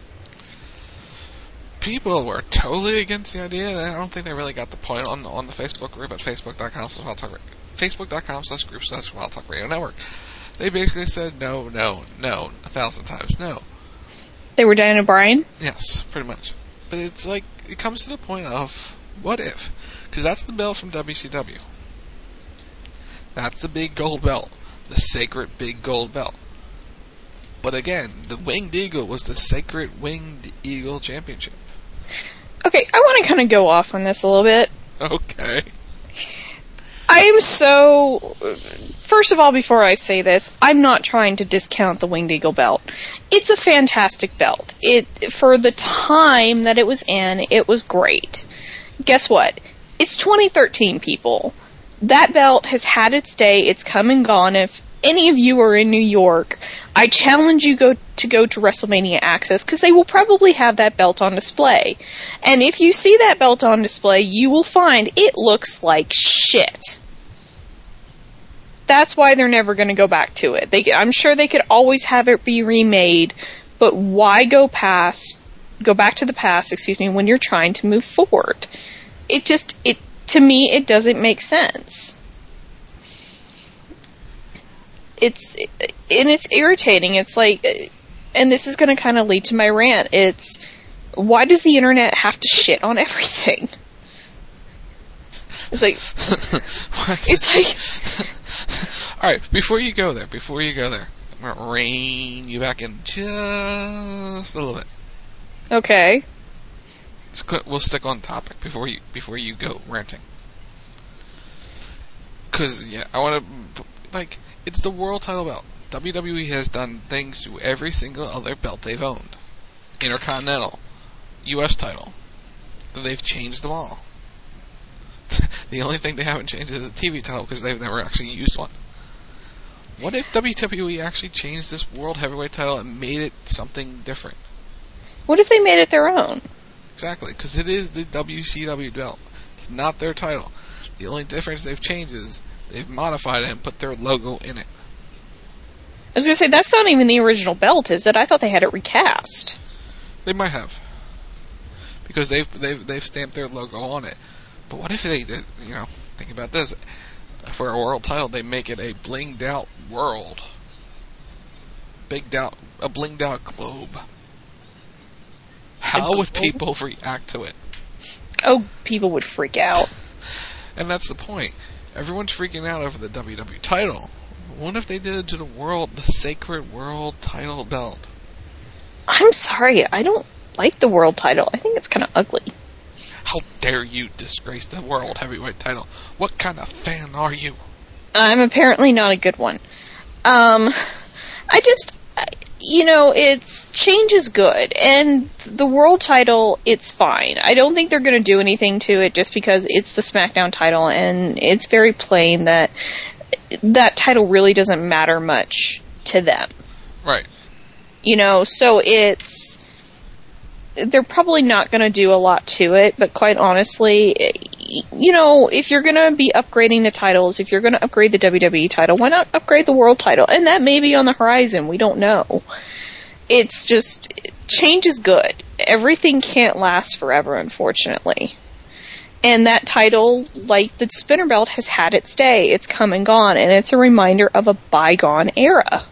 People were totally against the idea, and I don't think they really got the point on on the Facebook group at facebook.com slash Wild Talk Radio. Facebook.com slash group slash Wild Talk Radio Network. They basically said no, no, no, a thousand times no. They were Daniel Bryan? Yes, pretty much. But it's like, it comes to the point of, what if? Because that's the belt from W C W. That's the big gold belt. The sacred big gold belt. But again, the Winged Eagle was the sacred Winged Eagle Championship. Okay, I want to kind of go off on this a little bit. Okay. I am so... First of all, before I say this, I'm not trying to discount the Winged Eagle belt. It's a fantastic belt. It for the time that it was in, it was great. Guess what? It's twenty thirteen, people. That belt has had its day. It's come and gone. If any of you are in New York, I challenge you go to go to WrestleMania Access, because they will probably have that belt on display. And if you see that belt on display, you will find it looks like shit. That's why they're never going to go back to it. They, I'm sure they could always have it be remade, but why go past, go back to the past, excuse me, when you're trying to move forward? It just, it, to me, it doesn't make sense. It's, and it's irritating. It's like, and this is going to kind of lead to my rant. It's, why does the internet have to shit on everything? It's like, it's like, alright, before you go there, before you go there, I'm going to rein you back in just a little bit. Okay. Let's, we'll stick on topic before you before you go ranting. Because, yeah, I want to, like, it's the world title belt. W W E has done things to every single other belt they've owned. Intercontinental, U S title. They've changed them all. The only thing they haven't changed is the T V title, because they've never actually used one. What if W W E actually changed this World Heavyweight title and made it something different? What if they made it their own? Exactly, because it is the W C W belt. It's not their title. The only difference they've changed is they've modified it and put their logo in it. I was going to say, that's not even the original belt, is it? I thought they had it recast. They might have. Because they've they've they've stamped their logo on it. But what if they, you know, think about this. For a world title, they make it a blinged out world. Big out, a blinged out globe. How would people react to it? Oh, people would freak out. And that's the point. Everyone's freaking out over the W W E title. What if they did it to the world, the sacred world title belt? I'm sorry, I don't like the world title. I think it's kind of ugly. How dare you disgrace the world heavyweight title? What kind of fan are you? I'm apparently not a good one. Um, I just, you know, it's, change is good, and the world title, it's fine. I don't think they're going to do anything to it just because it's the SmackDown title, and it's very plain that that title really doesn't matter much to them. Right. You know, so it's, they're probably not going to do a lot to it, but quite honestly, you know, if you're going to be upgrading the titles, if you're going to upgrade the W W E title, why not upgrade the world title? And that may be on the horizon. We don't know. It's just, change is good. Everything can't last forever, unfortunately. And that title, like the spinner belt, has had its day. It's come and gone, and it's a reminder of a bygone era.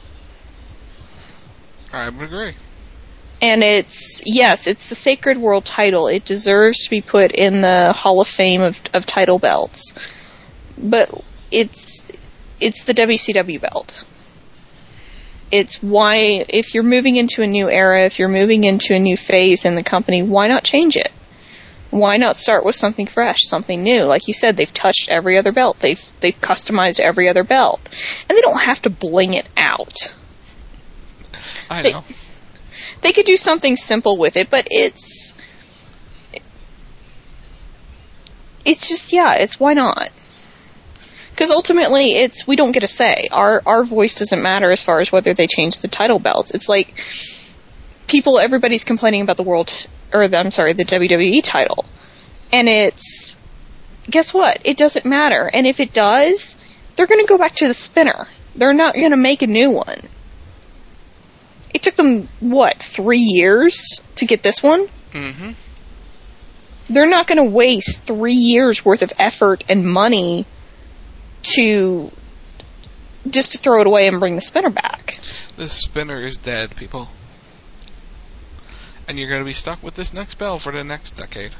I would agree. And it's, yes, it's the sacred world title. It deserves to be put in the Hall of Fame of, of title belts. But it's, it's the W C W belt. It's why, if you're moving into a new era, if you're moving into a new phase in the company, why not change it? Why not start with something fresh, something new? Like you said, they've touched every other belt. They've, they've customized every other belt. And they don't have to bling it out. I know. They, They could do something simple with it, but it's, it's just, yeah, it's why not? Because ultimately, it's, we don't get a say. Our, our voice doesn't matter as far as whether they change the title belts. It's like, people, everybody's complaining about the world, or the, I'm sorry, the W W E title. And it's, guess what? It doesn't matter. And if it does, they're going to go back to the spinner. They're not going to make a new one. It took them, what, three years to get this one? Mm-hmm. They're not going to waste three years worth of effort and money to just to throw it away and bring the spinner back. The spinner is dead, people. And you're going to be stuck with this next bell for the next decade.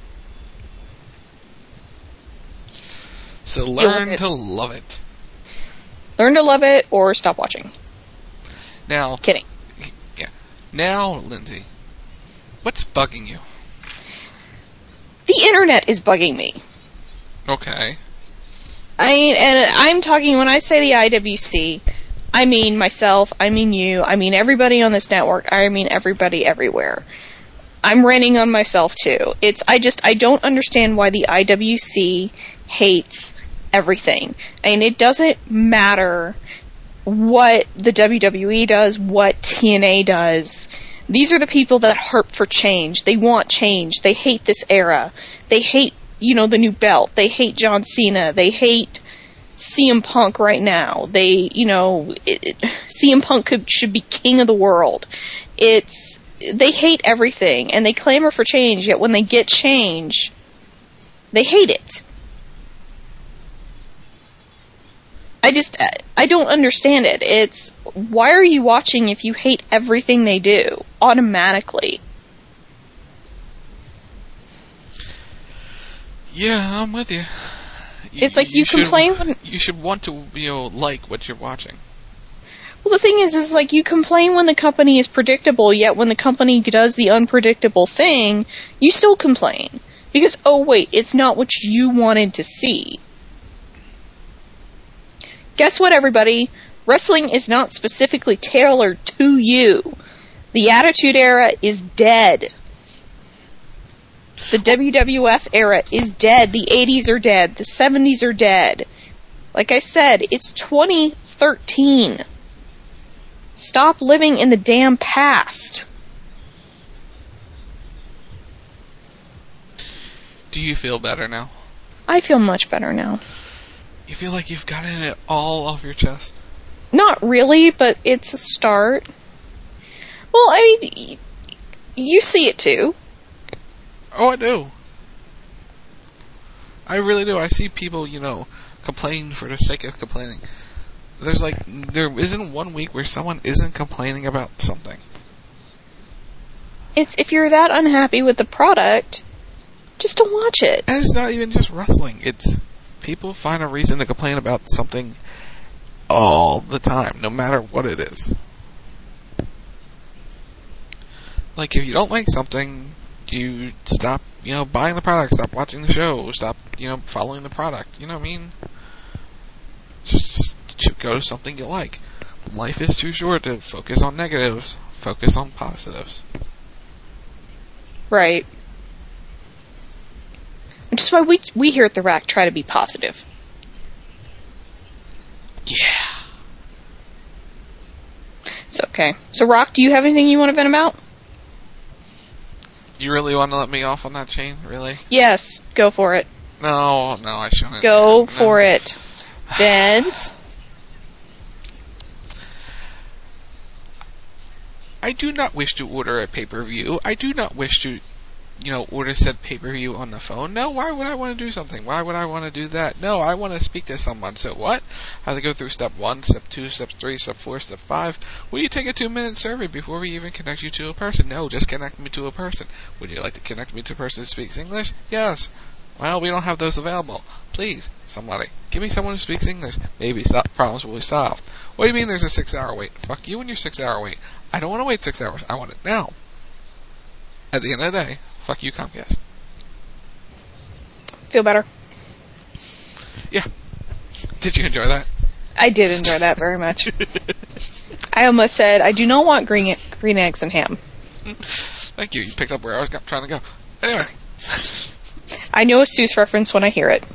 So learn to love it. Learn to love it or stop watching. Now, kidding. Yeah. Now, Lindsay, what's bugging you? The internet is bugging me. Okay. I mean, and I'm talking, when I say the I W C, I mean myself, I mean you, I mean everybody on this network, I mean everybody everywhere. I'm ranting on myself too. It's, I just, I don't understand why the I W C hates everything. And it doesn't matter what the W W E does, what T N A does. These are the people that harp for change. They want change. They hate this era. They hate, you know, the new belt. They hate John Cena. They hate C M Punk right now. They, you know, it, it, C M Punk could, should be king of the world. It's, they hate everything, and they clamor for change, yet when they get change, they hate it. I just, I don't understand it. It's, why are you watching if you hate everything they do, automatically? Yeah, I'm with you. you it's like you, you complain should, when... You should want to, you know, like what you're watching. Well, the thing is, is like you complain when the company is predictable, yet when the company does the unpredictable thing, you still complain. Because, oh wait, it's not what you wanted to see. Guess what, everybody? Wrestling is not specifically tailored to you. The Attitude Era is dead. The W W F era is dead. The eighties are dead. The seventies are dead. Like I said, it's twenty thirteen. Stop living in the damn past. Do you feel better now? I feel much better now. You feel like you've gotten it all off your chest? Not really, but it's a start. Well, I mean, you see it too. Oh, I do. I really do. I see people, you know, complain for the sake of complaining. There's like, there isn't one week where someone isn't complaining about something. It's, if you're that unhappy with the product, just don't watch it. And it's not even just wrestling. It's, people find a reason to complain about something all the time, no matter what it is. Like, if you don't like something, you stop, you know, buying the product, stop watching the show, stop, you know, following the product. You know what I mean? Just, just go to something you like. Life is too short to focus on negatives. Focus on positives. Right. Which is why we we here at The Rack try to be positive. Yeah. So, okay. So, Rock, do you have anything you want to vent about? You really want to let me off on that chain? Really? Yes. Go for it. No, no, I shouldn't. Go no. for it. Vent. I do not wish to order a pay-per-view. I do not wish to, you know, order said pay-per-view on the phone. No, why would I want to do something? Why would I want to do that? No, I want to speak to someone. So what? I have to go through step one, step two, step three, step four, step five. Will you take a two-minute survey before we even connect you to a person? No, just connect me to a person. Would you like to connect me to a person who speaks English? Yes. Well, we don't have those available. Please, somebody, give me someone who speaks English. Maybe stop, problems will be solved. What do you mean there's a six-hour wait? Fuck you and your six-hour wait. I don't want to wait six hours. I want it now. At the end of the day, fuck you, Comcast. Feel better? Yeah. Did you enjoy that? I did enjoy that very much. I almost said, I do not want green green eggs and ham. Thank you. You picked up where I was trying to go. Anyway. I know a Seuss reference when I hear it.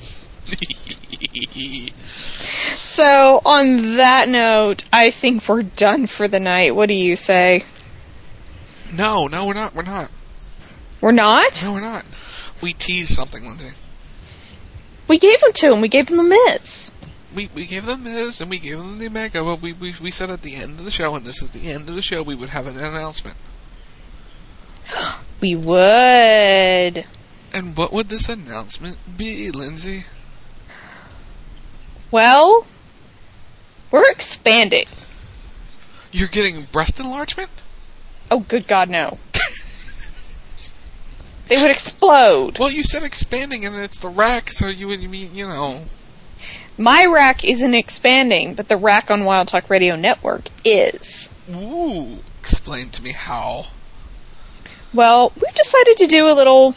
So, on that note, I think we're done for the night. What do you say? No, no, we're not. We're not. We're not? No, we're not. We teased something, Lindsay. We gave them to him. We gave them the Miz. We we gave them Miz and we gave them the Omega, but we, we we said at the end of the show, and this is the end of the show, we would have an announcement. We would. And what would this announcement be, Lindsay? Well, we're expanding. You're getting breast enlargement? Oh, good God, no. They would explode. Well, you said expanding, and it's the rack, so you would mean, you know... My rack isn't expanding, but the rack on Wild Talk Radio Network is. Ooh, explain to me how. Well, we've decided to do a little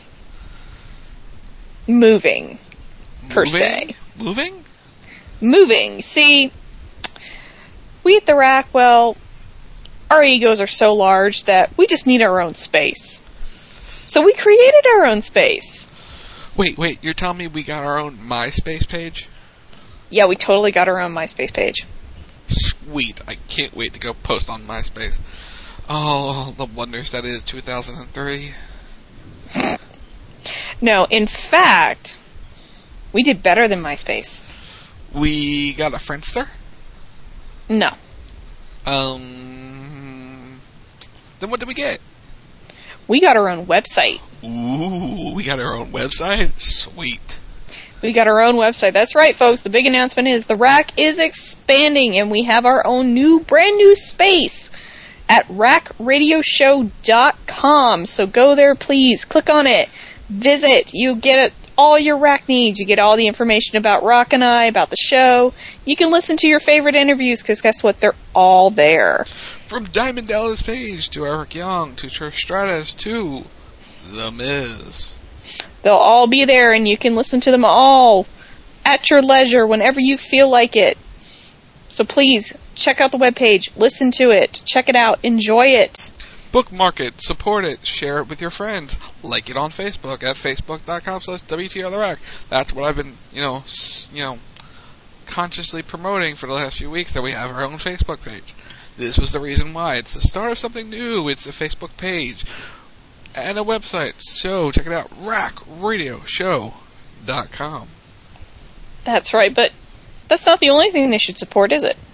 moving, per moving? se. Moving? Moving. See, we at the rack, well, our egos are so large that we just need our own space. So we created our own space. Wait, wait, you're telling me we got our own MySpace page? Yeah, we totally got our own MySpace page. Sweet. I can't wait to go post on MySpace. Oh, the wonders that is two thousand three. No, in fact, we did better than MySpace. We got a Friendster? No. Um. Then what did we get? We got our own website. Ooh, we got our own website? Sweet. We got our own website. That's right, folks. The big announcement is the rack is expanding, and we have our own new, brand new space at rack radio show dot com. So go there, please. Click on it. Visit. You get all your rack needs. You get all the information about Rock and I, about the show. You can listen to your favorite interviews, because guess what? They're all there. From Diamond Dallas Page to Eric Young to Trish Stratus to The Miz. They'll all be there, and you can listen to them all at your leisure whenever you feel like it. So please, check out the webpage, listen to it, check it out, enjoy it. Bookmark it, support it, share it with your friends, like it on Facebook at facebook.com slash WTR The Rack. That's what I've been, you know, you know, consciously promoting for the last few weeks, that we have our own Facebook page. This was the reason why. It's the start of something new. It's a Facebook page and a website. So check it out, rack radio show dot com. That's right, but that's not the only thing they should support, is it?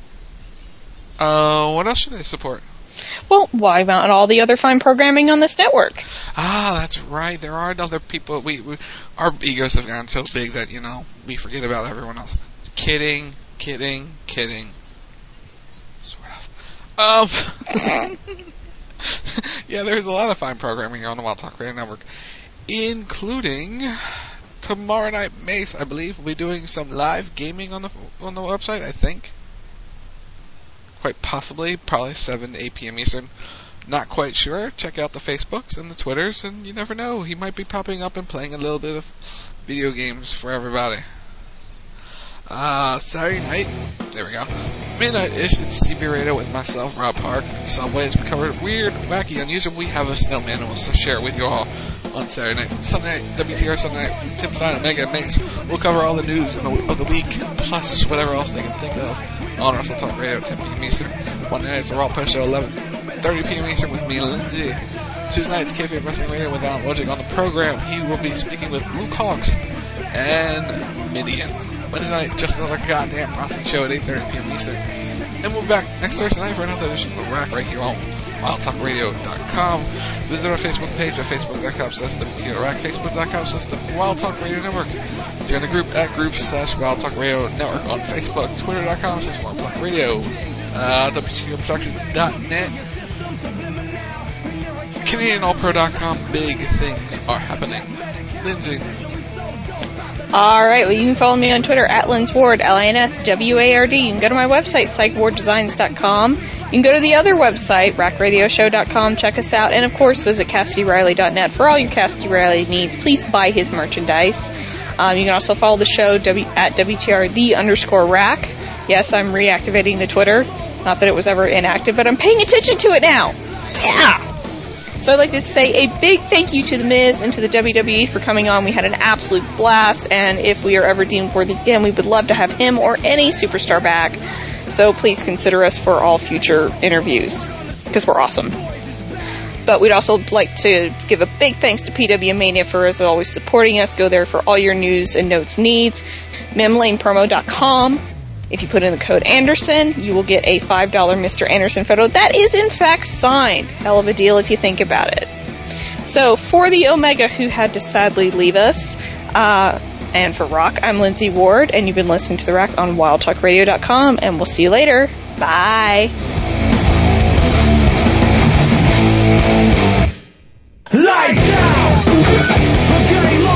Uh, what else should they support? Well, why not all the other fine programming on this network? Ah, that's right. There are other people. We, we our egos have gotten so big that, you know, we forget about everyone else. Kidding, kidding, kidding. Sort of. Um, yeah, there's a lot of fine programming here on the Wild Talk Radio Network, including tomorrow night, Mace, I believe, will be doing some live gaming on the on the website, I think. Quite possibly, probably seven to eight p.m. Eastern. Not quite sure. Check out the Facebooks and the Twitters, and you never know. He might be popping up and playing a little bit of video games for everybody. Uh, Saturday night, there we go. Midnight-ish, it's T V Radio with myself, Rob Parks, and Subways. We covered weird, wacky, unusual. We have a snow manual, so share it with you all on Saturday night. Sunday night, W T R Sunday night, Tim Stein, Omega, Mace. We'll cover all the news of the, of the week, plus whatever else they can think of on Wrestle Talk Radio at ten p.m. Eastern. Monday night, it's the Raw Post Show, eleven thirty p.m. Eastern with me and Lindsay. Tuesday night, it's Kayfabe Wrestling Radio with Alan Wojcik. On the program, he will be speaking with Luke Hawks and Midian. Wednesday night, just another goddamn wrestling show at eight thirty p.m. Eastern. And we'll be back next Thursday night for another edition of Rack right here on wild talk radio dot com. Visit our Facebook page at facebook.com slash WTRack, facebook.com slash the Wild Talk Radio Network. Join the group at group slash Wild Talk Radio Network on Facebook, twitter.com slash Wild Talk Radio, uh, W T R Productions dot net, Canadian All Pro dot com. Big things are happening. Lindsay. Alright, well, you can follow me on Twitter at Lins Ward, L I N S W A R D. You can go to my website, psych ward designs dot com. You can go to the other website, rack radio show dot com, check us out, and of course, visit Cassidy Riley dot net for all your Cassidy Riley needs. Please buy his merchandise. Um, you can also follow the show w- at W T R the underscore rack. Yes, I'm reactivating the Twitter. Not that it was ever inactive, but I'm paying attention to it now. Yeah! So I'd like to say a big thank you to The Miz and to the W W E for coming on. We had an absolute blast, and if we are ever deemed worthy again, we would love to have him or any superstar back. So please consider us for all future interviews, because we're awesome. But we'd also like to give a big thanks to P W Mania for, as always, supporting us. Go there for all your news and notes needs. mem lane promo dot com. If you put in the code Anderson, you will get a five dollars Mister Anderson photo. That is, in fact, signed. Hell of a deal if you think about it. So, for the Omega who had to sadly leave us, uh, and for Rock, I'm Lindsay Ward, and you've been listening to The Rack on wild talk radio dot com, and we'll see you later. Bye. Lights down!